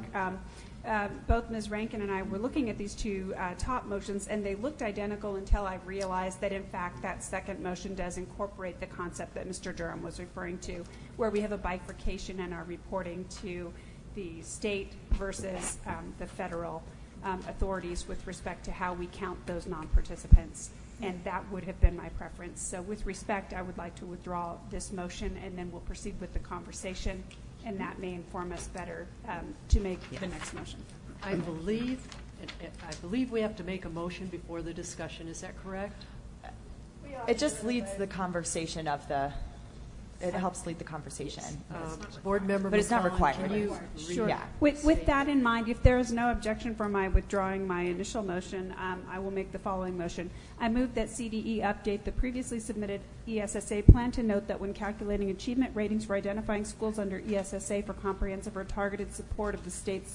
both Ms. Rankin and I were looking at these 2 top motions, and they looked identical until I realized that, in fact, that second motion does incorporate the concept that Mr. Durham was referring to, where we have a bifurcation in our reporting to the state versus the federal authorities with respect to how we count those non-participants, and that would have been my preference. So with respect, I would like to withdraw this motion, and then we'll proceed with the conversation, and that may inform us better to make the next motion. I believe we have to make a motion before the discussion. Is that correct? It just leads the conversation it helps lead the conversation. Board Member but it's not McClellan, required. Can you Sure. Yeah. With that in mind, if there is no objection for my withdrawing my initial motion, I will make the following motion. I move that CDE update the previously submitted ESSA plan to note that when calculating achievement ratings for identifying schools under ESSA for comprehensive or targeted support of the state's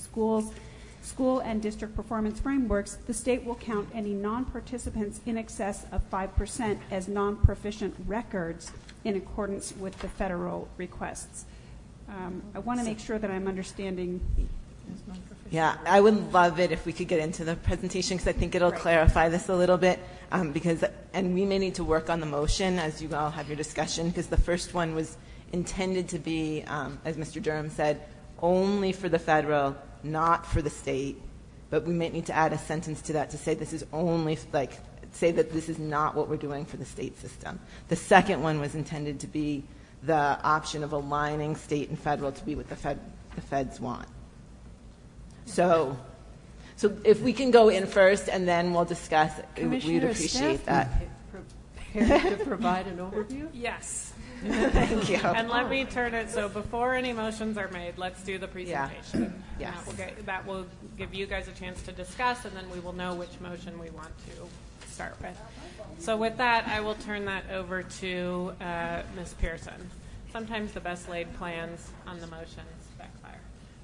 school and district performance frameworks, the state will count any non-participants in excess of 5% as non-proficient records in accordance with the federal requests. I want to make sure that I'm understanding. Yeah, I would love it if we could get into the presentation, because I think it'll clarify this a little bit. And we may need to work on the motion as you all have your discussion, because the first one was intended to be, as Mr. Durham said, only for the federal, not for the state. But we might need to add a sentence to that to say this is only, say that this is not what we're doing for the state system. The second one was intended to be the option of aligning state and federal to be what the feds want. So if we can go in first and then we'll discuss, we'd appreciate that. Prepared to provide an overview? Yes. Thank you. And let me turn it, so before any motions are made, let's do the presentation. Yeah. Yes. That will give you guys a chance to discuss, and then we will know which motion we want to start with. So with that, I will turn that over to Ms. Pearson. Sometimes the best laid plans on the motions backfire.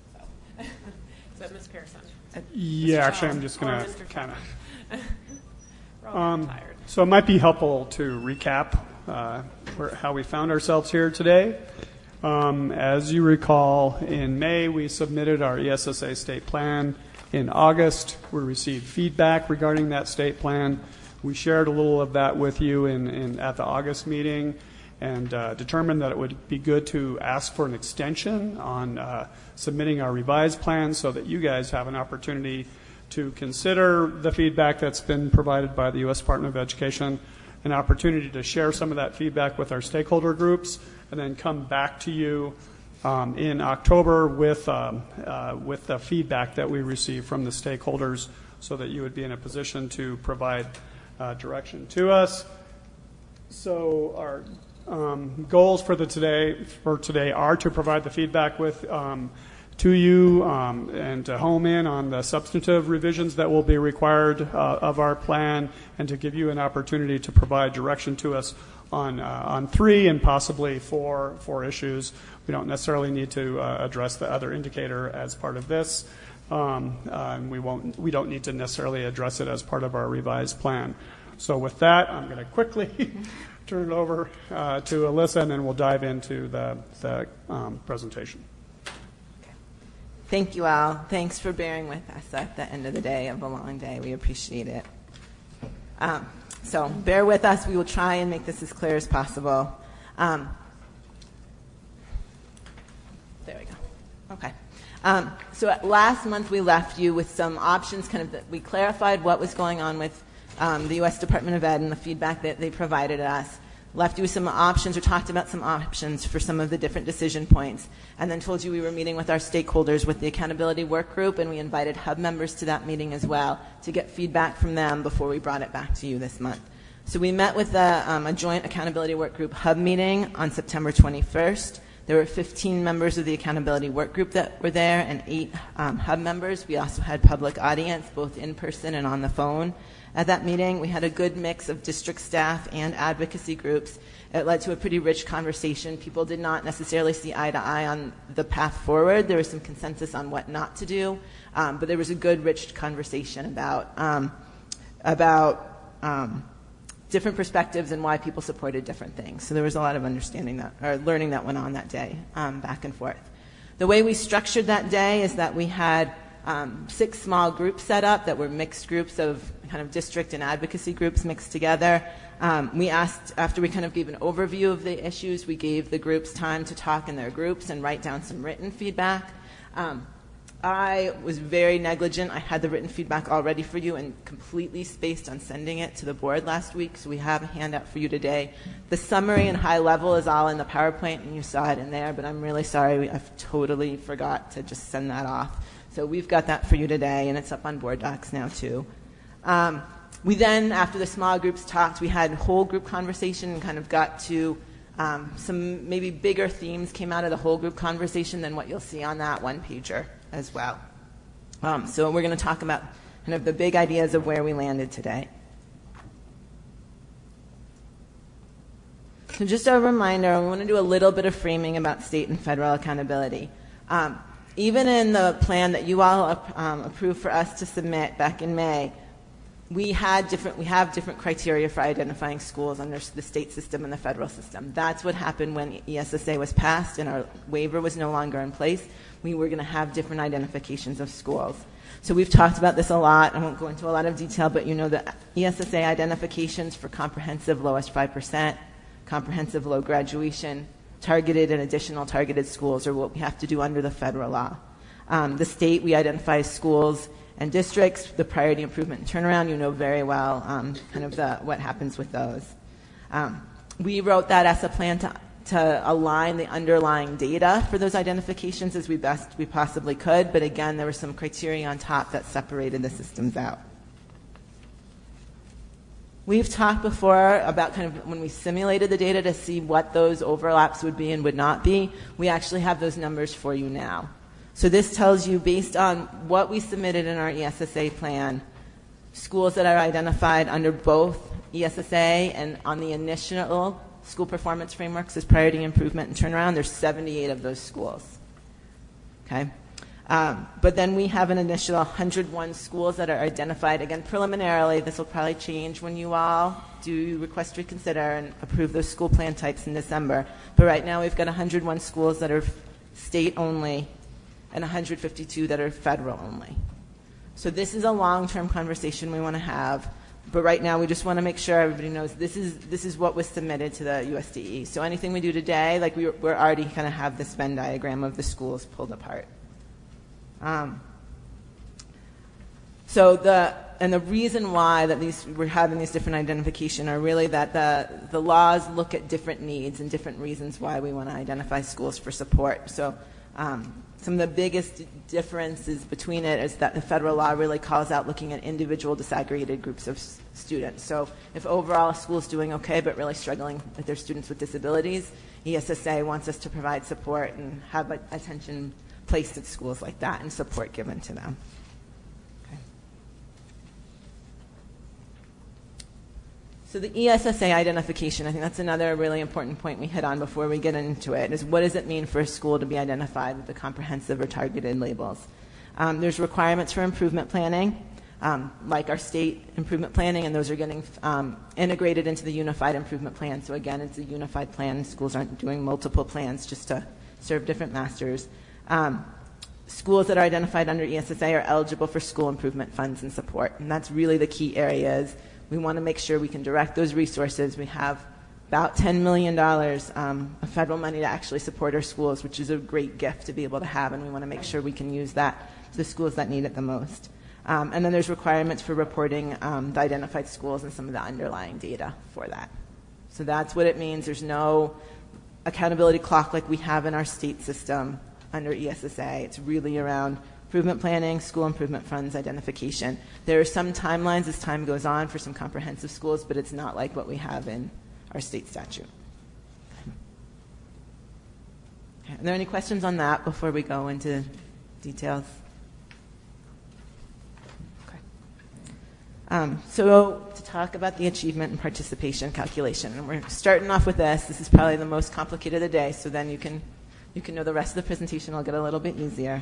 So Ms. Pearson. Yeah, actually, I'm just going to kind of. We're all tired. So it might be helpful to recap how we found ourselves here today. As you recall, in May, we submitted our ESSA state plan in August. We received feedback regarding that state plan. We shared a little of that with you at the August meeting, and determined that it would be good to ask for an extension on submitting our revised plan so that you guys have an opportunity to consider the feedback that's been provided by the U.S. Department of Education, an opportunity to share some of that feedback with our stakeholder groups, and then come back to you in October with the feedback that we receive from the stakeholders so that you would be in a position to provide direction to us. So our goals for today are to provide the feedback to you and to home in on the substantive revisions that will be required of our plan, and to give you an opportunity to provide direction to us on 3 and possibly 4 issues. We don't necessarily need to address the other indicator as part of this. And we don't need to necessarily address it as part of our revised plan. So with that, I'm going to quickly turn it over to Alyssa, and then we'll dive into the presentation. Thank you all. Thanks for bearing with us at the end of the day of a long day. We appreciate it. So bear with us. We will try and make this as clear as possible. There we go. Okay. So last month we left you with some options, we clarified what was going on with the U.S. Department of Ed and the feedback that they provided us. Left you with some options, or talked about some options for some of the different decision points, and then told you we were meeting with our stakeholders with the accountability work group, and we invited hub members to that meeting as well to get feedback from them before we brought it back to you this month. So we met with a joint accountability work group hub meeting on September 21st. There were 15 members of the accountability work group that were there, and 8 hub members. We also had public audience, both in person and on the phone. At that meeting, we had a good mix of district staff and advocacy groups. It led to a pretty rich conversation. People did not necessarily see eye to eye on the path forward. There was some consensus on what not to do, but there was a good, rich conversation about different perspectives and why people supported different things. So there was a lot of learning that went on that day, back and forth. The way we structured that day is that we had 6 small groups set up that were mixed groups of kind of district and advocacy groups mixed together. We asked, after we kind of gave an overview of the issues, we gave the groups time to talk in their groups and write down some written feedback. I was very negligent. I had the written feedback all ready for you and completely spaced on sending it to the board last week, so we have a handout for you today. The summary and high level is all in the PowerPoint, and you saw it in there, but I'm really sorry. I've totally forgot to just send that off. So we've got that for you today, and it's up on board docs now too. We then, after the small groups talked, we had a whole group conversation and kind of got to some maybe bigger themes came out of the whole group conversation than what you'll see on that one-pager as well. So we're going to talk about kind of the big ideas of where we landed today. So just a reminder, we want to do a little bit of framing about state and federal accountability. Even in the plan that you all approved for us to submit back in May, we have different criteria for identifying schools under the state system and the federal system. That's what happened when ESSA was passed and our waiver was no longer in place. We were going to have different identifications of schools. So we've talked about this a lot. I won't go into a lot of detail, but you know that ESSA identifications for comprehensive lowest 5%, comprehensive low graduation, targeted and additional targeted schools are what we have to do under the federal law. The state, we identify schools and districts, the priority improvement and turnaround, you know very well what happens with those. We wrote that as a plan to align the underlying data for those identifications as we best we possibly could, but again, there were some criteria on top that separated the systems out. We've talked before about kind of when we simulated the data to see what those overlaps would be and would not be. We actually have those numbers for you now. So this tells you, based on what we submitted in our ESSA plan, schools that are identified under both ESSA and on the initial school performance frameworks as priority improvement and turnaround, there's 78 of those schools. Okay? But then we have an initial 101 schools that are identified. Again, preliminarily, this will probably change when you all do request reconsider and approve those school plan types in December. But right now we've got 101 schools that are state only and 152 that are federal only. So this is a long-term conversation we want to have. But right now, we just want to make sure everybody knows this is what was submitted to the USDE. So anything we do today, like we're already kind of have this Venn diagram of the schools pulled apart. So the reason why that we're having these different identification are really that the laws look at different needs and different reasons why we want to identify schools for support. So some of the biggest differences between it is that the federal law really calls out looking at individual disaggregated groups of students. So if overall a school is doing okay but really struggling with their students with disabilities, ESSA wants us to provide support and have attention placed at schools like that and support given to them. Okay. So the ESSA identification, I think that's another really important point we hit on before we get into it, is what does it mean for a school to be identified with the comprehensive or targeted labels? There's requirements for improvement planning, like our state improvement planning, and those are getting integrated into the unified improvement plan. So again, it's a unified plan. Schools aren't doing multiple plans just to serve different masters. Schools that are identified under ESSA are eligible for school improvement funds and support, and that's really the key areas. We want to make sure we can direct those resources. We have about $10 million of federal money to actually support our schools, which is a great gift to be able to have, and we want to make sure we can use that to the schools that need it the most. And then there's requirements for reporting the identified schools and some of the underlying data for that. So that's what it means. There's no accountability clock like we have in our state system under ESSA. It's really around improvement planning, school improvement funds, identification. There are some timelines as time goes on for some comprehensive schools, but it's not like what we have in our state statute. Okay. Are there any questions on that before we go into details? So to talk about the achievement and participation calculation, and we're starting off with this. This is probably the most complicated of the day, so then you can know the rest of the presentation will get a little bit easier.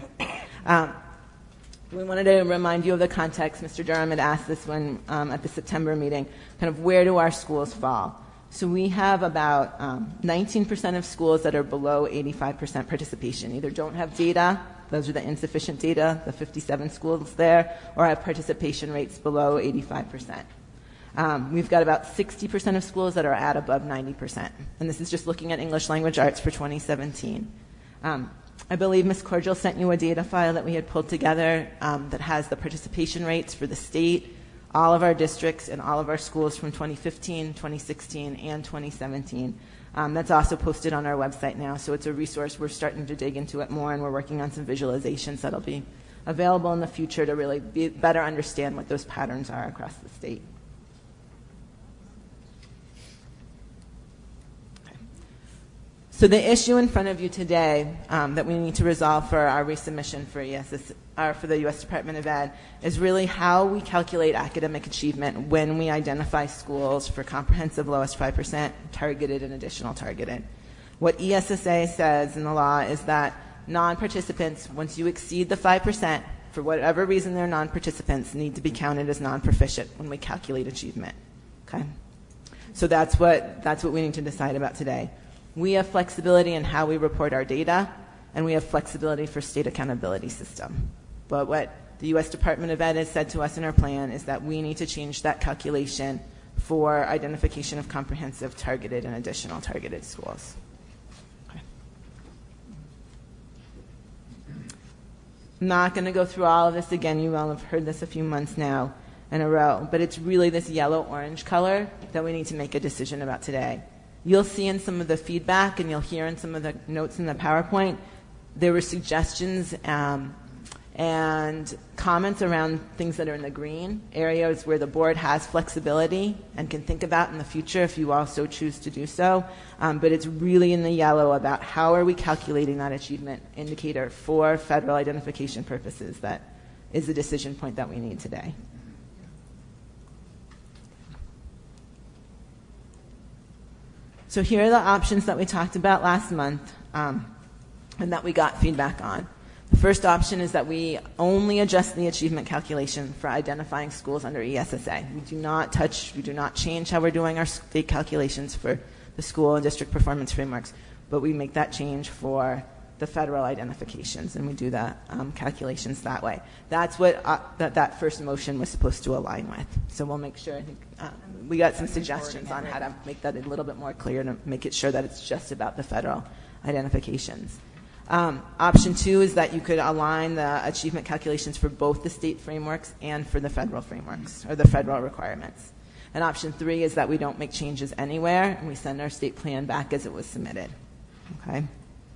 We wanted to remind you of the context. Mr. Durham had asked this one at the September meeting, kind of where do our schools fall? So we have about 19% of schools that are below 85% participation, either don't have data, those are the insufficient data, the 57 schools there, or have participation rates below 85%. We've got about 60% of schools that are at above 90%. And this is just looking at English language arts for 2017. I believe Ms. Cordial sent you a data file that we had pulled together that has the participation rates for the state, all of our districts, and all of our schools from 2015, 2016, and 2017. That's also posted on our website now, so it's a resource. We're starting to dig into it more, and we're working on some visualizations that'll be available in the future to really better understand what those patterns are across the state. Okay. So the issue in front of you today that we need to resolve for our resubmission for for the U.S. Department of Ed is really how we calculate academic achievement when we identify schools for comprehensive lowest 5%, targeted and additional targeted. What ESSA says in the law is that non-participants, once you exceed the 5%, for whatever reason they're non-participants, need to be counted as non-proficient when we calculate achievement. Okay? So that's what we need to decide about today. We have flexibility in how we report our data, and we have flexibility for state accountability system. But what the U.S. Department of Ed has said to us in our plan is that we need to change that calculation for identification of comprehensive, targeted, and additional targeted schools. Okay. I'm not going to go through all of this again. You all have heard this a few months now in a row. But it's really this yellow-orange color that we need to make a decision about today. You'll see in some of the feedback, and you'll hear in some of the notes in the PowerPoint, there were suggestions and comments around things that are in the green, areas where the board has flexibility and can think about in the future if you also choose to do so. But it's really in the yellow about how are we calculating that achievement indicator for federal identification purposes. That is the decision point that we need today. So here are the options that we talked about last month and that we got feedback on. The first option is that we only adjust the achievement calculation for identifying schools under ESSA. We do not change how we're doing our state calculations for the school and district performance frameworks, but we make that change for the federal identifications, and we do the calculations that way. That's what that first motion was supposed to align with. So we'll make sure, I think we got some suggestions on how to make that a little bit more clear to make it sure that it's just about the federal identifications. Option 2 is that you could align the achievement calculations for both the state frameworks and for the federal frameworks, or the federal requirements. And option 3 is that we don't make changes anywhere, and we send our state plan back as it was submitted. Okay?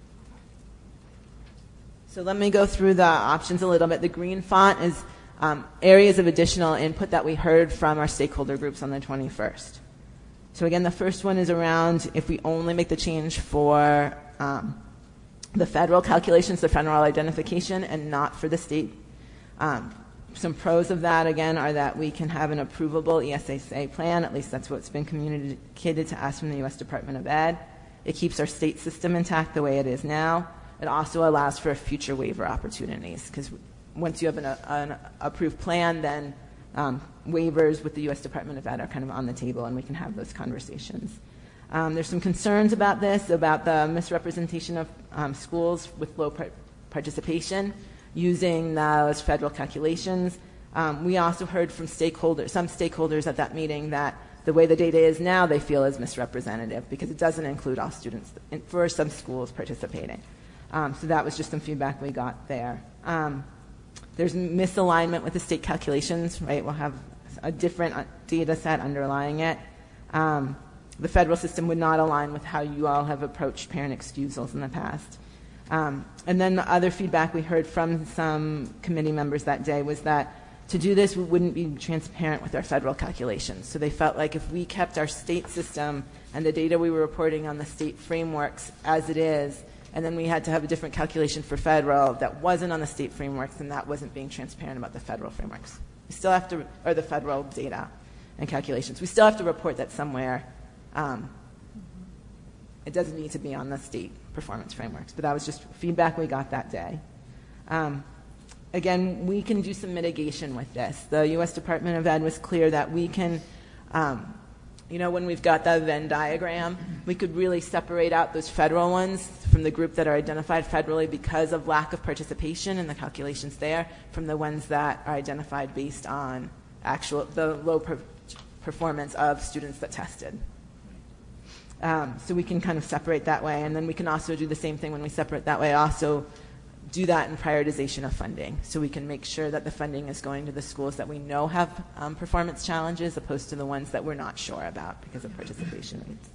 So let me go through the options a little bit. The green font is areas of additional input that we heard from our stakeholder groups on the 21st. So again, the first one is around if we only make the change for the federal calculations, the federal identification, and not for the state. Some pros of that, again, are that we can have an approvable ESSA plan. At least that's what's been communicated to us from the U.S. Department of Ed. It keeps our state system intact the way it is now. It also allows for future waiver opportunities, because once you have an approved plan, then waivers with the U.S. Department of Ed are kind of on the table, and we can have those conversations. There's some concerns about this, about the misrepresentation of schools with low participation using those federal calculations. We also heard from some stakeholders at that meeting that the way the data is now, they feel is misrepresentative because it doesn't include all students for some schools participating. So that was just some feedback we got there. There's misalignment with the state calculations, right? We'll have a different data set underlying it. The federal system would not align with how you all have approached parent excusals in the past. And then the other feedback we heard from some committee members that day was that to do this, we wouldn't be transparent with our federal calculations. So they felt like if we kept our state system and the data we were reporting on the state frameworks as it is, and then we had to have a different calculation for federal that wasn't on the state frameworks, and that wasn't being transparent about the federal frameworks. We still have to, or the federal data and calculations. We still have to report that somewhere. It doesn't need to be on the state performance frameworks, but that was just feedback we got that day. Again, we can do some mitigation with this. The U.S. Department of Ed was clear that we can, when we've got that Venn diagram, we could really separate out those federal ones from the group that are identified federally because of lack of participation in the calculations there from the ones that are identified based on the low performance of students that tested. So we can kind of separate that way, and then we can also do the same thing when we separate that way, also do that in prioritization of funding, so we can make sure that the funding is going to the schools that we know have performance challenges opposed to the ones that we're not sure about because of participation rates.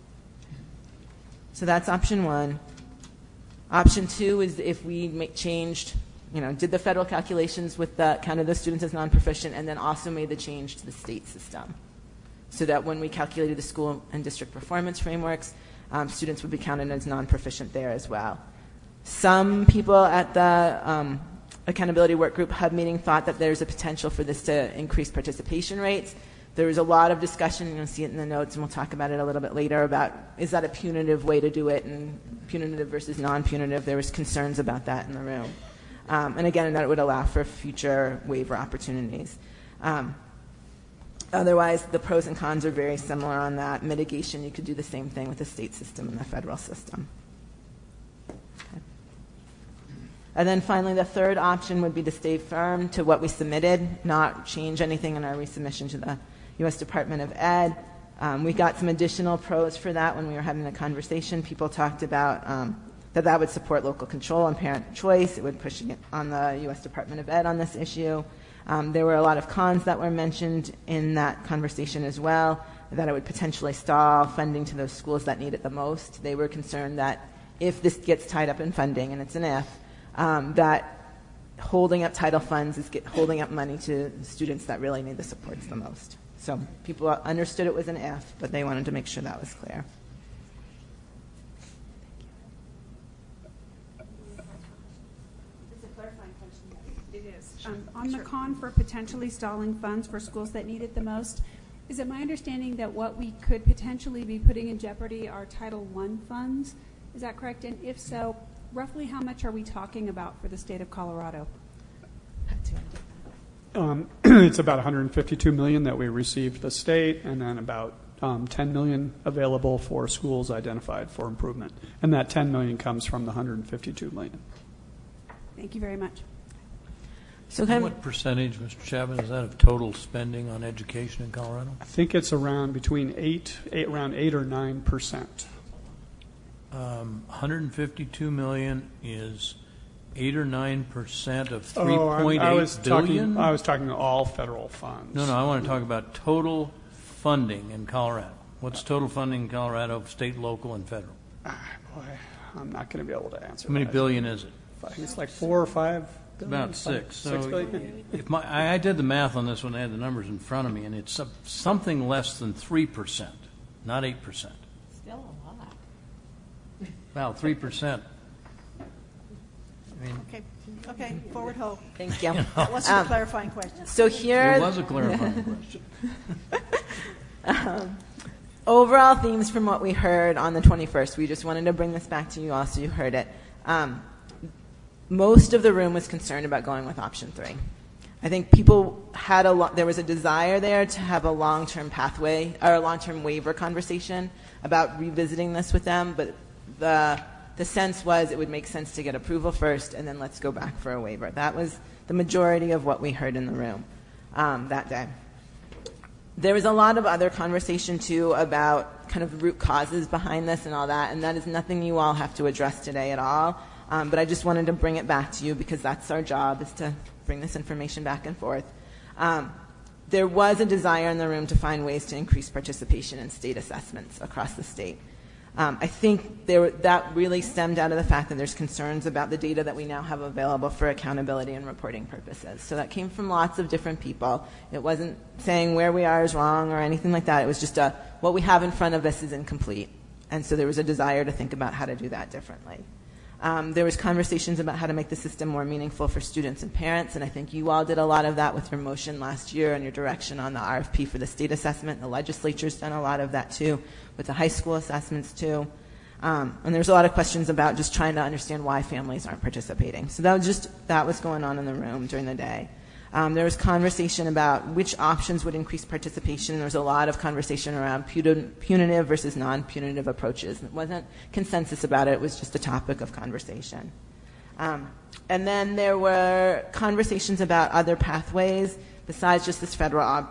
So that's option 1. Option 2 is if we changed, did the federal calculations with the counted those students as non-proficient and then also made the change to the state system, so that when we calculated the school and district performance frameworks, students would be counted as non-proficient there as well. Some people at the Accountability Work Group Hub meeting thought that there's a potential for this to increase participation rates. There was a lot of discussion, you'll see it in the notes, and we'll talk about it a little bit later, about is that a punitive way to do it, and punitive versus non-punitive. There was concerns about that in the room. And again, that it would allow for future waiver opportunities. Otherwise, the pros and cons are very similar on that. Mitigation, you could do the same thing with the state system and the federal system. Okay. And then finally, the third option would be to stay firm to what we submitted, not change anything in our resubmission to the U.S. Department of Ed. We got some additional pros for that when we were having the conversation. People talked about that would support local control and parent choice. It would push on the U.S. Department of Ed on this issue. There were a lot of cons that were mentioned in that conversation as well, that it would potentially stall funding to those schools that need it the most. They were concerned that if this gets tied up in funding, and it's an if, that holding up title funds is holding up money to students that really need the supports the most. So people understood it was an if, but they wanted to make sure that was clear. On the con for potentially stalling funds for schools that need it the most, is it my understanding that what we could potentially be putting in jeopardy are Title I funds? Is that correct? And if so, roughly how much are we talking about for the state of Colorado? It's about $152 million that we received the state, and then about $10 million available for schools identified for improvement. And that $10 million comes from the $152 million. Thank you very much. So what percentage, Mr. Chapman, is that of total spending on education in Colorado? I think it's around between around 8 or 9%. 152 million is 8 or 9% of 3.8 billion. I was talking all federal funds. No, I want to talk about total funding in Colorado. What's total funding in Colorado, state, local, and federal? Boy, I'm not going to be able to answer. How many billion is it? I think it's like 4 or 5 billion. About 6. So 6 billion. if I did the math on this when I had the numbers in front of me, and it's something less than 3%, not 8%. Still a lot. Well, 3%. I mean, Okay, forward hope. Thank you. What's your clarifying question? So here... It was a clarifying question. Overall themes from what we heard on the 21st. We just wanted to bring this back to you all so you heard it. Most of the room was concerned about going with option 3. I think people had there was a desire there to have a long-term pathway or a long-term waiver conversation about revisiting this with them, but the sense was it would make sense to get approval first and then let's go back for a waiver. That was the majority of what we heard in the room that day. There was a lot of other conversation, too, about kind of root causes behind this and all that, and that is nothing you all have to address today at all. But I just wanted to bring it back to you because that's our job, is to bring this information back and forth. There was a desire in the room to find ways to increase participation in state assessments across the state. I think that really stemmed out of the fact that there's concerns about the data that we now have available for accountability and reporting purposes. So that came from lots of different people. It wasn't saying where we are is wrong or anything like that. It was just what we have in front of us is incomplete. And so there was a desire to think about how to do that differently. There was conversations about how to make the system more meaningful for students and parents, and I think you all did a lot of that with your motion last year and your direction on the RFP for the state assessment. The legislature's done a lot of that too, with the high school assessments too. And there's a lot of questions about just trying to understand why families aren't participating. So that was going on in the room during the day. There was conversation about which options would increase participation. There was a lot of conversation around punitive versus non-punitive approaches. It wasn't consensus about it. It was just a topic of conversation. And then there were conversations about other pathways besides just this federal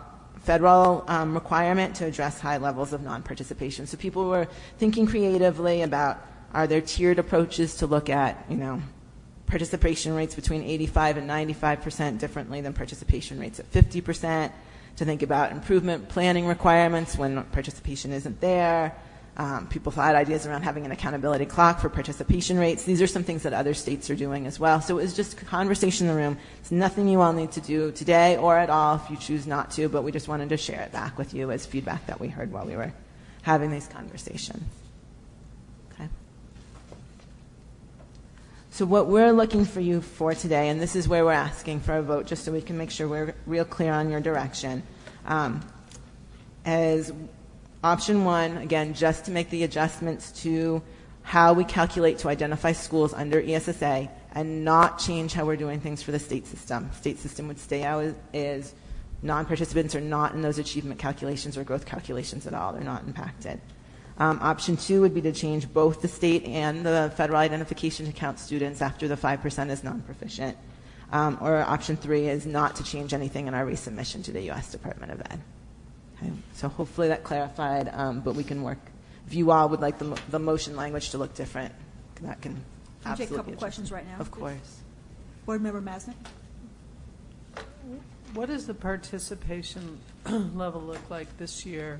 requirement to address high levels of non-participation. So people were thinking creatively about, are there tiered approaches to look at, participation rates between 85 and 95% differently than participation rates at 50%, to think about improvement planning requirements when participation isn't there. People thought ideas around having an accountability clock for participation rates. These are some things that other states are doing as well. So it was just a conversation in the room. It's nothing you all need to do today or at all if you choose not to, but we just wanted to share it back with you as feedback that we heard while we were having these conversations. Okay. So what we're looking for you for today, and this is where we're asking for a vote just so we can make sure we're real clear on your direction, is option 1, again, just to make the adjustments to how we calculate to identify schools under ESSA and not change how we're doing things for the state system. State system would stay out as non-participants are not in those achievement calculations or growth calculations at all. They're not impacted. Option 2 would be to change both the state and the federal identification to count students after the 5% is non-proficient. Or option 3 is not to change anything in our resubmission to the U.S. Department of Ed. Okay. So hopefully that clarified, but we can work. If you all would like the motion language to look different, that can absolutely I'll take a couple questions right now. Of course. Board Member Masnick? What does the participation level look like this year,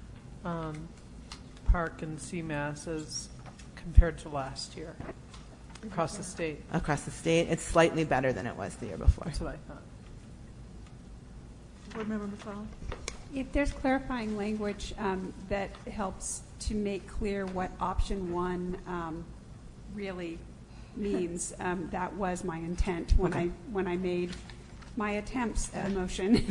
Park and CMAS, as compared to last year across the state? Across the state, it's slightly better than it was the year before. That's what I thought. Board Member McFarland? If there's clarifying language that helps to make clear what option 1 really means, that was my intent when I made my attempts at a motion.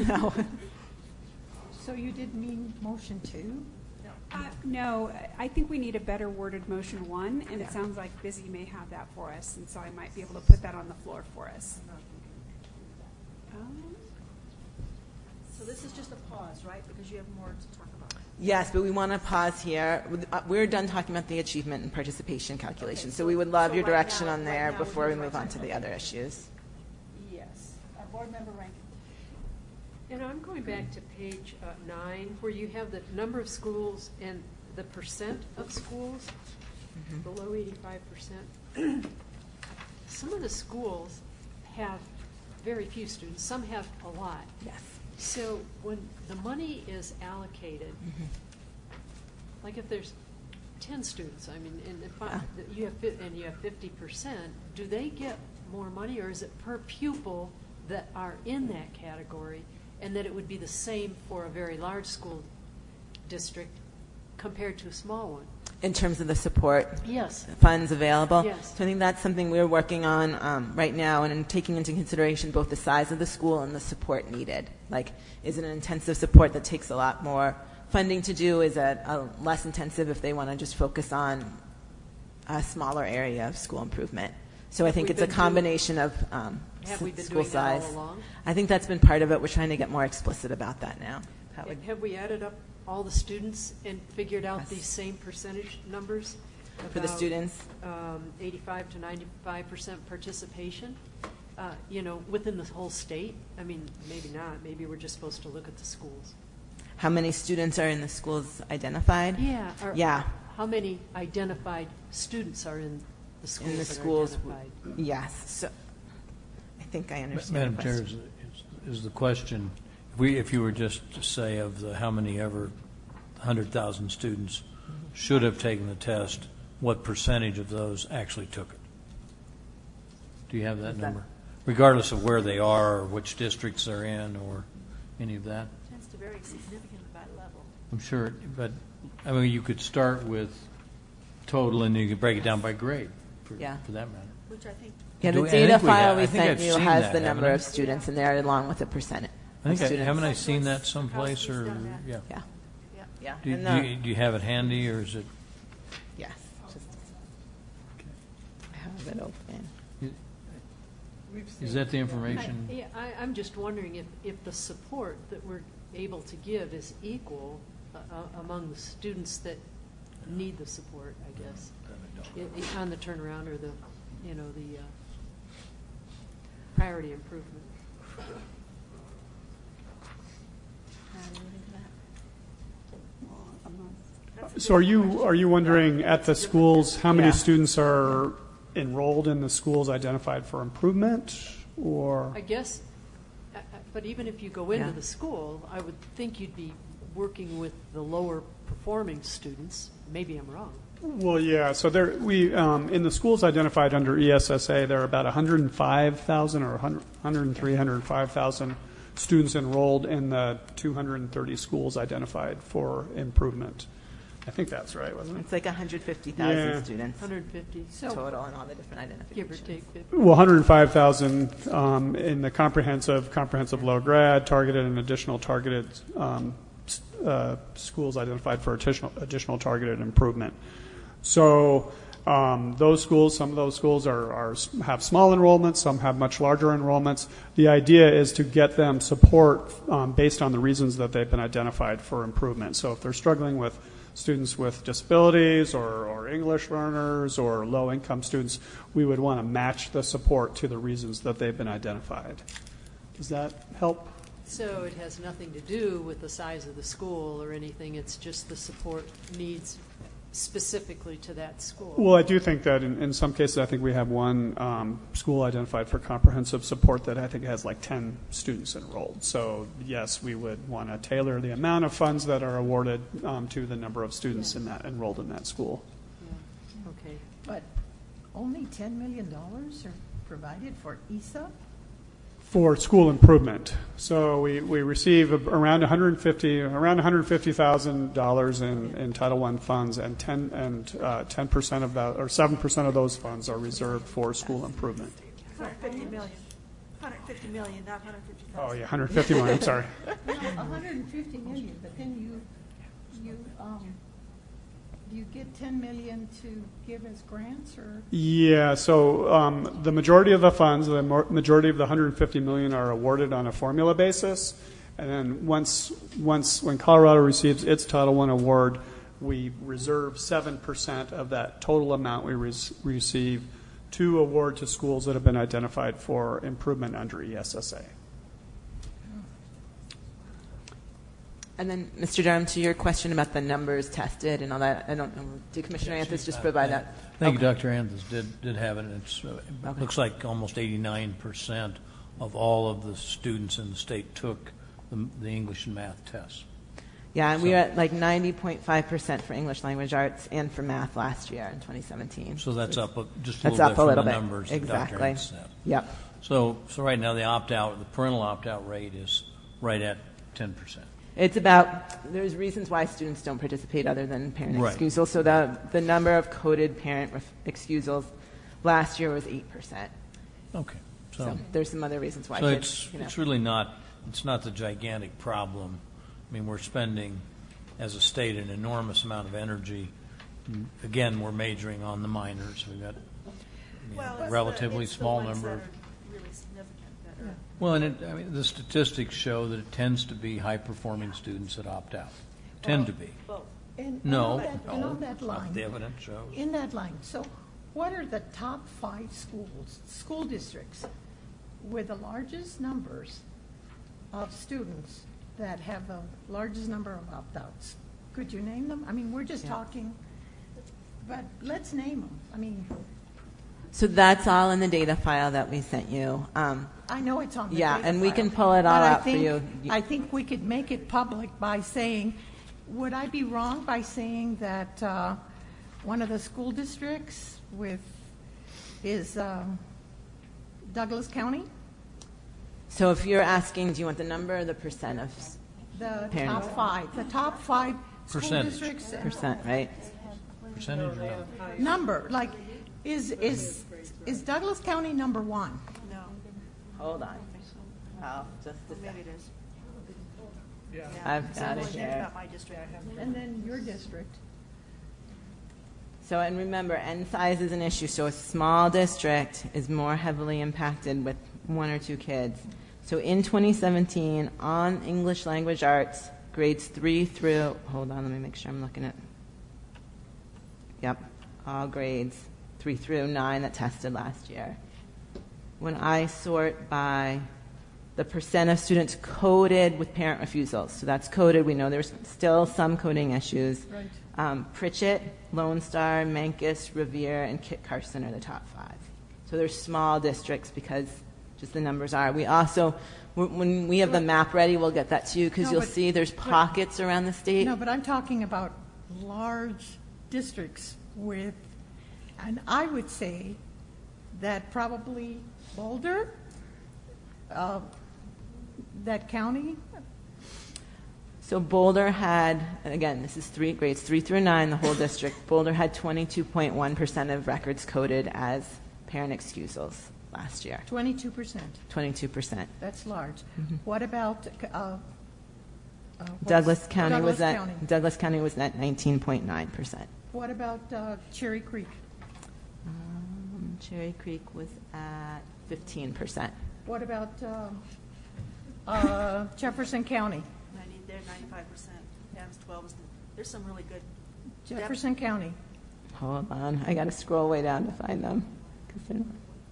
So you did mean motion 2? No, I think we need a better worded motion 1, and it sounds like Busy may have that for us, and so I might be able to put that on the floor for us. So this is just a pause, right? Because you have more to talk about. Yes, but we want to pause here. We're done talking about the achievement and participation calculation, so we would love your direction on there before we move on to the other issues. Yes. Board Member Rankin. And I'm going back to page 9, where you have the number of schools and the percent of schools below 85%. Some of the schools have very few students. Some have a lot. Yes. So when the money is allocated, like if there's 10 students, I mean, and if you have 50%, do they get more money, or is it per pupil that are in that category, and that it would be the same for a very large school district compared to a small one? In terms of the support Yes. funds available? Yes. So I think that's something we're working on right now, and taking into consideration both the size of the school and the support needed. Like, is it an intensive support that takes a lot more funding to do? Is it less intensive if they want to just focus on a smaller area of school improvement? So I think it's a combination of Have we been school doing size. that all along? I think that's been part of it. We're trying to get more explicit about that now. Have we added up all the students and figured out these same percentage numbers? For the students? 85 to 95% participation, within the whole state? I mean, maybe not. Maybe we're just supposed to look at the schools. How many students are in the schools identified? Yeah. Yeah. How many identified students are in the schools? In the that are schools, identified? yes. So I think I understand. Madam the Chair, question. is the question, if you were just to say of the how many ever 100,000 students should have taken the test, what percentage of those actually took it? Do you have that number? Regardless of where they are or which districts they're in or any of that? It tends to vary significantly by level. I'm sure, but I mean, you could start with total and you could break it down by grade for that matter. Which I think. Yeah, the data file we sent you has the number of students in there along with the percentage. I think haven't I seen that someplace or yeah. Yeah. Do you have it handy or is it? Yes. I have it open. Is that the information? I'm just wondering if the support that we're able to give is equal among the students that need the support, I guess, on the turnaround or the priority improvement. So are you wondering at the schools how many students are enrolled in the schools identified for improvement, or? I guess, but even if you go into the school, I would think you'd be working with the lower performing students. Maybe I'm wrong. Well, yeah. So in the schools identified under ESSA, there are about 105,000 or 105,000 students enrolled in the 230 schools identified for improvement. I think that's right, wasn't it? It's like 150,000 students. 150 total and all the different identifications. Give or take 50. Well, 105,000 in the comprehensive low grad, targeted and additional targeted schools identified for additional targeted improvement. So those schools, some of those schools have small enrollments, some have much larger enrollments. The idea is to get them support based on the reasons that they've been identified for improvement. So if they're struggling with students with disabilities or English learners or low-income students, we would want to match the support to the reasons that they've been identified. Does that help? So it has nothing to do with the size of the school or anything. It's just the support needs specifically to that school. Well, I do think that in some cases, I think we have one school identified for comprehensive support that I think has like 10 students enrolled. So yes, we would want to tailor the amount of funds that are awarded to the number of students enrolled in that school. Yeah. Okay. But only $10 million are provided for ESA? For school improvement. So we receive around $150,000 in Title I funds, and 10% of that, or 7% of those funds are reserved for school improvement. 150 million. 150 million, not 150,000. Oh yeah, 150 million. I'm sorry. 150 million, but then you get 10 million to give as grants, or? Yeah, so the majority of the funds, the majority of the 150 million are awarded on a formula basis, And then when Colorado receives its Title I award, we reserve 7% of that total amount we receive to award to schools that have been identified for improvement under ESSA. And then, Mr. Durham, to your question about the numbers tested and all that, I don't know, did Commissioner Anthony just provide that? Thank you, Dr. Anthony did have it. It looks like almost 89% of all of the students in the state took the English and math tests. Yeah, and we were at like 90.5% for English language arts and for math last year in 2017. So that's up just that's a up little bit a little from the bit. numbers Exactly. that Dr. Anthony said. Yep. So right now the parental opt-out rate is right at 10%. It's about, there's reasons why students don't participate other than parent Right. excusal. So the number of coded parent excusals last year was 8%. Okay. So there's some other reasons why So kids, it's really not, it's not the gigantic problem. I mean, we're spending, as a state, an enormous amount of energy. Again, we're majoring on the minors. We've got a relatively small number. Well, and the statistics show that it tends to be high-performing students that opt out. Tend to be. And No, on that line, the evidence shows. In that line, so what are the top 5 school districts with the largest numbers of students that have the largest number of opt-outs? Could you name them? I mean, we're just talking, but let's name them. I mean, so that's all in the data file that we sent you. I know it's on the yeah, data and we file, can pull it all but out for you. I think we could make it public by saying, would I be wrong by saying that one of the school districts is Douglas County? So if you're asking, do you want the number or the percent of The parents? top 5. The top 5 school Percentage. districts. Percent, right? Percentage or not? Number, like, is Douglas County number 1? No. Hold on. Oh, just a second. Maybe it is. Yeah. I've got it It's here. not my district. And then your district. So, and remember, N size is an issue. So a small district is more heavily impacted with 1 or 2 kids. So in 2017, on English language arts, grades 3 through, hold on, let me make sure I'm looking at, yep, all grades 3 through 9 that tested last year. When I sort by the percent of students coded with parent refusals, so that's coded, we know there's still some coding issues. Right. Pritchett, Lone Star, Mancus, Revere, and Kit Carson are the top 5. So they're small districts because just the numbers are. We also, when we have the map ready, we'll get that to you because No, you'll but- see there's pockets around the state. No, but I'm talking about large districts with, and I would say that probably Boulder, that county. So Boulder had, and again, this is grades 3 through 9, the whole district. Boulder had 22.1% of records coded as parent excusals last year. 22%. 22%. That's large. What about Douglas County was at County. Douglas County was at 19.9%. What about Cherry Creek? Cherry Creek was at 15%. What about Jefferson County? They're 95%. Adams 12 is. There's some really good. Jefferson County. Hold on, I got to scroll way down to find them. 'Cause they're not-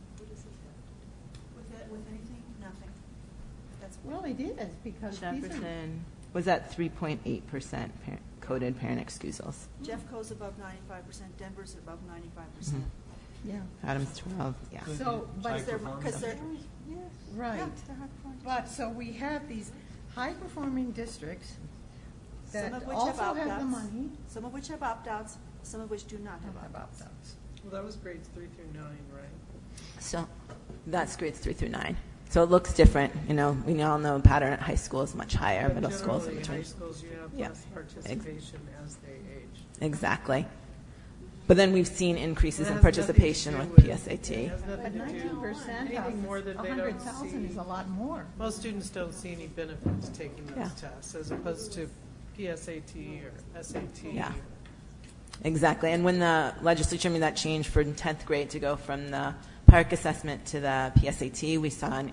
With anything? Nothing. That's Well, it is because these are, Jefferson was at 3.8% coded parent excusals. Jeffco's above 95%. Denver's above 95%. yeah. Adams 12, yeah. So, but Because they're right. Yeah, they're high performing. But so we have these high-performing districts Some that of which also have have the opt-outs. money. Some of which have opt-outs. Some of which do not have opt-outs. Well, that was grades 3 through 9, right? So that's grades 3 through 9. So it looks different. You know, we all know pattern at high school is much higher. But Middle schools in generally, between. high schools, you have Yeah. less participation as they age. Exactly. But then we've seen increases It in has nothing to participation do with with- PSAT. it has But nothing to do- 19% anything more of that they don't 100,000 see. is a lot more. Most students don't see any benefit to taking those Yeah. tests as opposed to PSAT or SAT. Yeah. Exactly. And when the legislature made that change for 10th grade to go from the Park assessment to the PSAT, we saw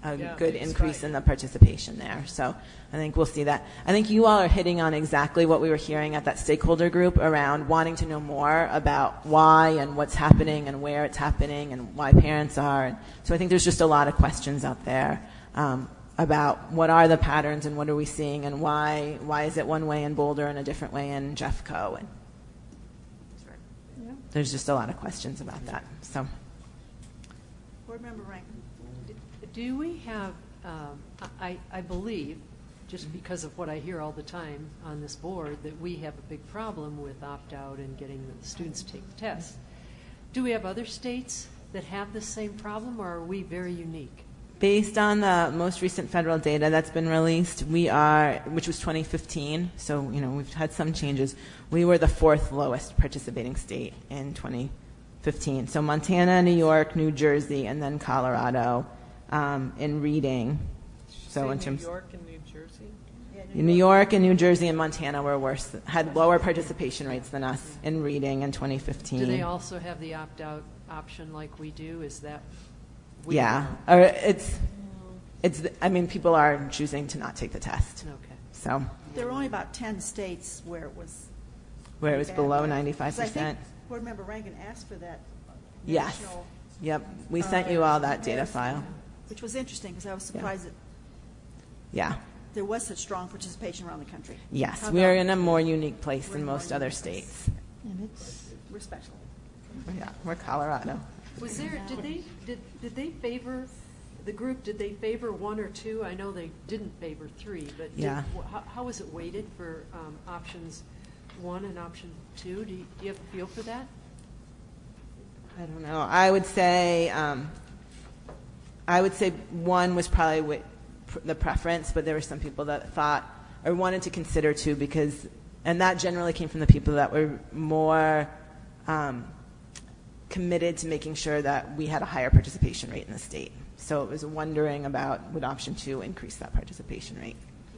a Yeah, good it's increase right. in the participation there. So I think we'll see that. I think you all are hitting on exactly what we were hearing at that stakeholder group around wanting to know more about why and what's happening and where it's happening and why parents are. And so I think there's just a lot of questions out there about what are the patterns and what are we seeing and why is it one way in Boulder and a different way in Jeffco. And there's just a lot of questions about that. So, Board Member Rankin. Do we have, I believe, just because of what I hear all the time on this board, that we have a big problem with opt-out and getting the students to take the test. Do we have other states that have the same problem, or are we very unique? based on the most recent federal data that's been released, we are, which was 2015, so we've had some changes. We were the fourth lowest participating state in 2015. So Montana, New York, New Jersey, and then Colorado in reading. So in terms, New York and New Jersey. New York and New Jersey and Montana were worse, had lower participation rates than us in reading in 2015. Do they also have the opt-out option like we do? Is that? Yeah, or it's. I mean, people are choosing to not take the test. Okay. So there were only about 10 states where it was. Where it was below 95%. I think Board Member Rankin asked for that. Yes. National, Yep. We sent you all that data file. which was interesting because I was surprised that Yeah. there was such strong participation around the country. Yes, How we are about- in a more unique place We're than in a more most other unique place. states. And we're special. Yeah, we're Colorado. Was there? Did they favor the group? Did they favor one or two? I know they didn't favor three, but Yeah. how was it weighted for options one and option two? Do you have a feel for that? I don't know. I would say one was probably the preference, but there were some people that thought or wanted to consider two because, and that generally came from the people that were more committed to making sure that we had a higher participation rate in the state. So it was wondering about would option two increase that participation rate.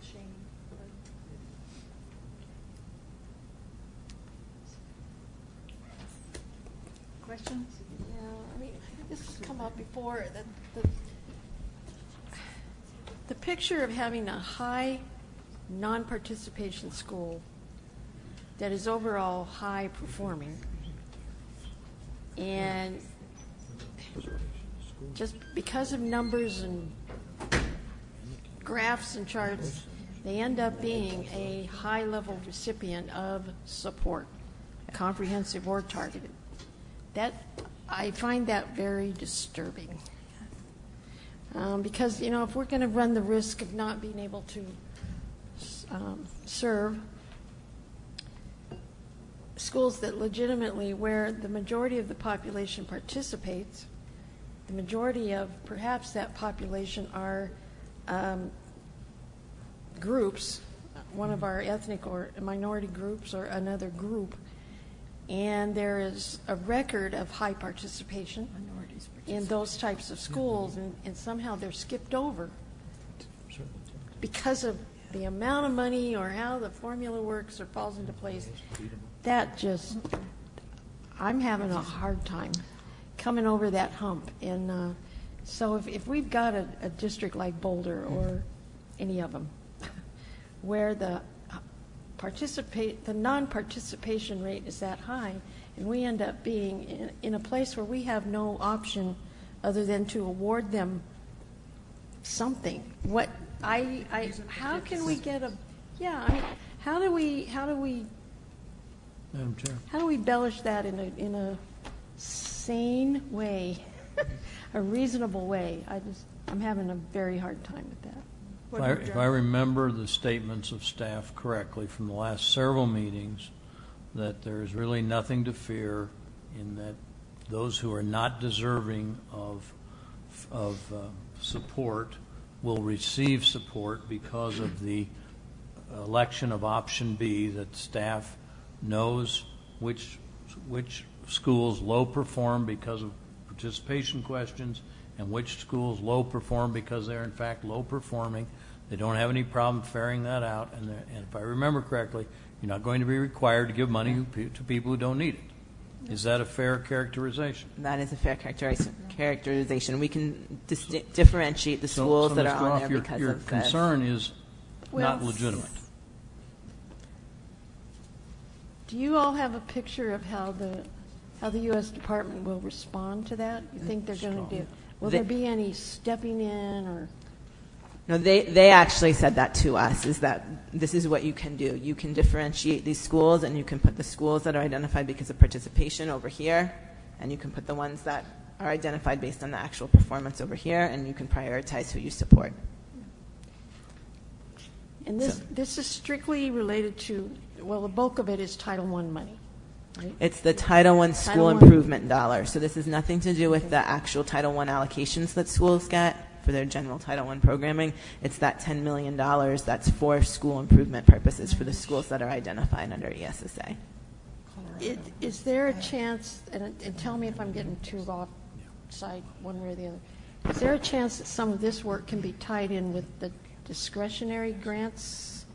Questions? Yeah, I mean, this has come up before. The picture of having a high non-participation school that is overall high performing, and just because of numbers and graphs and charts, they end up being a high-level recipient of support, comprehensive or targeted. I find that very disturbing. Because, if we're going to run the risk of not being able to serve schools that legitimately, where the majority of the population participates, the majority of perhaps that population are groups, one of our ethnic or minority groups or another group, and there is a record of high participation in those types of schools, and somehow they're skipped over because of the amount of money or how the formula works or falls into place. That just, I'm having a hard time coming over that hump. And so if we've got a district like Boulder or any of them where the non-participation rate is that high, and we end up being in a place where we have no option other than to award them something. How can we get how do we Madam Chair. how do we embellish that in a sane way, a reasonable way? I'm having a very hard time with that. If I remember the statements of staff correctly from the last several meetings, that there is really nothing to fear in that those who are not deserving of support will receive support because of the election of option B, that staff knows which schools low perform because of participation questions and which schools low perform because they're in fact low performing. They don't have any problem ferrying that out, and if I remember correctly, you're not going to be required to give money to people who don't need it. Is that a fair characterization? That is a fair characterization. We can differentiate the schools that are on there because your of concern is not legitimate. Do you all have a picture of how the U.S. Department will respond to that? You think they're going to do? Will there be any stepping in or? No, they actually said that to us, is that this is what you can do. You can differentiate these schools, and you can put the schools that are identified because of participation over here, and you can put the ones that are identified based on the actual performance over here, and you can prioritize who you support. And this is strictly related to, well, the bulk of it is Title I money, right? It's the Title I school improvement dollar. So this has nothing to do with the actual Title I allocations that schools get for their general Title I programming. It's that $10 million that's for school improvement purposes for the schools that are identified under ESSA. Is there a chance, and tell me if I'm getting too off side one way or the other, is there a chance that some of this work can be tied in with the discretionary grants,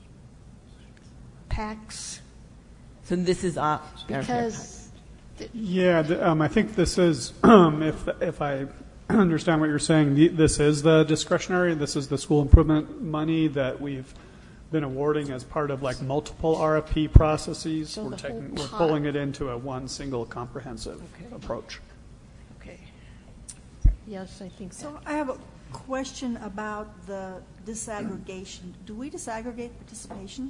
PACs? So this is because I think this is, if I understand what you're saying, this is the discretionary. This is the school improvement money that we've been awarding as part of like multiple RFP processes. So we're pulling it into a one single comprehensive approach. Okay. Yes, I think so. So I have a question about the disaggregation. Do we disaggregate participation?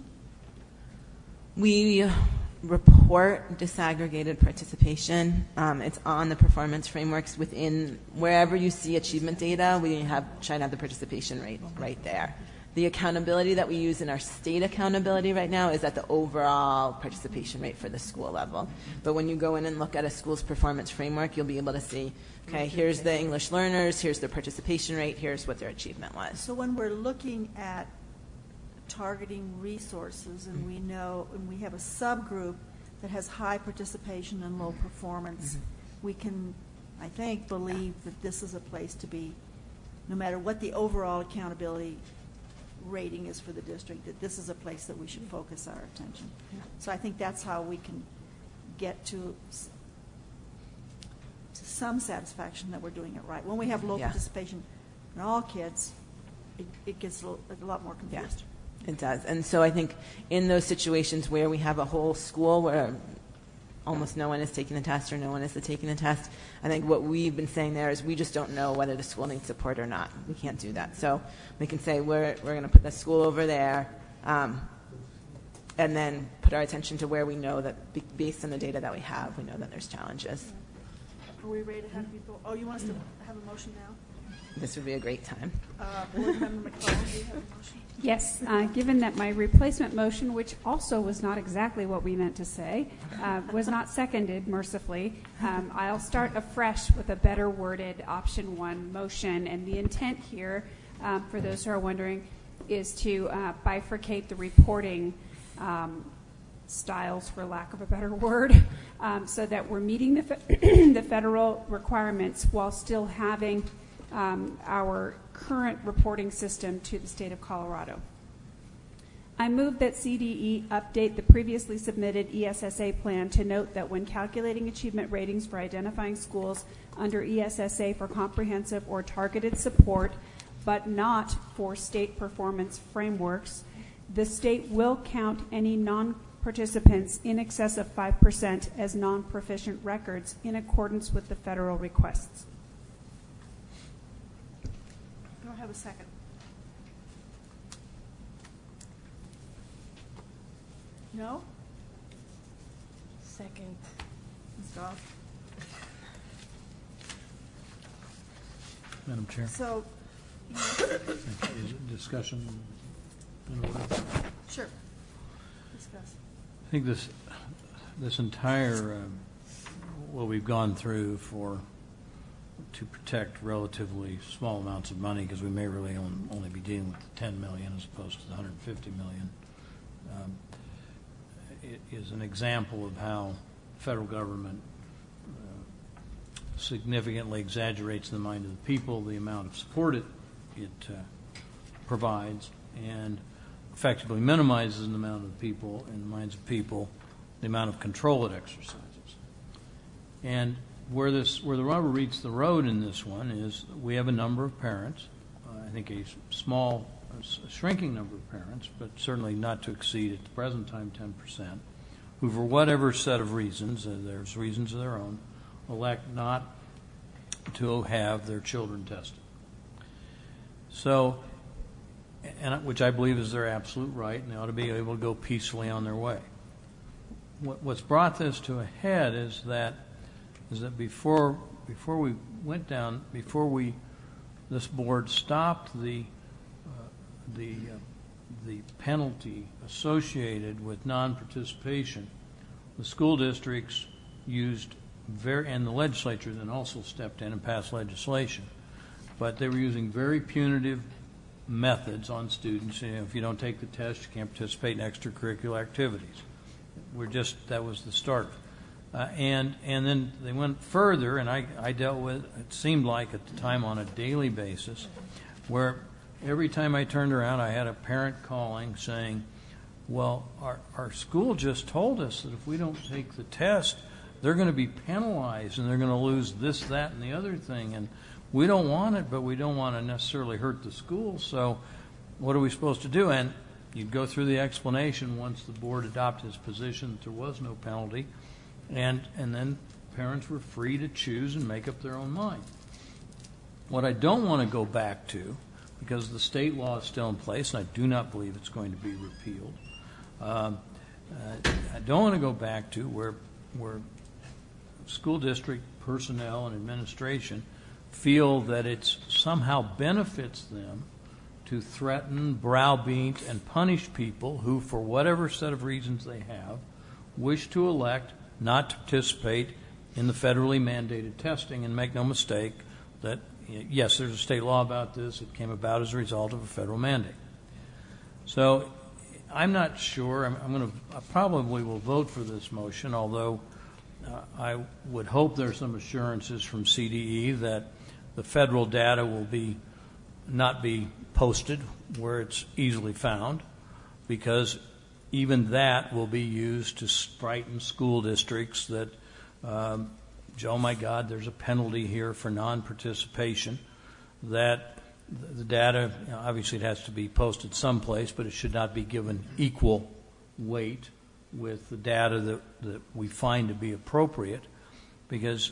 We report disaggregated participation. It's on the performance frameworks within wherever you see achievement data. We try to have the participation rate right there. The accountability that we use in our state accountability right now is at the overall participation rate for the school level. But when you go in and look at a school's performance framework, you'll be able to see, okay, here's the English learners, here's their participation rate, here's what their achievement was. So when we're looking at targeting resources and we know, and we have a subgroup that has high participation and low performance, we can, I think, believe that this is a place to be, no matter what the overall accountability rating is for the district, that this is a place that we should focus our attention. So I think that's how we can get to some satisfaction that we're doing it right. When we have low participation in all kids, it gets a lot more confused. It does. And so I think in those situations where we have a whole school where almost no one is taking the test or no one is taking the test, I think what we've been saying there is we just don't know whether the school needs support or not. We can't do that. So we can say we're going to put the school over there and then put our attention to where we know that based on the data that we have, we know that there's challenges. Are we ready to have people? Oh, you want us to have a motion now? This would be a great time. Board Member McClellan, do you have a motion? Yes, given that my replacement motion, which also was not exactly what we meant to say, was not seconded, mercifully, I'll start afresh with a better worded option 1 motion. And the intent here, for those who are wondering, is to bifurcate the reporting styles, for lack of a better word, so that we're meeting the federal requirements while still having our current reporting system to the state of Colorado. I move that CDE update the previously submitted ESSA plan to note that when calculating achievement ratings for identifying schools under ESSA for comprehensive or targeted support, but not for state performance frameworks, the state will count any non-participants in excess of 5% as non-proficient records in accordance with the federal requests. Do I have a second? No? Second. Ms. Goff? Madam Chair. So, Is it discussion in order? sure. Discuss. I think this entire what we've gone through to protect relatively small amounts of money, because we may really only be dealing with the 10 million as opposed to the 150 million, it is an example of how the federal government significantly exaggerates in the mind of the people the amount of support it provides, and effectively minimizes in the amount of people, in the minds of people, the amount of control it exercises. And where the rubber meets the road in this one is we have a number of parents, I think a shrinking number of parents, but certainly not to exceed at the present time 10%, who for whatever set of reasons, there's reasons of their own, elect not to have their children tested. So, which I believe is their absolute right, and they ought to be able to go peacefully on their way. What's brought this to a head is that before we went down, this board stopped the penalty associated with non-participation, the school districts used and the legislature then also stepped in and passed legislation, but they were using very punitive methods on students. If you don't take the test, you can't participate in extracurricular activities. That was the start. And then they went further, and I dealt with, it seemed like at the time on a daily basis, where every time I turned around I had a parent calling saying, well, our school just told us that if we don't take the test, they're going to be penalized and they're going to lose this, that, and the other thing. And we don't want it, but we don't want to necessarily hurt the school, so what are we supposed to do? And you'd go through the explanation once the board adopted its position that there was no penalty, and then parents were free to choose and make up their own mind. What I don't want to go back to, because the state law is still in place, and I do not believe it's going to be repealed, I don't want to go back to where school district personnel and administration feel that it somehow benefits them to threaten, browbeat, and punish people who, for whatever set of reasons they have, wish to elect not to participate in the federally mandated testing. And make no mistake that, yes, there's a state law about this. It came about as a result of a federal mandate. So I'm not sure. I probably will vote for this motion, although I would hope there's some assurances from CDE that the federal data will not be posted where it's easily found, because even that will be used to frighten school districts that, oh my God, there's a penalty here for non-participation, that the data, obviously it has to be posted someplace, but it should not be given equal weight with the data that we find to be appropriate, because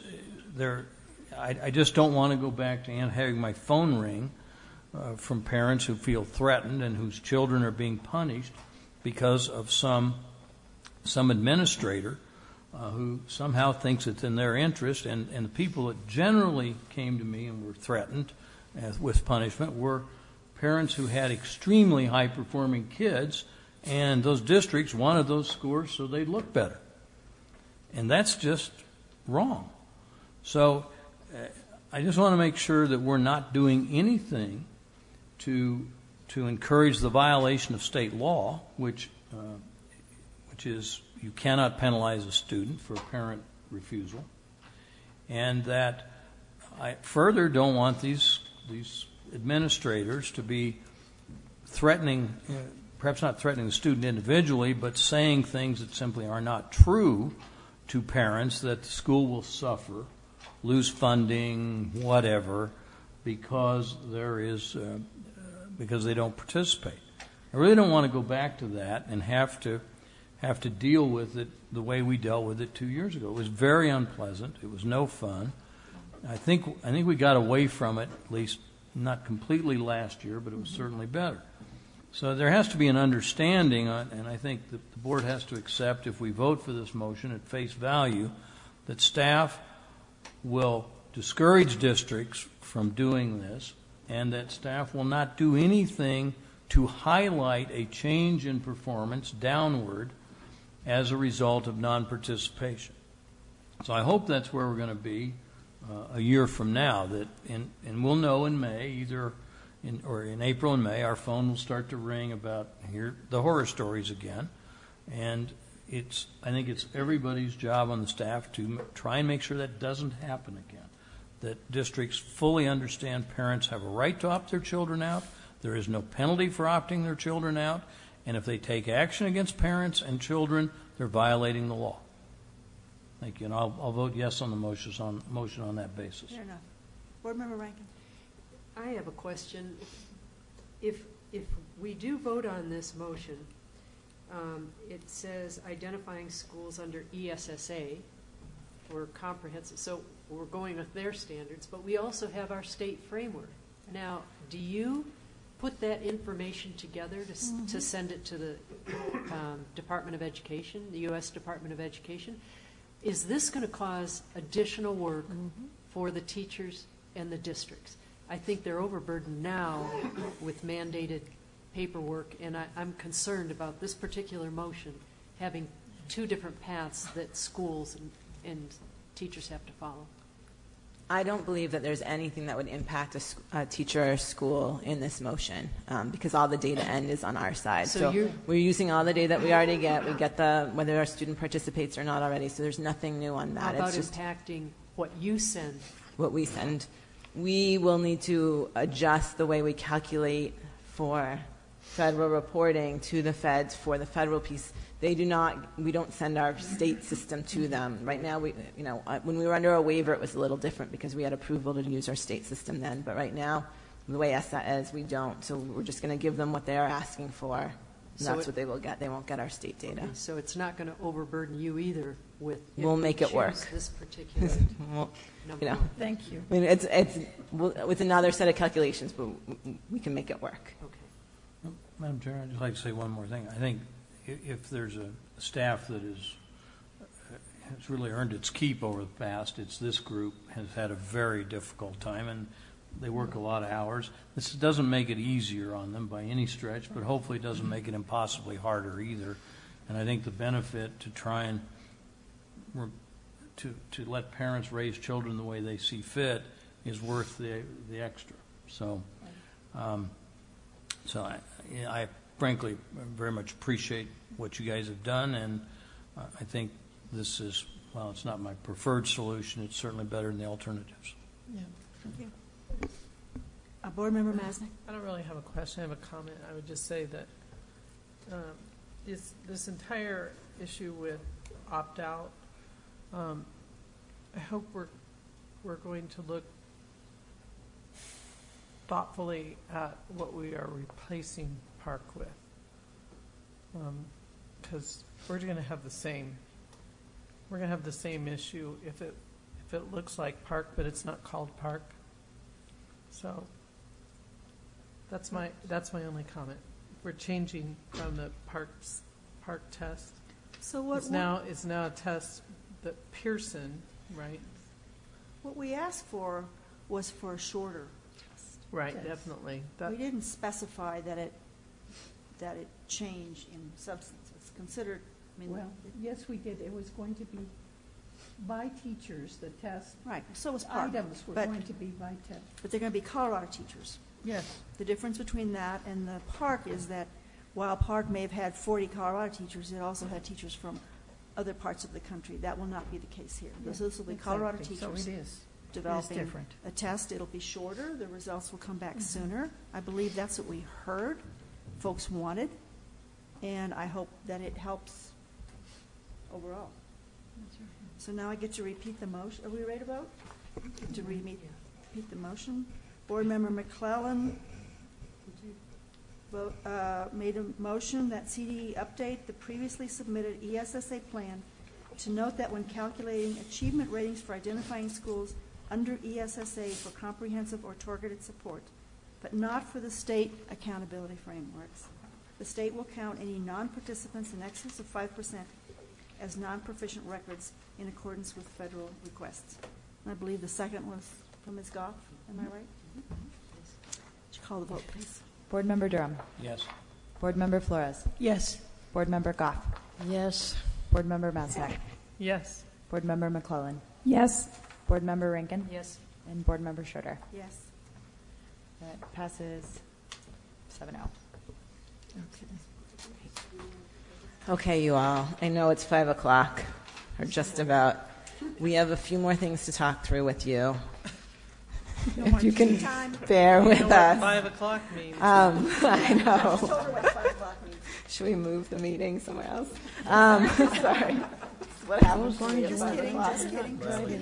I just don't want to go back to having my phone ring from parents who feel threatened and whose children are being punished because of some administrator who somehow thinks it's in their interest. And the people that generally came to me and were threatened with punishment were parents who had extremely high-performing kids, and those districts wanted those scores so they'd look better. And that's just wrong. So I just want to make sure that we're not doing anything to encourage the violation of state law, which is you cannot penalize a student for parent refusal, and that I further don't want these administrators to be threatening, perhaps not threatening the student individually, but saying things that simply are not true to parents, that the school will suffer, lose funding, whatever, because because they don't participate. I really don't want to go back to that and have to deal with it the way we dealt with it 2 years ago. It was very unpleasant. It was no fun. I think we got away from it, at least not completely last year, but it was certainly better. So there has to be an understanding, and I think that the board has to accept, if we vote for this motion at face value, that staff will discourage districts from doing this, and that staff will not do anything to highlight a change in performance downward as a result of non-participation. So I hope that's where we're going to be a year from now, and we'll know in May, either in April and May, our phone will start to ring about the horror stories again, and I think it's everybody's job on the staff to try and make sure that doesn't happen again, that districts fully understand parents have a right to opt their children out, there is no penalty for opting their children out, and if they take action against parents and children, they're violating the law. Thank you. And I'll vote yes on the motion on that basis. Fair enough. Board Member Rankin. I have a question. If we do vote on this motion, it says identifying schools under ESSA or comprehensive, so we're going with their standards, but we also have our state framework. Now, do you put that information together to send it to the Department of Education, the U.S. Department of Education? Is this going to cause additional work for the teachers and the districts? I think they're overburdened now with mandated paperwork, and I'm concerned about this particular motion having two different paths that schools and teachers have to follow. I don't believe that there's anything that would impact a teacher or school in this motion because all the data end is on our side. So we're using all the data that we already get. We get whether our student participates or not already, so there's nothing new on that. How about impacting what you send? What we send. We will need to adjust the way we calculate for federal reporting to the feds for the federal piece. We don't send our state system to them. Right now, when we were under a waiver, it was a little different because we had approval to use our state system then. But right now, the way ESSA is, we don't. So we're just going to give them what they are asking for, and that's what they will get. They won't get our state data. Okay, so it's not going to overburden you either with. We'll make it work. This particular number. Thank you. I mean, it's another set of calculations, but we can make it work. Okay. Madam Chair, I'd just like to say one more thing. I think if there's a staff that has really earned its keep over the past, it's this group has had a very difficult time, and they work a lot of hours. This doesn't make it easier on them by any stretch, but hopefully it doesn't make it impossibly harder either. And I think the benefit to try and to let parents raise children the way they see fit is worth the extra. So, I frankly very much appreciate what you guys have done, and I think this is, well, it's not my preferred solution. It's certainly better than the alternatives. Yeah. Thank you. Board Member Masnick. I don't really have a question. I have a comment. I would just say that this entire issue with opt-out, I hope we're going to look thoughtfully at what we are replacing Park with, because we're going to have the same issue if it looks like Park but it's not called Park. So that's my only comment. We're changing from the Park test. So what it's now a test that Pearson, right? What we asked for was for a shorter test. Right, test. Definitely. We didn't specify that it changed in substance. It's considered. Well, yes, we did. It was going to be by teachers. The test. Right. So was Park. Items were going to be by test. But they're going to be Colorado teachers. Yes. The difference between that and the Park is that while Park may have had 40 Colorado teachers, it also had teachers from other parts of the country. That will not be the case here. Yes, This will be Colorado teachers. So it is. Developing different. A test. It'll be shorter. The results will come back sooner. I believe that's what we heard folks wanted, and I hope that it helps overall. So now I get to repeat the motion. Are we ready to vote? To repeat the motion. Board Member McClellan made a motion that CDE update the previously submitted ESSA plan to note that when calculating achievement ratings for identifying schools under ESSA for comprehensive or targeted support, but not for the state accountability frameworks, the state will count any non-participants in excess of 5% as non-proficient records in accordance with federal requests. And I believe the second was from Ms. Goff. Am I right? Would you call the vote, please? Board Member Durham. Yes. Board Member Flores. Yes. Board Member Goff. Yes. Board Member Masnick. Yes. Board Member McClellan. Yes. Board Member Rankin. Yes. And Board Member Schroeder. Yes. That passes 7-0. Okay, you all. I know it's 5 o'clock, or just about. We have a few more things to talk through with you. If you can bear with us. 5 o'clock means. I know. Should we move the meeting somewhere else? Sorry. what happens when we get Just 5 kidding, o'clock. just kidding.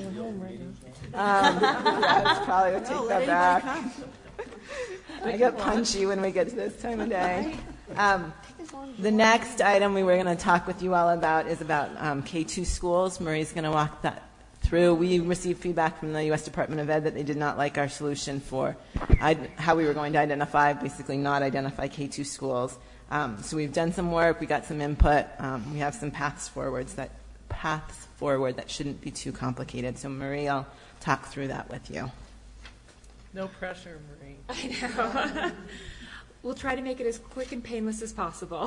Yeah, it's probably would No, take let that anybody back. come. I get punchy when we get to this time of day. The next item we were going to talk with you all about is about K2 schools. Marie's going to walk that through. We received feedback from the U.S. Department of Ed that they did not like our solution for how we were going to basically not identify K2 schools. So we've done some work. We got some input. We have some paths forward that shouldn't be too complicated. So Marie, I'll talk through that with you. No pressure, Marie. I know. We'll try to make it as quick and painless as possible.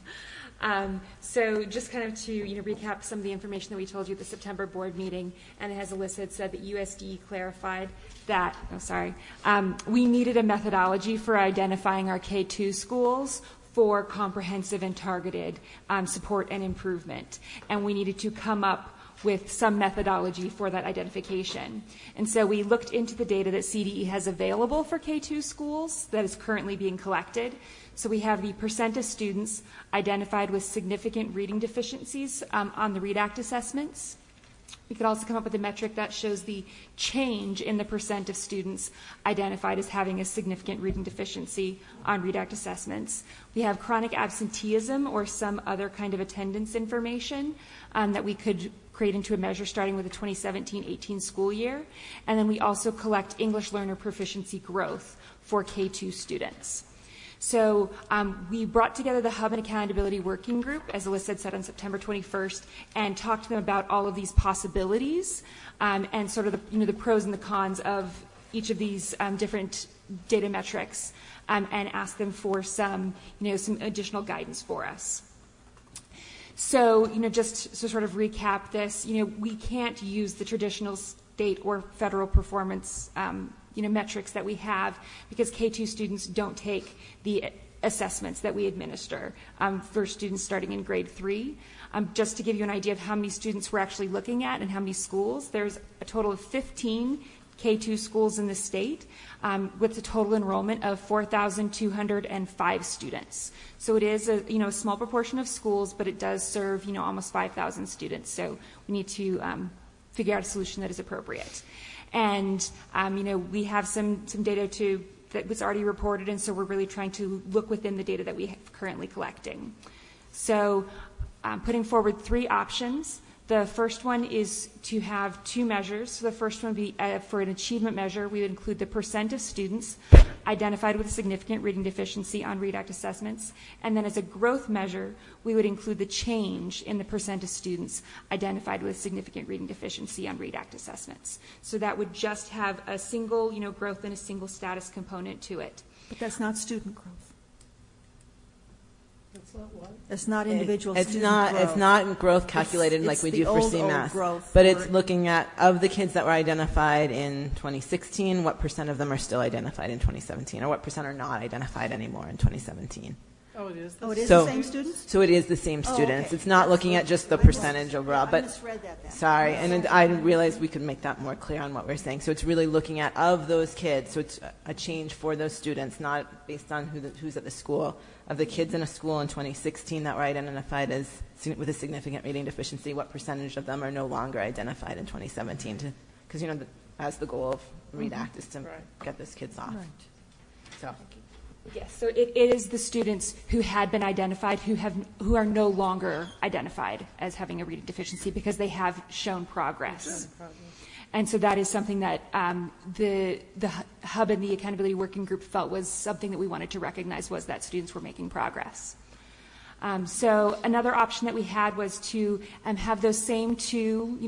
So just kind of to recap some of the information that we told you at the September board meeting, and as Alyssa had said, that USD clarified that, we needed a methodology for identifying our K2 schools for comprehensive and targeted support and improvement. And we needed to come up with some methodology for that identification. And so we looked into the data that CDE has available for K2 schools that is currently being collected. So we have the percent of students identified with significant reading deficiencies on the READ Act assessments. We could also come up with a metric that shows the change in the percent of students identified as having a significant reading deficiency on READ Act assessments. We have chronic absenteeism or some other kind of attendance information that we could create into a measure starting with the 2017-18 school year. And then we also collect English learner proficiency growth for K2 students. So we brought together the Hub and Accountability Working Group, as Alyssa had said, on September 21st, and talked to them about all of these possibilities and sort of the pros and the cons of each of these different data metrics, and asked them for some additional guidance for us. So, just to sort of recap this, we can't use the traditional state or federal performance metrics that we have because K2 students don't take the assessments that we administer for students starting in grade 3. Just to give you an idea of how many students we're actually looking at and how many schools, there's a total of 15 K2 schools in the state with a total enrollment of 4,205 students. So it is a small proportion of schools, but it does serve almost 5,000 students. So we need to figure out a solution that is appropriate. And we have some data that was already reported, and so we're really trying to look within the data that we have currently collecting. So putting forward 3 options. The first one is to have 2 measures. So the first one would be for an achievement measure, we would include the percent of students identified with a significant reading deficiency on READ Act assessments. And then as a growth measure, we would include the change in the percent of students identified with significant reading deficiency on READ Act assessments. So that would just have a single, growth and a single status component to it. But that's not student growth. That's not what? It's not individual It's student not. growth. It's not growth calculated like we do for CMAS. Growth but it's looking at of the kids that were identified in 2016, what percent of them are still identified in 2017, or what percent are not identified anymore in 2017. Oh, it is. Oh, it is the same students? So it is the same students. Okay. It's not looking at just the percentage overall. I But misread that then. sorry, and I realized we could make that more clear on what we're saying. So it's really looking at of those kids. So it's a change for those students, not based on who's at the school. Of the kids in a school in 2016 that were identified as with a significant reading deficiency, what percentage of them are no longer identified in 2017? Because as the goal of READ Act is to get those kids off. Right. So. Yes, so it is the students who had been identified who are no longer identified as having a reading deficiency because they have shown progress. And so that is something that the Hub and the Accountability Working Group felt was something that we wanted to recognize was that students were making progress. So another option that we had was to have those same 2,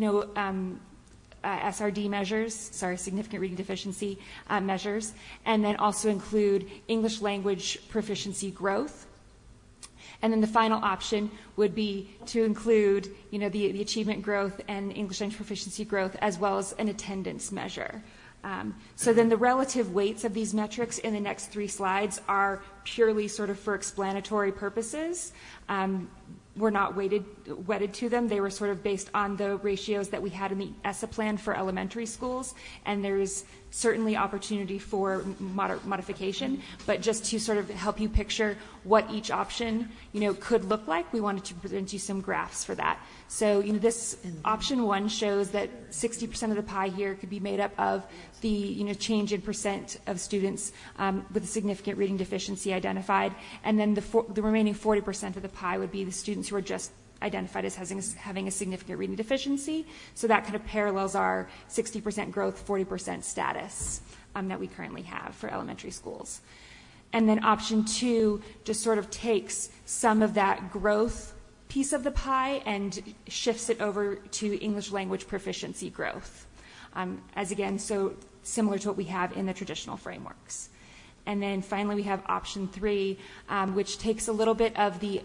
SRD measures, significant reading deficiency measures, and then also include English language proficiency growth. And then the final option would be to include, the achievement growth and English language proficiency growth as well as an attendance measure. So then the relative weights of these metrics in the next 3 slides are purely sort of for explanatory purposes. We're not wedded to them. They were sort of based on the ratios that we had in the ESSA plan for elementary schools, and there's certainly opportunity for modification, but just to sort of help you picture what each option, could look like, we wanted to present you some graphs for that. So, this option 1 shows that 60% of the pie here could be made up of the, change in percent of students with a significant reading deficiency identified, and then the remaining 40% of the pie would be the students who are just identified as having a significant reading deficiency. So that kind of parallels our 60% growth, 40% status that we currently have for elementary schools. And then option 2 just sort of takes some of that growth piece of the pie and shifts it over to English language proficiency growth. As again, so similar to what we have in the traditional frameworks. And then finally we have option 3, which takes a little bit of the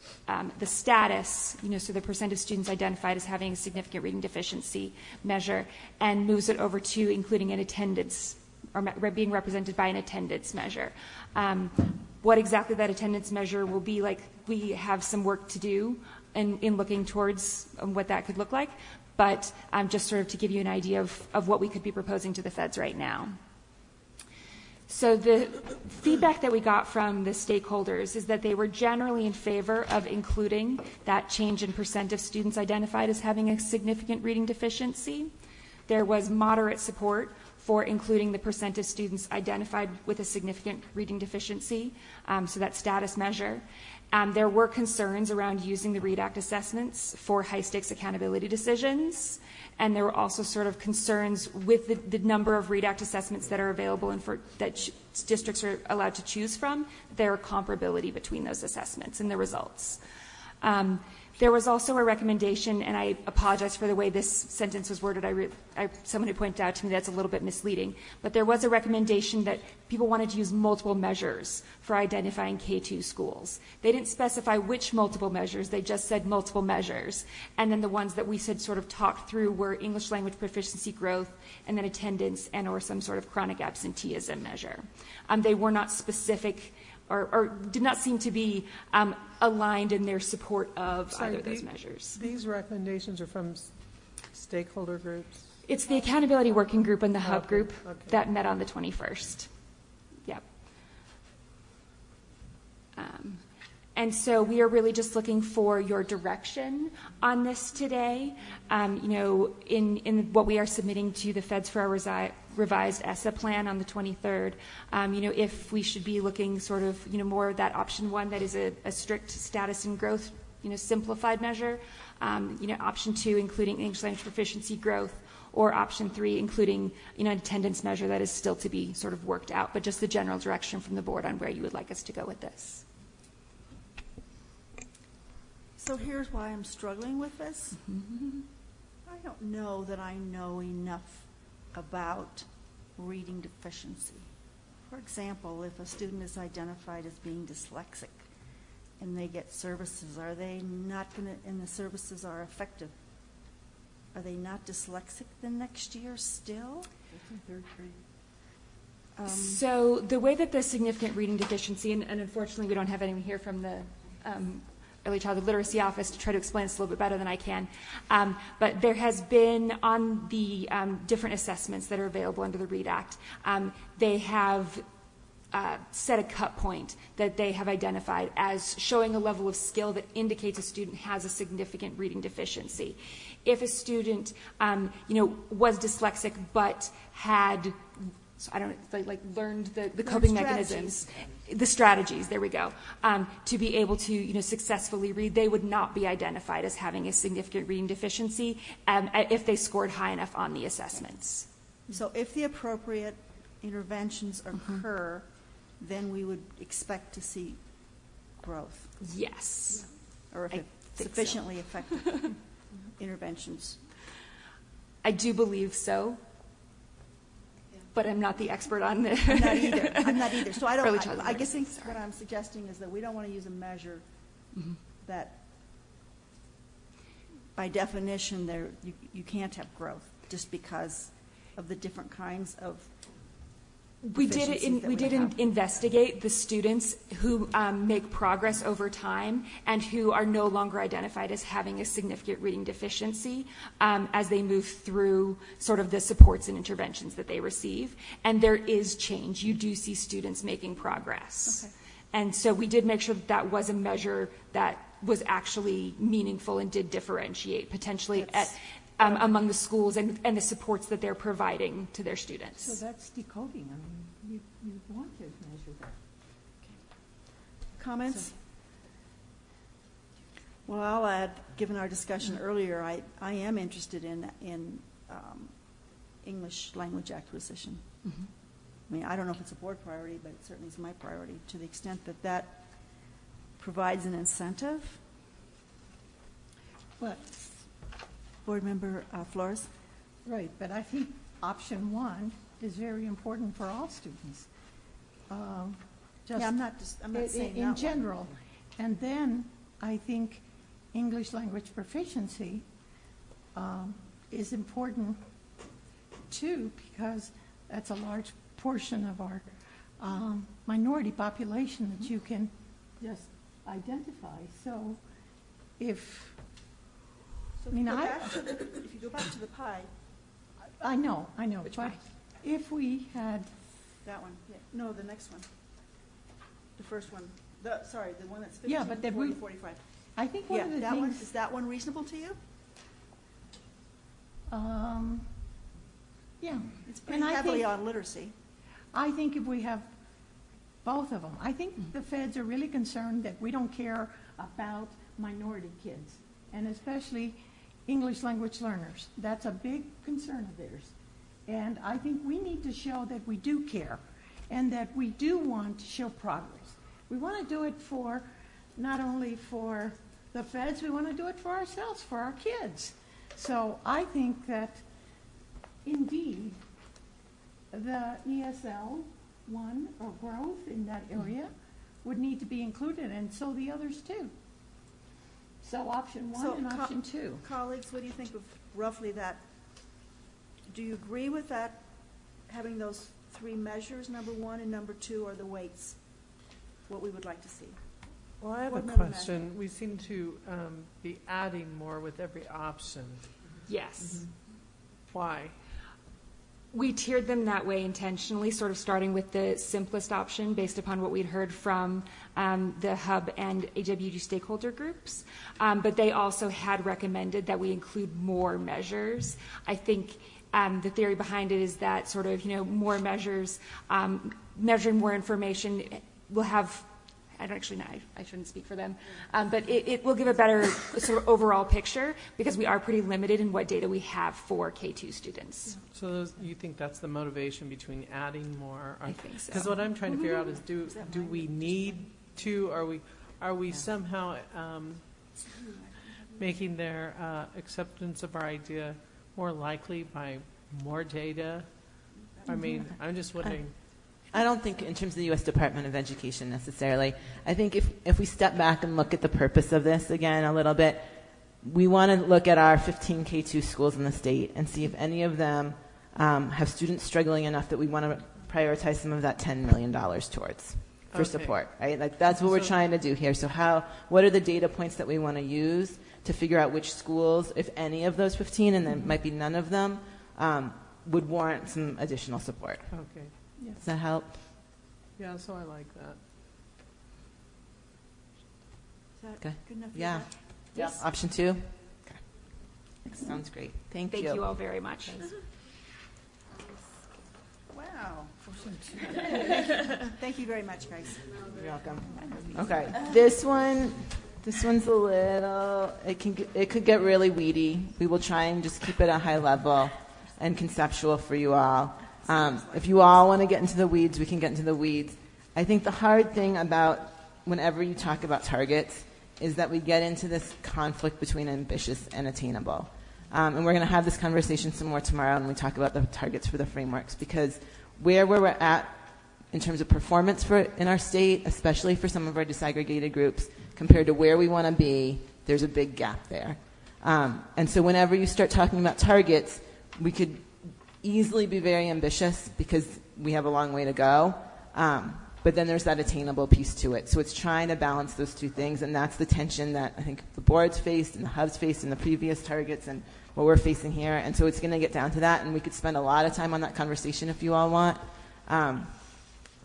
status, so the percent of students identified as having a significant reading deficiency measure, and moves it over to including an attendance, or being represented by an attendance measure. What exactly that attendance measure will be like, we have some work to do in looking towards what that could look like, but just sort of to give you an idea of what we could be proposing to the feds right now. So the feedback that we got from the stakeholders is that they were generally in favor of including that change in percent of students identified as having a significant reading deficiency. There was moderate support for including the percent of students identified with a significant reading deficiency, so that status measure. There were concerns around using the READ Act assessments for high-stakes accountability decisions, and there were also sort of concerns with the number of READ Act assessments that are available and that districts are allowed to choose from. There are comparability between those assessments and the results. There was also a recommendation, and I apologize for the way this sentence was worded. Someone had pointed out to me that's a little bit misleading, but there was a recommendation that people wanted to use multiple measures for identifying K-2 schools. They didn't specify which multiple measures, they just said multiple measures. And then the ones that we said sort of talked through were English language proficiency growth, and then attendance, and or some sort of chronic absenteeism measure. They were not specific or did not seem to be aligned in their support of either of those measures. These recommendations are from stakeholder groups? It's the Accountability Working Group and the Hub Group that met on the 21st. Yep. And so we are really just looking for your direction on this today. In what we are submitting to the feds for our revised ESSA plan on the 23rd, if we should be looking sort of, more of that option 1 that is a strict status and growth, simplified measure, option 2 including English language proficiency growth, or option 3 including, an attendance measure that is still to be sort of worked out, but just the general direction from the board on where you would like us to go with this. So here's why I'm struggling with this. I don't know that I know enough about reading deficiency. For example, if a student is identified as being dyslexic and they get services, are they not going to, and the services are effective, are they not dyslexic the next year still? Third grade. So the way that the significant reading deficiency, and unfortunately we don't have anyone here from the Early Childhood Literacy Office to try to explain this a little bit better than I can. But there has been, on the different assessments that are available under the READ Act, they have set a cut point that they have identified as showing a level of skill that indicates a student has a significant reading deficiency. If a student, was dyslexic but had, learned the coping mechanisms, the strategies, there we go, to be able to, successfully read, they would not be identified as having a significant reading deficiency if they scored high enough on the assessments. So if the appropriate interventions occur, then we would expect to see growth. Yes. Or if sufficiently effective interventions. I do believe so. But I'm not the expert on this. I'm not either. I'm not either. So I guess what I'm suggesting is that we don't want to use a measure that, by definition, you can't have growth just because of the different kinds of. We did investigate the students who make progress over time and who are no longer identified as having a significant reading deficiency as they move through sort of the supports and interventions that they receive. And there is change. You do see students making progress. And so we did make sure that that was a measure that was actually meaningful and did differentiate potentially among the schools and the supports that they're providing to their students. So that's decoding. I mean, you want to measure that. Comments? Well, I'll add, given our discussion earlier, I am interested in English language acquisition. Mm-hmm. I mean, I don't know if it's a board priority, but it certainly is my priority to the extent that that provides an incentive. But Board Member Flores? Right, but I think option 1 is very important for all students. Yeah, I'm not saying in that general. one. And then I think English language proficiency is important too, because that's a large portion of our minority population that you can just identify. So if So if you go back to the pie. I know. Which but pie? If we had That one. Yeah. No, the next one. The first one. The one that's 15, Yeah, but 40, 45. I think one of the that things... one, is that one reasonable to you? Yeah. It's pretty heavily on literacy. I think if we have both of them, I think the feds are really concerned that we don't care about minority kids, and especially English language learners. That's a big concern of theirs. And I think we need to show that we do care and that we do want to show progress. We want to do it for not only for the feds, we want to do it for ourselves, for our kids. So I think that indeed the ESL one or growth in that area would need to be included, and so the others too. So option 1 and option 2. Colleagues, what do you think of roughly that? Do you agree with that, having those 3 measures, number 1 and number 2, are the weights, what we would like to see? Well, I have Board a Member question. We seem to be adding more with every option. Yes. Mm-hmm. Why? We tiered them that way intentionally, sort of starting with the simplest option based upon what we'd heard from the Hub and AWG stakeholder groups. But they also had recommended that we include more measures. I think the theory behind it is that sort of, more measures, measuring more information will have, I don't actually know, I shouldn't speak for them, but it will give a better sort of overall picture because we are pretty limited in what data we have for K2 students. So you think that's the motivation between adding more? I think so. Because what I'm trying to figure out is do we need to, are we somehow making their acceptance of our idea more likely by more data? I mean, I'm just wondering. I don't think in terms of the U.S. Department of Education necessarily. I think if we step back and look at the purpose of this again a little bit, we want to look at our 15 K2 schools in the state and see if any of them have students struggling enough that we want to prioritize some of that $10 million towards for support, right? Like that's what we're trying to do here. So what are the data points that we want to use to figure out which schools, if any of those 15, and there might be none of them, would warrant some additional support. Okay. Does that help? Yeah, so I like that. Is that Okay. good enough for Yeah. you? Yes. Option 2? Okay. Sounds great. Thank you. Thank you all very much. Wow. Thank you very much, guys. You're welcome. Okay. This one's a little, it could get really weedy. We will try and just keep it at high level and conceptual for you all. If you all want to get into the weeds, we can get into the weeds. I think the hard thing about whenever you talk about targets is that we get into this conflict between ambitious and attainable. And we're going to have this conversation some more tomorrow when we talk about the targets for the frameworks, because where we're at in terms of performance in our state, especially for some of our disaggregated groups, compared to where we want to be, there's a big gap there. And so whenever you start talking about targets, we could easily be very ambitious because we have a long way to go. But then there's that attainable piece to it. So it's trying to balance those two things, and that's the tension that I think the board's faced and the hub's faced in the previous targets and what we're facing here. And so it's going to get down to that, and we could spend a lot of time on that conversation if you all want.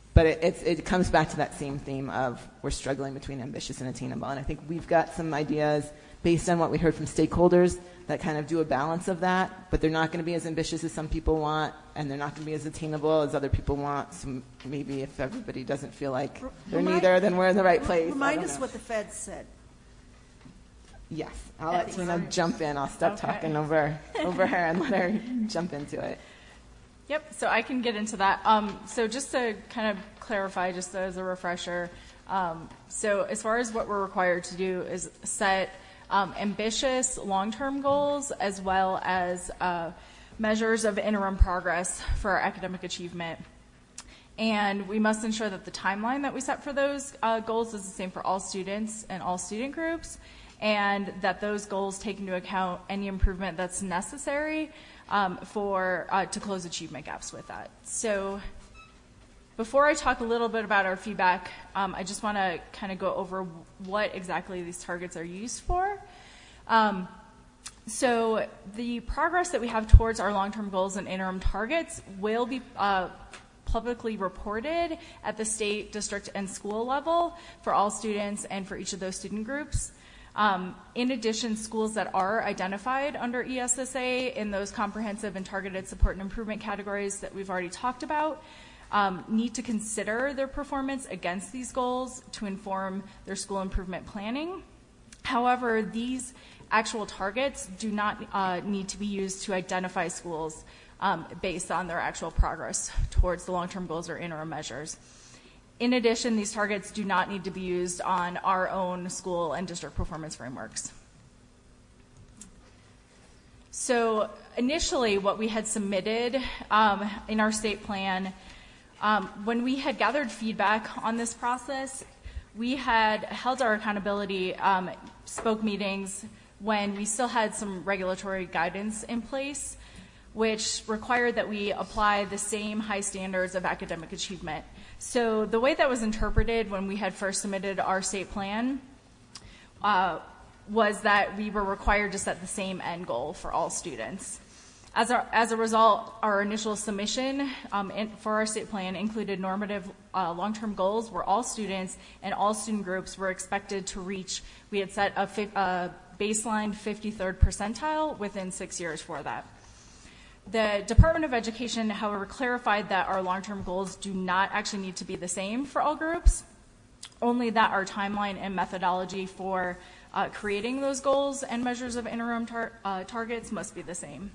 But it comes back to that same theme of we're struggling between ambitious and attainable. And I think we've got some ideas based on what we heard from stakeholders that kind of do a balance of that, but they're not going to be as ambitious as some people want, and they're not going to be as attainable as other people want. So maybe if everybody doesn't feel like they're neither, then we're in the right place. Remind us what the Fed said. Yes, I'll let Tina jump in. I'll stop talking over her and let her jump into it. Yep, so I can get into that. So just to kind of clarify, just as a refresher, so as far as what we're required to do is set ambitious long-term goals as well as measures of interim progress for our academic achievement. And we must ensure that the timeline that we set for those goals is the same for all students and all student groups, and that those goals take into account any improvement that's necessary to close achievement gaps with that. So before I talk a little bit about our feedback, I just want to kind of go over what exactly these targets are used for. So the progress that we have towards our long-term goals and interim targets will be publicly reported at the state, district, and school level for all students and for each of those student groups. In addition, schools that are identified under ESSA in those comprehensive and targeted support and improvement categories that we've already talked about need to consider their performance against these goals to inform their school improvement planning. However, these actual targets do not need to be used to identify schools based on their actual progress towards the long-term goals or interim measures. In addition, these targets do not need to be used on our own school and district performance frameworks. So initially, what we had submitted in our state plan, when we had gathered feedback on this process, we had held our accountability spoke meetings when we still had some regulatory guidance in place, which required that we apply the same high standards of academic achievement. So the way that was interpreted when we had first submitted our state plan was that we were required to set the same end goal for all students. As a result, our initial submission for our state plan included normative long-term goals where all students and all student groups were expected to reach. We had set a baseline 53rd percentile within 6 years for that. The Department of Education, however, clarified that our long-term goals do not actually need to be the same for all groups, only that our timeline and methodology for creating those goals and measures of interim targets must be the same.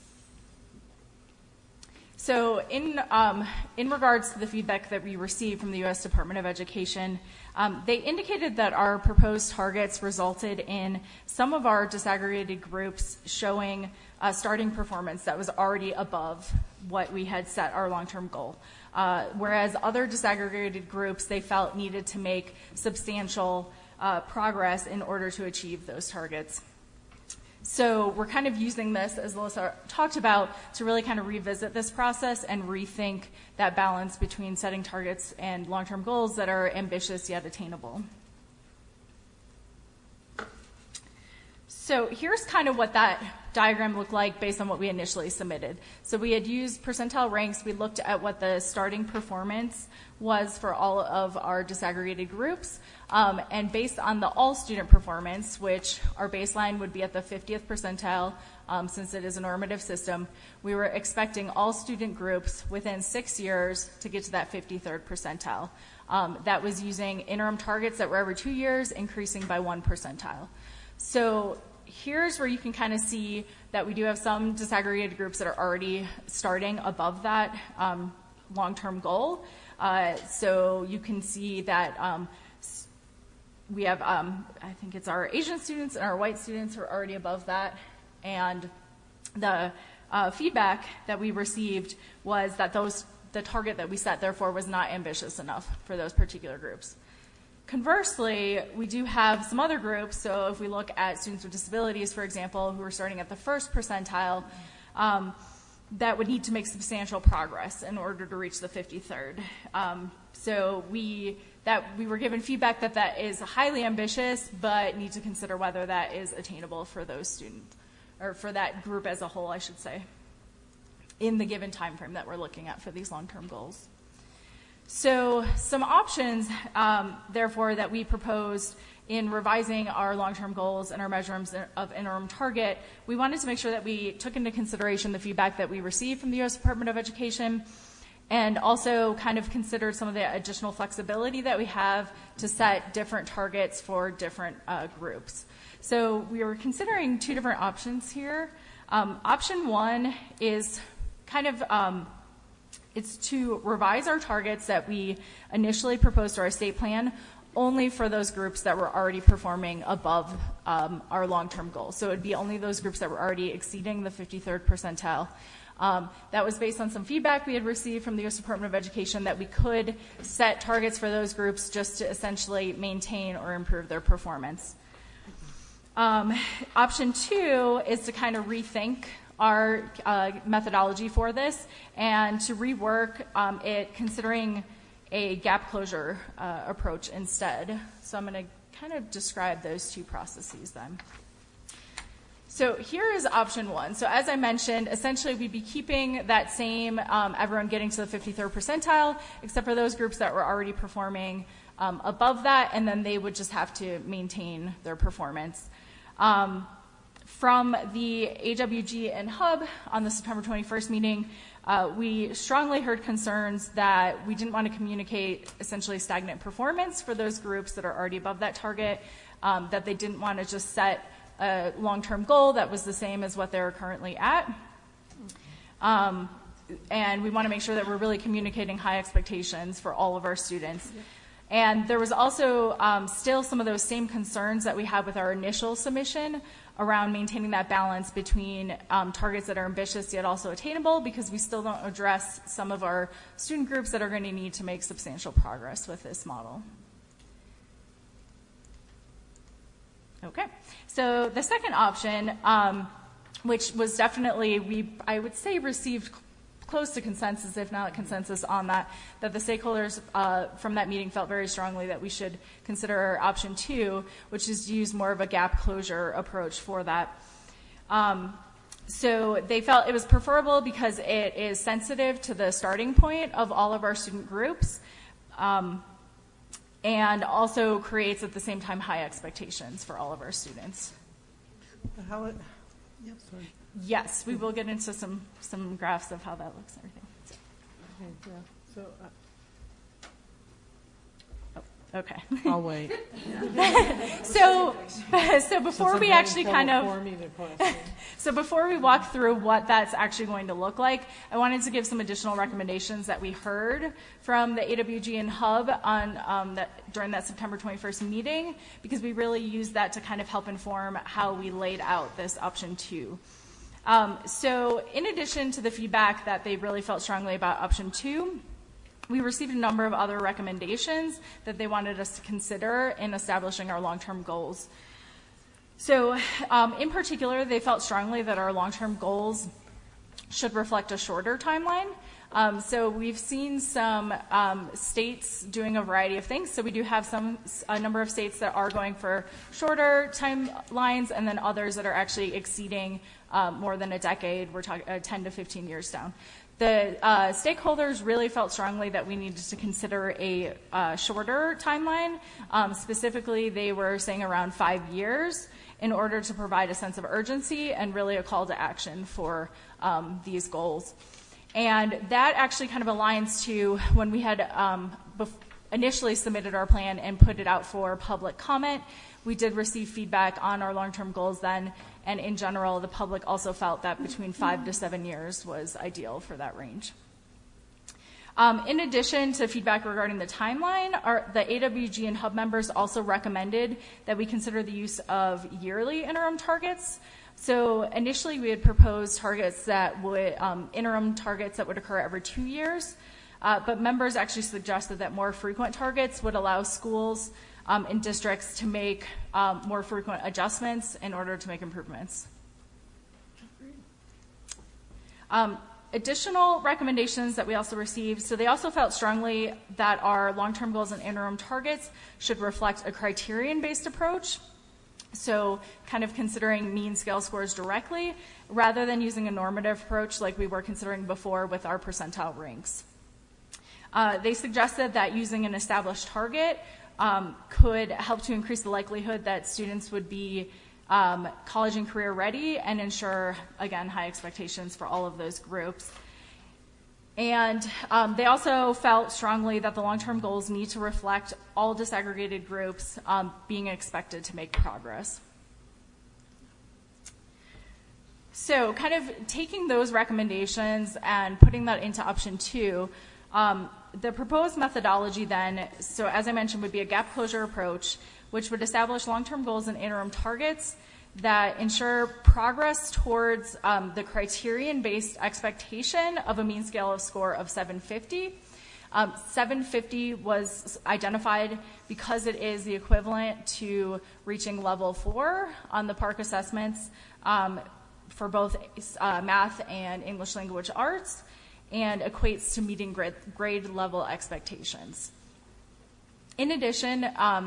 So in regards to the feedback that we received from the U.S. Department of Education, they indicated that our proposed targets resulted in some of our disaggregated groups showing starting performance that was already above what we had set our long-term goal. Whereas other disaggregated groups, they felt needed to make substantial progress in order to achieve those targets. So we're kind of using this, as Alyssa talked about, to really kind of revisit this process and rethink that balance between setting targets and long-term goals that are ambitious yet attainable. So here's kind of what that diagram looked like based on what we initially submitted. So we had used percentile ranks. We looked at what the starting performance was for all of our disaggregated groups. And based on the all-student performance, which our baseline would be at the 50th percentile, since it is a normative system, we were expecting all student groups within 6 years to get to that 53rd percentile. That was using interim targets that were every 2 years, increasing by 1 percentile. So here's where you can kind of see that we do have some disaggregated groups that are already starting above that long-term goal. So you can see that we have, I think it's our Asian students and our white students who are already above that. And the feedback that we received was that the target that we set, therefore, was not ambitious enough for those particular groups. Conversely, we do have some other groups. So if we look at students with disabilities, for example, who are starting at the first percentile, that would need to make substantial progress in order to reach the 53rd. So we were given feedback that that is highly ambitious, but need to consider whether that is attainable for those students, or for that group as a whole, I should say, in the given time frame that we're looking at for these long-term goals. So some options, therefore, that we proposed in revising our long-term goals and our measurements of interim target, we wanted to make sure that we took into consideration the feedback that we received from the U.S. Department of Education, and also kind of considered some of the additional flexibility that we have to set different targets for different groups. So we were considering two different options here. Option one is kind of it's to revise our targets that we initially proposed to our state plan only for those groups that were already performing above our long-term goals. So it would be only those groups that were already exceeding the 53rd percentile. That was based on some feedback we had received from the U.S. Department of Education that we could set targets for those groups just to essentially maintain or improve their performance. Option two is to kind of rethink our methodology for this and to rework it considering a gap closure approach instead. So I'm going to kind of describe those two processes then. So here is option one. So as I mentioned, essentially we'd be keeping that same everyone getting to the 53rd percentile, except for those groups that were already performing above that, and then they would just have to maintain their performance. From the AWG and Hub on the September 21st meeting, we strongly heard concerns that we didn't want to communicate essentially stagnant performance for those groups that are already above that target, that they didn't want to just set a long-term goal that was the same as what they're currently at. And we want to make sure that we're really communicating high expectations for all of our students. And there was also still some of those same concerns that we had with our initial submission around maintaining that balance between targets that are ambitious yet also attainable, because we still don't address some of our student groups that are going to need to make substantial progress with this model. Okay, so the second option, which was definitely, I would say, received close to consensus, if not consensus on that the stakeholders from that meeting felt very strongly that we should consider option two, which is to use more of a gap closure approach for that. So they felt it was preferable because it is sensitive to the starting point of all of our student groups, and also creates at the same time high expectations for all of our students. Yes, we will get into some graphs of how that looks and everything. Okay. I'll wait. So before we actually so before we walk through what that's actually going to look like, I wanted to give some additional recommendations that we heard from the AWG and Hub on during that September 21st meeting, because we really used that to kind of help inform how we laid out this option two. So in addition to the feedback that they really felt strongly about option two, we received a number of other recommendations that they wanted us to consider in establishing our long-term goals. So in particular, they felt strongly that our long-term goals should reflect a shorter timeline. So we've seen some states doing a variety of things. So we do have a number of states that are going for shorter timelines, and then others that are actually exceeding more than a decade. We're talking 10 to 15 years down. The stakeholders really felt strongly that we needed to consider a shorter timeline. Specifically, they were saying around 5 years in order to provide a sense of urgency and really a call to action for these goals. And that actually kind of aligns to when we had initially submitted our plan and put it out for public comment. We did receive feedback on our long-term goals then, and in general, the public also felt that between 5 to 7 years was ideal for that range. In addition to feedback regarding the timeline, the AWG and Hub members also recommended that we consider the use of yearly interim targets. So initially, we had proposed targets that would, interim targets that would occur every 2 years, but members actually suggested that more frequent targets would allow schools in districts to make more frequent adjustments in order to make improvements. Additional recommendations that we also received, so they also felt strongly that our long-term goals and interim targets should reflect a criterion-based approach, so kind of considering mean scale scores directly rather than using a normative approach like we were considering before with our percentile ranks. They suggested that using an established target could help to increase the likelihood that students would be college and career ready and ensure, again, high expectations for all of those groups. And they also felt strongly that the long-term goals need to reflect all disaggregated groups being expected to make progress. So kind of taking those recommendations and putting that into option 2, the proposed methodology then, so as I mentioned, would be a gap closure approach, which would establish long-term goals and interim targets that ensure progress towards the criterion-based expectation of a mean scale of score of 750. 750 was identified because it is the equivalent to reaching level 4 on the PARCC assessments for both math and English language arts, and equates to meeting grade level expectations. In addition,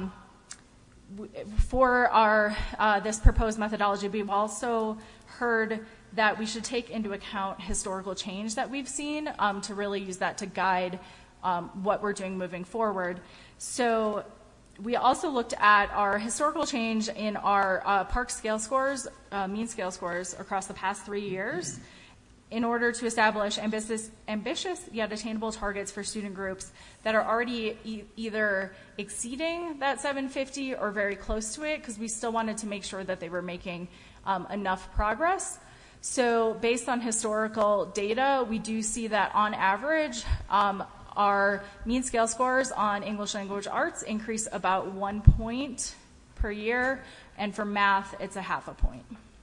for our this proposed methodology, we've also heard that we should take into account historical change that we've seen to really use that to guide what we're doing moving forward. So we also looked at our historical change in our PARCC scale scores, mean scale scores across the past 3 years, in order to establish ambitious yet attainable targets for student groups that are already either exceeding that 750 or very close to it, because we still wanted to make sure that they were making enough progress. So based on historical data, we do see that on average, our mean scale scores on English language arts increase about 1 point per year, and for math, it's a half a point.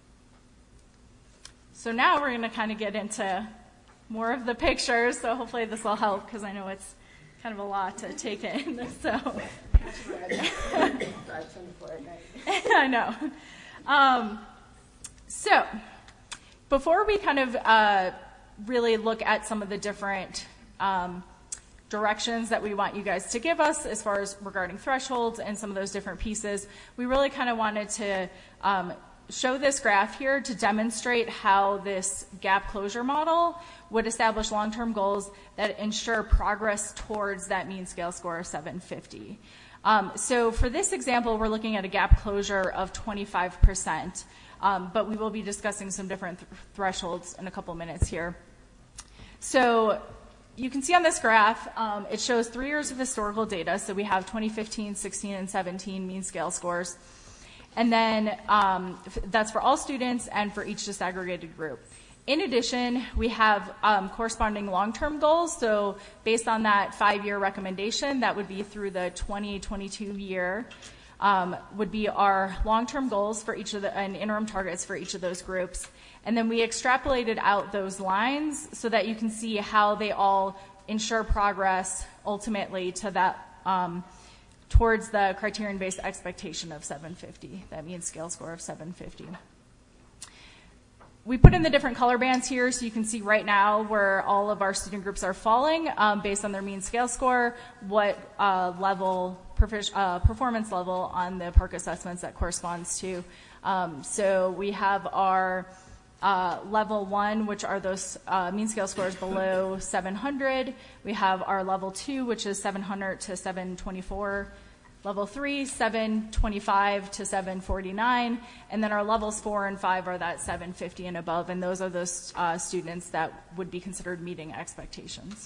So now we're going to kind of get into more of the pictures, so hopefully this will help, because I know it's kind of a lot to take in. So I know. So before we kind of really look at some of the different directions that we want you guys to give us as far as regarding thresholds and some of those different pieces, we really kind of wanted to show this graph here to demonstrate how this gap closure model would establish long-term goals that ensure progress towards that mean scale score of 750. So for this example, we're looking at a gap closure of 25%, but we will be discussing some different thresholds in a couple minutes here. So you can see on this graph, it shows 3 years of historical data. So we have 2015, 16, and 17 mean scale scores. And then that's for all students and for each disaggregated group. In addition, we have corresponding long-term goals. So based on that 5-year recommendation, that would be through the 2022 year, would be our long-term goals for each of the, and interim targets for each of those groups. And then we extrapolated out those lines so that you can see how they all ensure progress ultimately to that, towards the criterion-based expectation of 750, that means scale score of 750. We put in the different color bands here so you can see right now where all of our student groups are falling based on their mean scale score, what level, performance level on the PARCC assessments that corresponds to. So we have our level 1, which are those mean scale scores below 700. We have our level 2, which is 700 to 724. Level 3, 725 to 749. And then our levels 4 and 5 are that 750 and above. And those are those students that would be considered meeting expectations.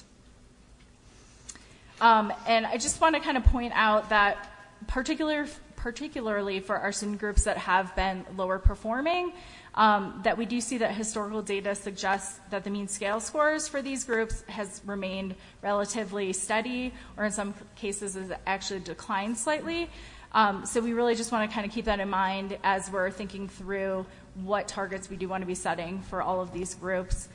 And I just want to kind of point out that particularly for our student groups that have been lower performing, that we do see that historical data suggests that the mean scale scores for these groups has remained relatively steady, or in some cases has actually declined slightly. So we really just want to kind of keep that in mind as we're thinking through what targets we do want to be setting for all of these groups.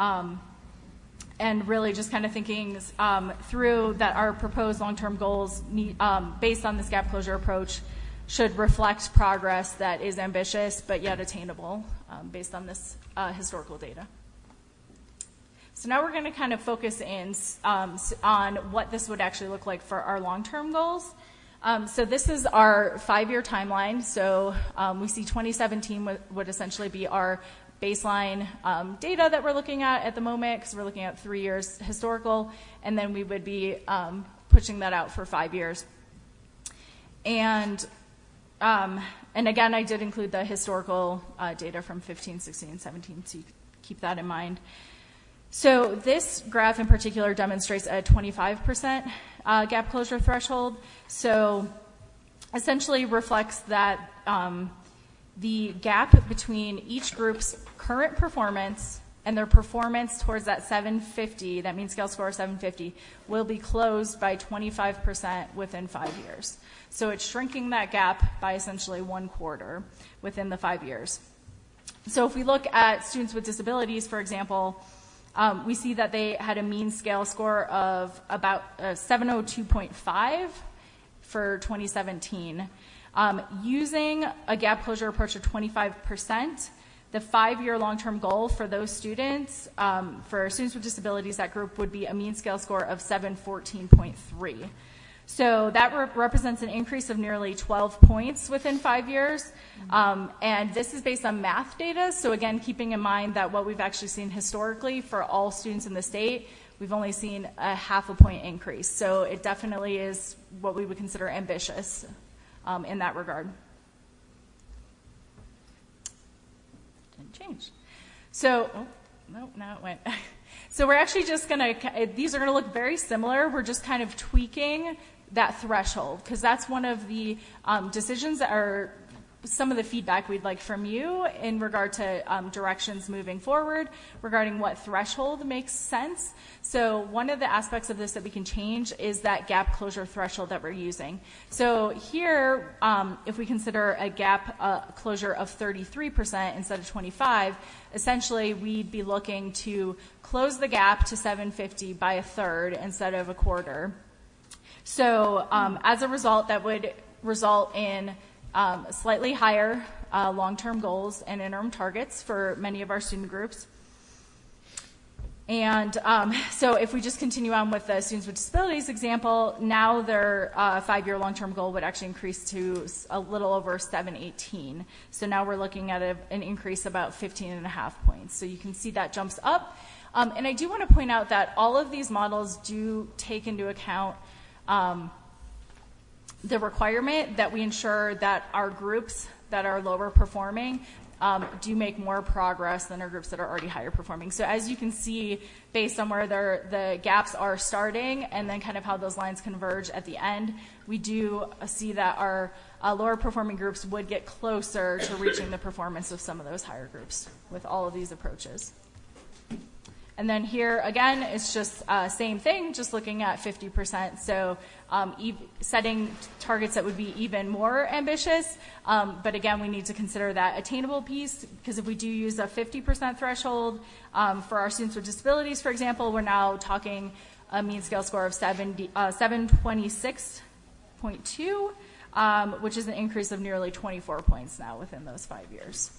And really just kind of thinking through that our proposed long-term goals based on this gap closure approach should reflect progress that is ambitious but yet attainable based on this historical data. So now we're going to kind of focus in on what this would actually look like for our long-term goals. So this is our 5-year timeline. So we see 2017 would essentially be our baseline data that we're looking at the moment, because we're looking at 3 years historical, and then we would be pushing that out for 5 years. And again, I did include the historical data from 15, 16, and 17, so you keep that in mind. So this graph in particular demonstrates a 25% gap closure threshold. So essentially reflects that the gap between each group's current performance and their performance towards that 750, that mean scale score of 750, will be closed by 25% within 5 years. So it's shrinking that gap by essentially 1/4 within the 5 years. So if we look at students with disabilities, for example, we see that they had a mean scale score of about 702.5 for 2017. Using a gap closure approach of 25%, the 5-year long-term goal for those students, for students with disabilities, that group would be a mean scale score of 714.3. So that represents an increase of nearly 12 points within 5 years. And this is based on math data. So again, keeping in mind that what we've actually seen historically for all students in the state, we've only seen a 0.5 point increase. So it definitely is what we would consider ambitious in that regard. Didn't change. So, oh, no, now it went. So we're actually just going to, these are going to look very similar. We're just kind of tweaking that threshold, because that's one of the decisions that are some of the feedback we'd like from you in regard to directions moving forward regarding what threshold makes sense. So one of the aspects of this that we can change is that gap closure threshold that we're using. So here, if we consider a gap closure of 33% instead of 25%, essentially we'd be looking to close the gap to 750 by 1/3 instead of 1/4. So as a result, that would result in slightly higher long-term goals and interim targets for many of our student groups. And so if we just continue on with the students with disabilities example, now their 5-year long-term goal would actually increase to a little over 718. So now we're looking at an increase about 15.5 points. So you can see that jumps up. And I do want to point out that all of these models do take into account the requirement that we ensure that our groups that are lower performing do make more progress than our groups that are already higher performing. So as you can see, based on where the gaps are starting and then kind of how those lines converge at the end, we do see that our lower performing groups would get closer to reaching the performance of some of those higher groups with all of these approaches. And then here, again, it's just same thing, just looking at 50%. So setting targets that would be even more ambitious. But again, we need to consider that attainable piece, because if we do use a 50% threshold for our students with disabilities, for example, we're now talking a mean scale score of 726.2, which is an increase of nearly 24 points now within those 5 years.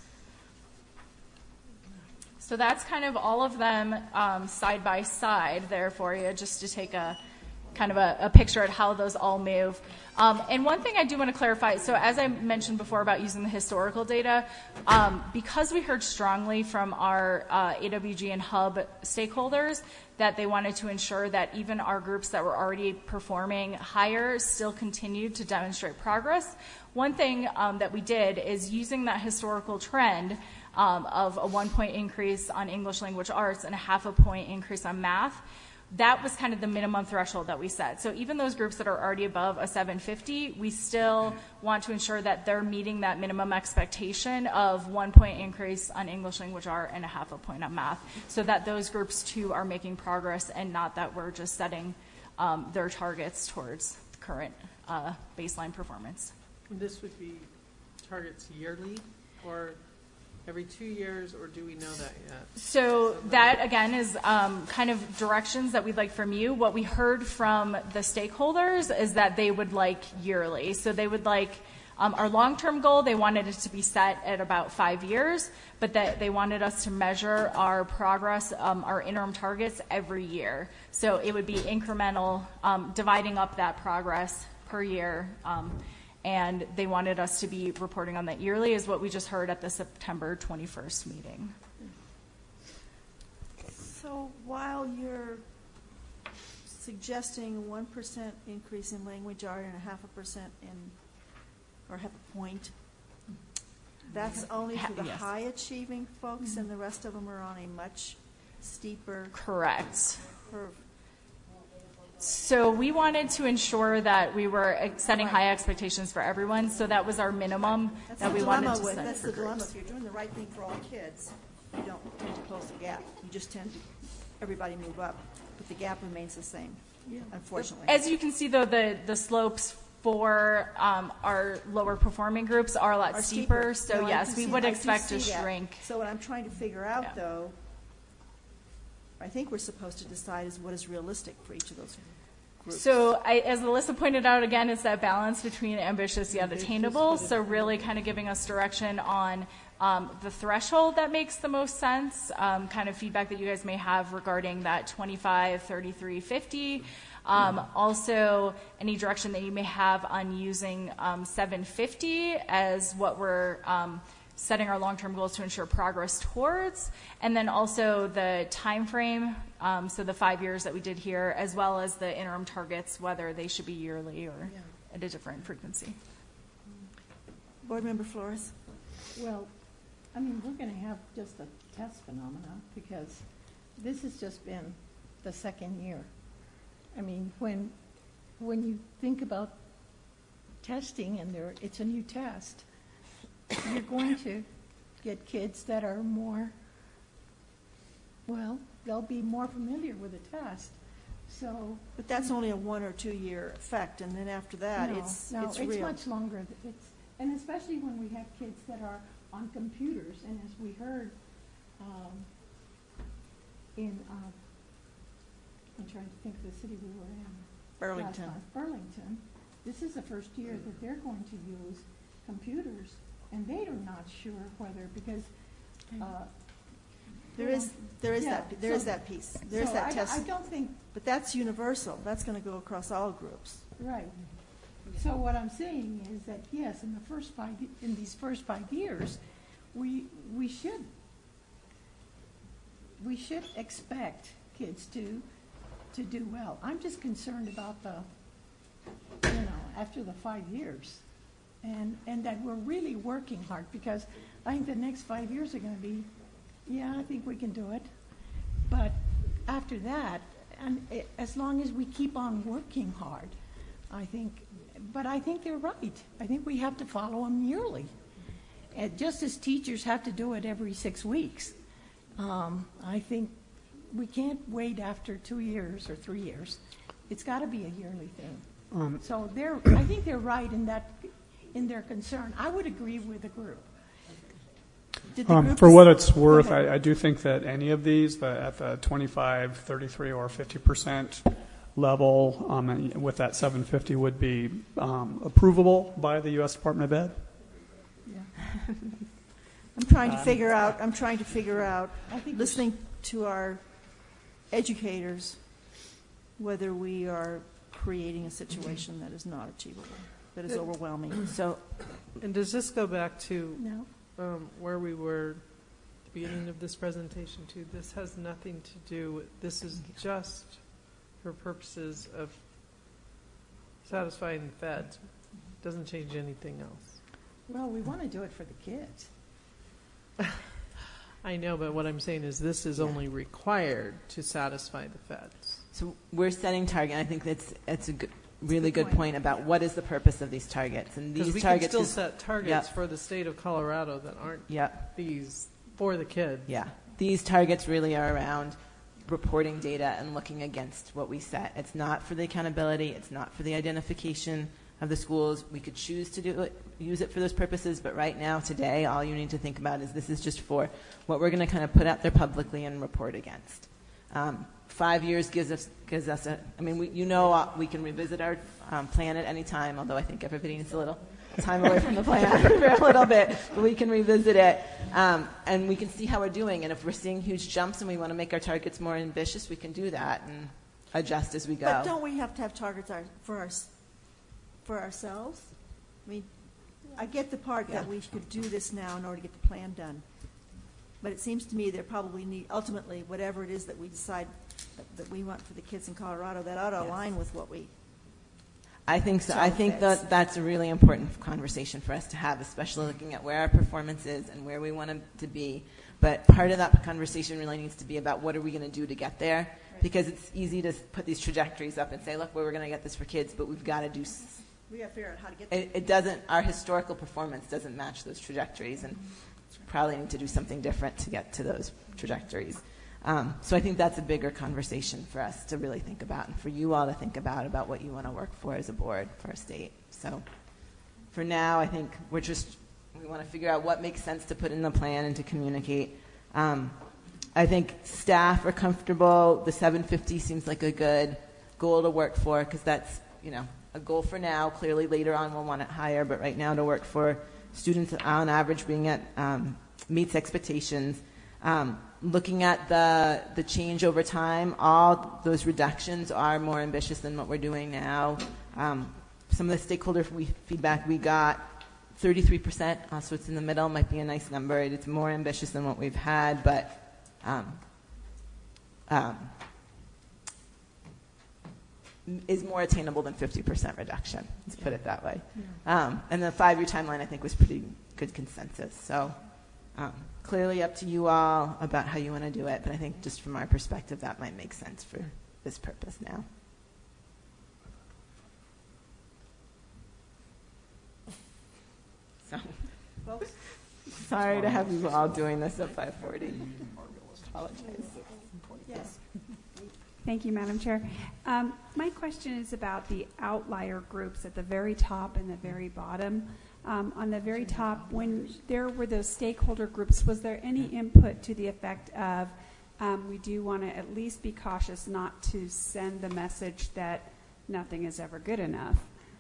So that's kind of all of them side by side there for you, just to take a kind of a picture at how those all move. And one thing I do want to clarify, so as I mentioned before about using the historical data, because we heard strongly from our AWG and HUB stakeholders that they wanted to ensure that even our groups that were already performing higher still continued to demonstrate progress, one thing that we did is using that historical trend of a 1 point increase on English language arts and a 0.5 point increase on math. That was kind of the minimum threshold that we set. So even those groups that are already above a 750, we still want to ensure that they're meeting that minimum expectation of 1 point increase on English language art and a 0.5 point on math, so that those groups too are making progress and not that we're just setting their targets towards current baseline performance. This would be targets yearly or every 2 years, or do we know that yet? So that, again, is kind of directions that we'd like from you. What we heard from the stakeholders is that they would like yearly. So they would like our long-term goal, they wanted it to be set at about 5 years, but that they wanted us to measure our progress, our interim targets every year. So it would be incremental, dividing up that progress per year. And they wanted us to be reporting on that yearly, is what we just heard at the September 21st meeting. So while you're suggesting a 1% increase in language art and a 0.5% or 0.5 point, that's only for the Yes. high achieving folks, and the rest of them are on a much steeper Correct. curve. So we wanted to ensure that we were setting high expectations for everyone, so that was our minimum That's that the we wanted dilemma to with, set that's for the dilemma. groups. If you're doing the right thing for all kids, you don't tend to close the gap. You just tend to, everybody move up, but the gap remains the same, unfortunately. As you can see, though, the slopes for our lower performing groups are a lot Are steeper. So No, I yes, can we see- would I do expect to see that. shrink. So what I'm trying to figure out, though, I think we're supposed to decide is what is realistic for each of those groups. So as Alyssa pointed out, again, it's that balance between ambitious yet attainable. So really kind of giving us direction on the threshold that makes the most sense, kind of feedback that you guys may have regarding that 25, 33, 50. Also, any direction that you may have on using 750 as what we're setting our long-term goals to ensure progress towards, and then also the time frame, so the 5 years that we did here, as well as the interim targets, whether they should be yearly or at a different frequency. Board Member Flores? Well, I mean, we're going to have just a test phenomenon because this has just been the second year. I mean, when you think about testing and it's a new test, you're going to get kids that are more, well, they'll be more familiar with the test. So, But that's only a 1 or 2 year effect, and then after that, it's it's real. much longer. And especially when we have kids that are on computers, and as we heard I'm trying to think of the city we were in. Burlington. last month. Burlington. This is the first year that they're going to use computers, and they are not sure whether, because There is yeah, that piece. There is so that test. I don't think. But that's universal. That's going to go across all groups. Right. So what I'm saying is that yes, in these first 5 years, we should expect kids to do well. I'm just concerned about after the 5 years, and that we're really working hard, because I think the next 5 years are going to be, I think we can do it, but after that, and as long as we keep on working hard, I think they're right. I think we have to follow them yearly. And just as teachers have to do it every 6 weeks, I think we can't wait after 2 years or 3 years. It's got to be a yearly thing. So I think they're right in their concern. I would agree with the group. For what it's worth, I do think that any of these, at the 25, 33, or 50% level, with that 750 would be approvable by the U.S. Department of Ed. I'm trying to figure out, listening to our educators, whether we are creating a situation that is not achievable, that is overwhelming. So, and does this go back to where we were at the beginning of this presentation too? This has nothing to do with, this is just for purposes of satisfying the feds. Doesn't change anything else. Well, we want to do it for the kids. I know, but what I'm saying is this is only required to satisfy the feds. So we're setting target. I think that's a really good point about what is the purpose of these targets. And these we targets can still set targets for the state of Colorado that aren't these for the kids. Yeah, these targets really are around reporting data and looking against what we set. It's not for the accountability. It's not for the identification of the schools. We could choose to do it, use it for those purposes, but right now, today, all you need to think about is this is just for what we're going to kind of put out there publicly and report against. 5 years gives us we can revisit our plan at any time, although I think everybody needs a little time away from the plan for a little bit, but we can revisit it, and we can see how we're doing, and if we're seeing huge jumps and we want to make our targets more ambitious, we can do that and adjust as we go. But don't we have to have targets for ourselves? I mean, I get the part that we could do this now in order to get the plan done. But it seems to me there probably need, ultimately, whatever it is that we decide that we want for the kids in Colorado, that ought to align with what we. I think so. I think that that's a really important conversation for us to have, especially looking at where our performance is and where we want them to be. But part of that conversation really needs to be about what are we going to do to get there, because it's easy to put these trajectories up and say, look, we're going to get this for kids, but we've got to do. We got to figure out how to get there. It doesn't. Our historical performance doesn't match those trajectories, and probably need to do something different to get to those trajectories. So I think that's a bigger conversation for us to really think about, and for you all to think about what you want to work for as a board for our state. So for now, I think we want to figure out what makes sense to put in the plan and to communicate. I think staff are comfortable. The 750 seems like a good goal to work for, because that's, a goal for now. Clearly later on we'll want it higher, but right now to work for students on average being at meets expectations. Looking at the change over time, all those reductions are more ambitious than what we're doing now. Some of the stakeholder feedback we got, 33%, so it's in the middle, might be a nice number. It's more ambitious than what we've had, but is more attainable than 50% reduction. Let's put it that way. And the 5-year timeline, I think, was pretty good consensus. So clearly up to you all about how you want to do it, but I think just from our perspective, that might make sense for this purpose now. So, folks, sorry to have you all doing this at 5:40. Apologize. Yes. Thank you, Madam Chair. My question is about the outlier groups at the very top and the very bottom. On the very top, when there were those stakeholder groups, was there any input to the effect of we do want to at least be cautious not to send the message that nothing is ever good enough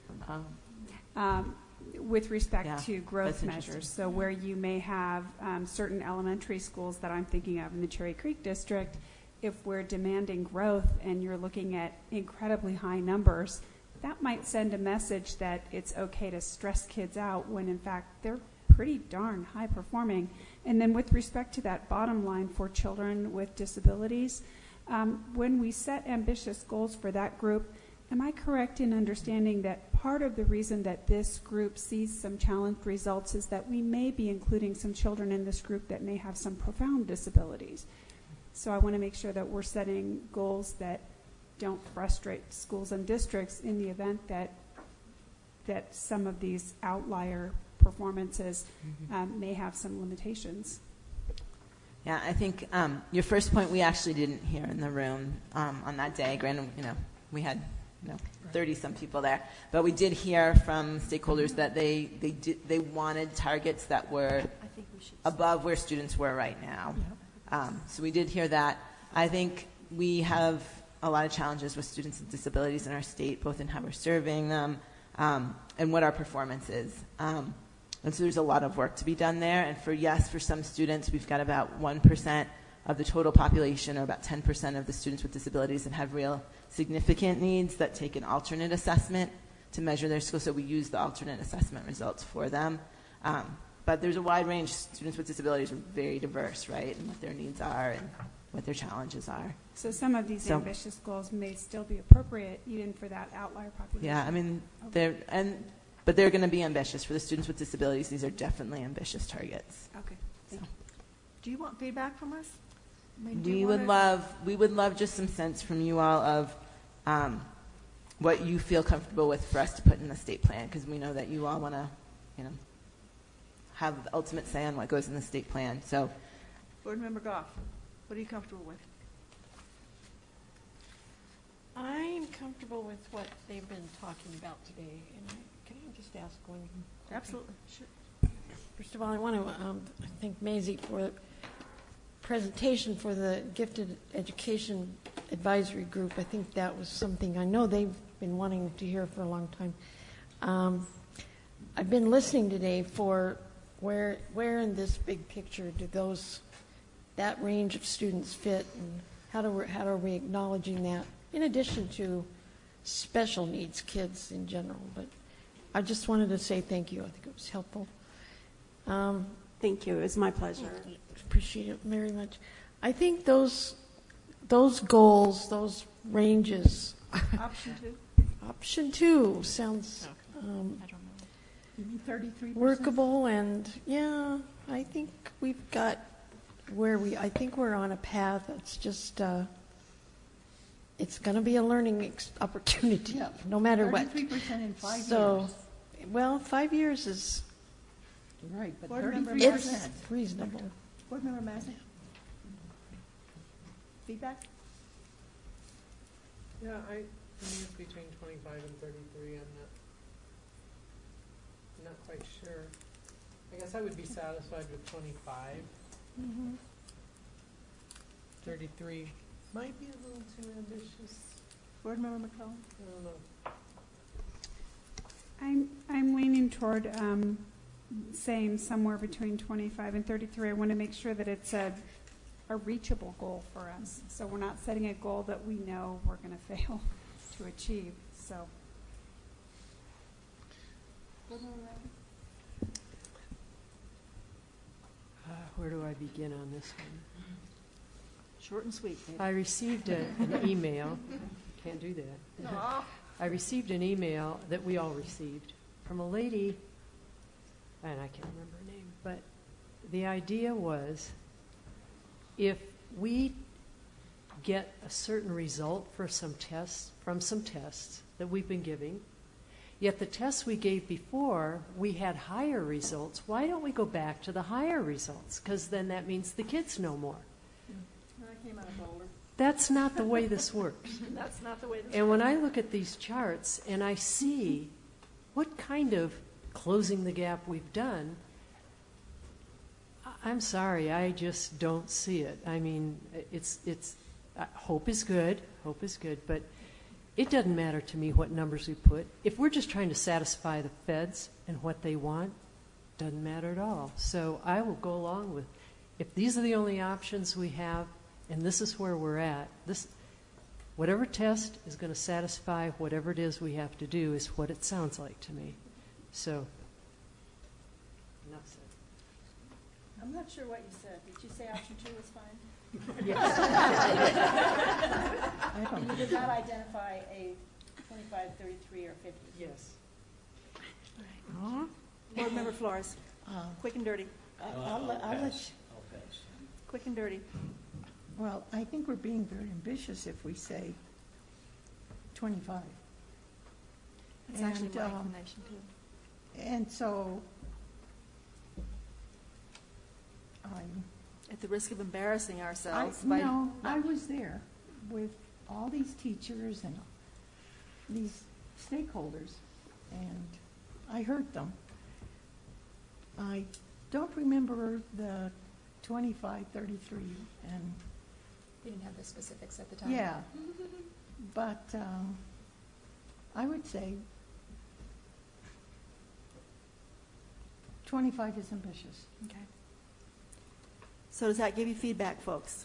with respect to growth measures? So where you may have certain elementary schools that I'm thinking of in the Cherry Creek district, if we're demanding growth and you're looking at incredibly high numbers, that might send a message that it's okay to stress kids out when in fact they're pretty darn high performing. And then with respect to that bottom line for children with disabilities, when we set ambitious goals for that group, am I correct in understanding that part of the reason that this group sees some challenged results is that we may be including some children in this group that may have some profound disabilities? So I want to make sure that we're setting goals that don't frustrate schools and districts in the event that some of these outlier performances may have some limitations. Yeah, I think your first point we actually didn't hear in the room on that day. Granted, we had 30-some people there, but we did hear from stakeholders that they wanted targets that were above where students were right now. So we did hear that. I think we have a lot of challenges with students with disabilities in our state, both in how we're serving them and what our performance is. And so there's a lot of work to be done there. And for some students, we've got about 1% of the total population, or about 10% of the students with disabilities that have real significant needs that take an alternate assessment to measure their skills. So we use the alternate assessment results for them. But there's a wide range. Students with disabilities are very diverse, right, and what their needs are and what their challenges are. So some of these ambitious goals may still be appropriate even for that outlier population. Yeah, I mean, but they're going to be ambitious. For the students with disabilities, these are definitely ambitious targets. Okay. Thank you. Do you want feedback from us? We would love just some sense from you all of what you feel comfortable with for us to put in the state plan, because we know that you all want to, have the ultimate say on what goes in the state plan. So, Board Member Goff, what are you comfortable with? I'm comfortable with what they've been talking about today. And can I just ask one? Absolutely. Sure. First of all, I want to thank Maisie for the presentation for the Gifted Education Advisory Group. I think that was something I know they've been wanting to hear for a long time. I've been listening today for where in this big picture do that range of students fit, and how are we acknowledging that, in addition to special needs kids in general. But I just wanted to say thank you. I think it was helpful. Thank you. It's my pleasure. Appreciate it very much. I think those goals, those ranges. Option 2? Option 2 sounds I don't know. You mean 33%? workable, and yeah, I think we've got I think we're on a path that's just, it's going to be a learning opportunity, no matter what. 33% in 5 years. So, well, 5 years is Right, but Board Member 33%. it's reasonable. Board Member Mazza? Feedback? Yeah, I think it's between 25 and 33. I'm not quite sure. I guess I would be satisfied with 25. 33 might be a little too ambitious. Board Member McClellan? I don't know. I'm leaning toward saying somewhere between 25 and 33. I want to make sure that it's a reachable goal for us. So we're not setting a goal that we know we're going to fail to achieve. So. Where do I begin on this one? Short and sweet. Babe. I received an email. Can't do that. I received an email that we all received from a lady, and I can't remember her name, but the idea was if we get a certain result for some tests, that we've been giving, yet the tests we gave before, we had higher results, why don't we go back to the higher results? Because then that means the kids know more. I came out of Boulder. That's not the way this works. That's not the way this And when I look at these charts and I see what kind of closing the gap we've done, I'm sorry, I just don't see it. I mean, hope is good, but it doesn't matter to me what numbers we put. If we're just trying to satisfy the feds and what they want, doesn't matter at all. So I will go along with, if these are the only options we have, and this is where we're at, whatever test is going to satisfy whatever it is we have to do is what it sounds like to me. So, enough said. I'm not sure what you said. Did you say option 2 was fine? Yes. And you did not identify a 25, 33, or 50? Yes. Board Member Flores, quick and dirty. I'll let Quick and dirty. Well, I think we're being very ambitious if we say 25. That's actually my recommendation, too. And so, at the risk of embarrassing ourselves. I was there with all these teachers and these stakeholders, and I heard them. I don't remember the 25, 33, and you didn't have the specifics at the time. yeah, but I would say 25 is ambitious. Okay. So does that give you feedback, folks?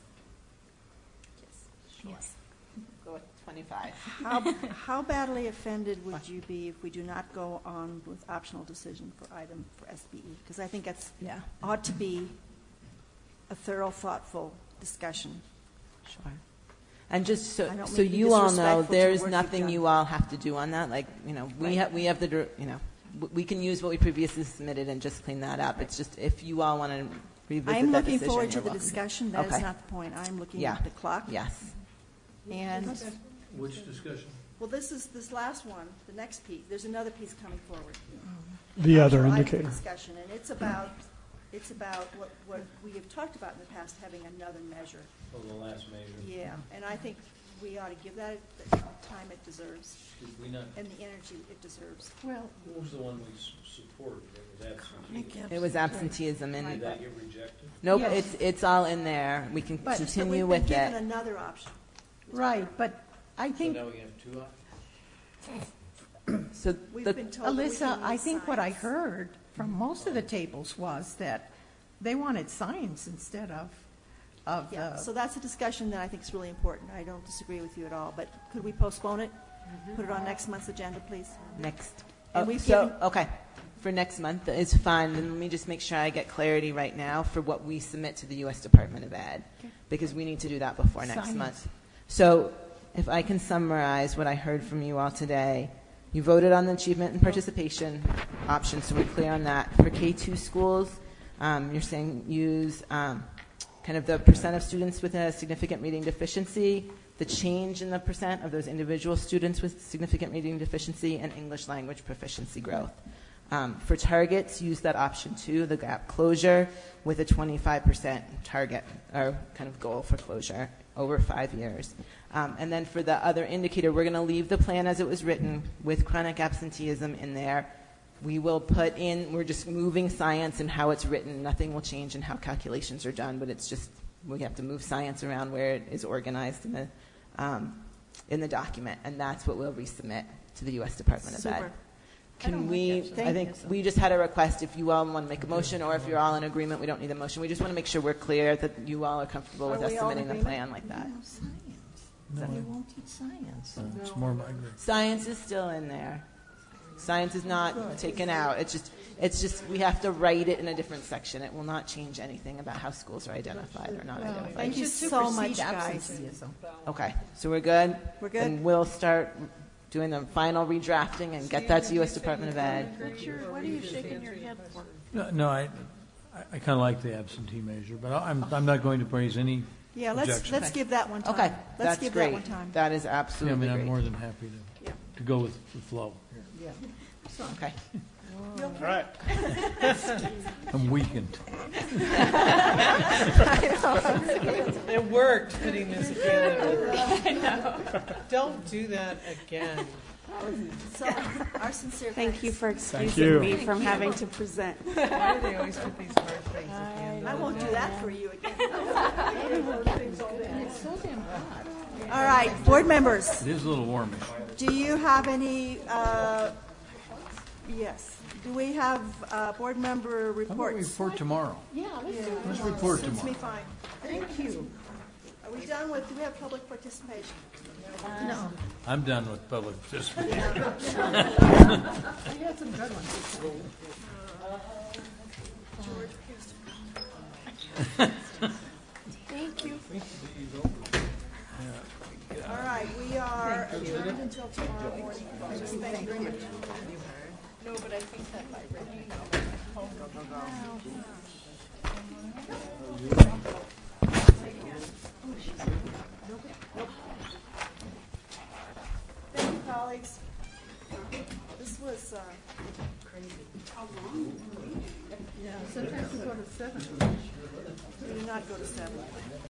Yes. Go with 25. How badly offended would you be if we do not go on with optional decision for item for SBE? Because I think that's ought to be a thorough, thoughtful discussion. Sure. And just so I don't so mean to be you all know, disrespectful to the there's work nothing you've done. you all have to do on that. Like, we have the, we can use what we previously submitted and just clean that up. It's just if you all want to revisit I'm that looking decision, forward to you're the welcome. discussion. That is Okay. not the point. I'm looking Yeah. at the clock. Yes. And Which discussion? well, this last one, the next piece. There's another piece coming forward. The other Optional item indicator. discussion, and it's about what we have talked about in the past, having another measure. Oh, the last measure. Yeah, and I think we ought to give that the time it deserves Did we not? and the energy it deserves. Well, What was the one we supported? It was absentee. It was absenteeism, and Did that get rejected? nope, Yes. it's all in there. We can But- continue But with we've been it. given another option. right, but I So think, now we have two options? So We've the, been told that we Alyssa, can I use think what I science. heard from most of the tables was that they wanted science instead of Yeah, the. so that's a discussion that I think is really important. I don't disagree with you at all, but could we postpone it? Put it on next month's agenda, please? next. And Oh, we've so given- okay, for next month is fine. And let me just make sure I get clarity right now for what we submit to the U.S. Department of Ed, because we need to do that before next month. So if I can summarize what I heard from you all today, you voted on the achievement and participation option, so we're clear on that. For K-2 schools, you're saying use kind of the percent of students with a significant reading deficiency, the change in the percent of those individual students with significant reading deficiency, and English language proficiency growth. For targets, use that option 2, the gap closure, with a 25% target or kind of goal for closure over 5 years. And then for the other indicator, we're going to leave the plan as it was written with chronic absenteeism in there. We will put in, we're just moving science and how it's written. Nothing will change in how calculations are done, but it's just, we have to move science around where it is organized in the document, and that's what we'll resubmit to the U.S. Department of Ed. Can we, I think we just had a request if you all want to make a motion, or if you're all in agreement, we don't need a motion. We just want to make sure we're clear that you all are comfortable with us submitting the plan like that. No, we won't teach science. It's more migrant. Science is still in there. Science is not taken out. It's just we have to write it in a different section. It will not change anything about how schools are identified or not identified. Thank you so much, guys. Okay, so we're good? We're good. And we'll start doing the final redrafting and get that to U.S. Department of Ed. What are you shaking your head for? No, I kind of like the absentee measure, but I'm not going to raise any Yeah, objections. let's give that one time. Okay, Let's that's give great. that one time. That is absolutely I mean, I'm great. more than happy to go with the flow. Yeah. Okay. You okay? All right. I'm weakened. It worked putting this together. I know. Don't do that again. So, our sincere Thank you for Thank excusing you. me from having to present. Why do they always put these hard things at the end? I won't do that for you again. It's so damn hot. All right, board members, It is a little warmish. do you have any, yes, do we have board member How about we reports? report tomorrow? Yeah, let's do it. Let's report Suits me tomorrow. fine. Thank you. Are we done with, do we have public participation? No. I'm done with public participation. I had some good ones. Thank you. All right, we are adjourned until tomorrow morning. Thank you very much. No, but I think that by reading. Thank you, colleagues. This was crazy. How long? Yeah, sometimes we go to 7. We did not go to 7.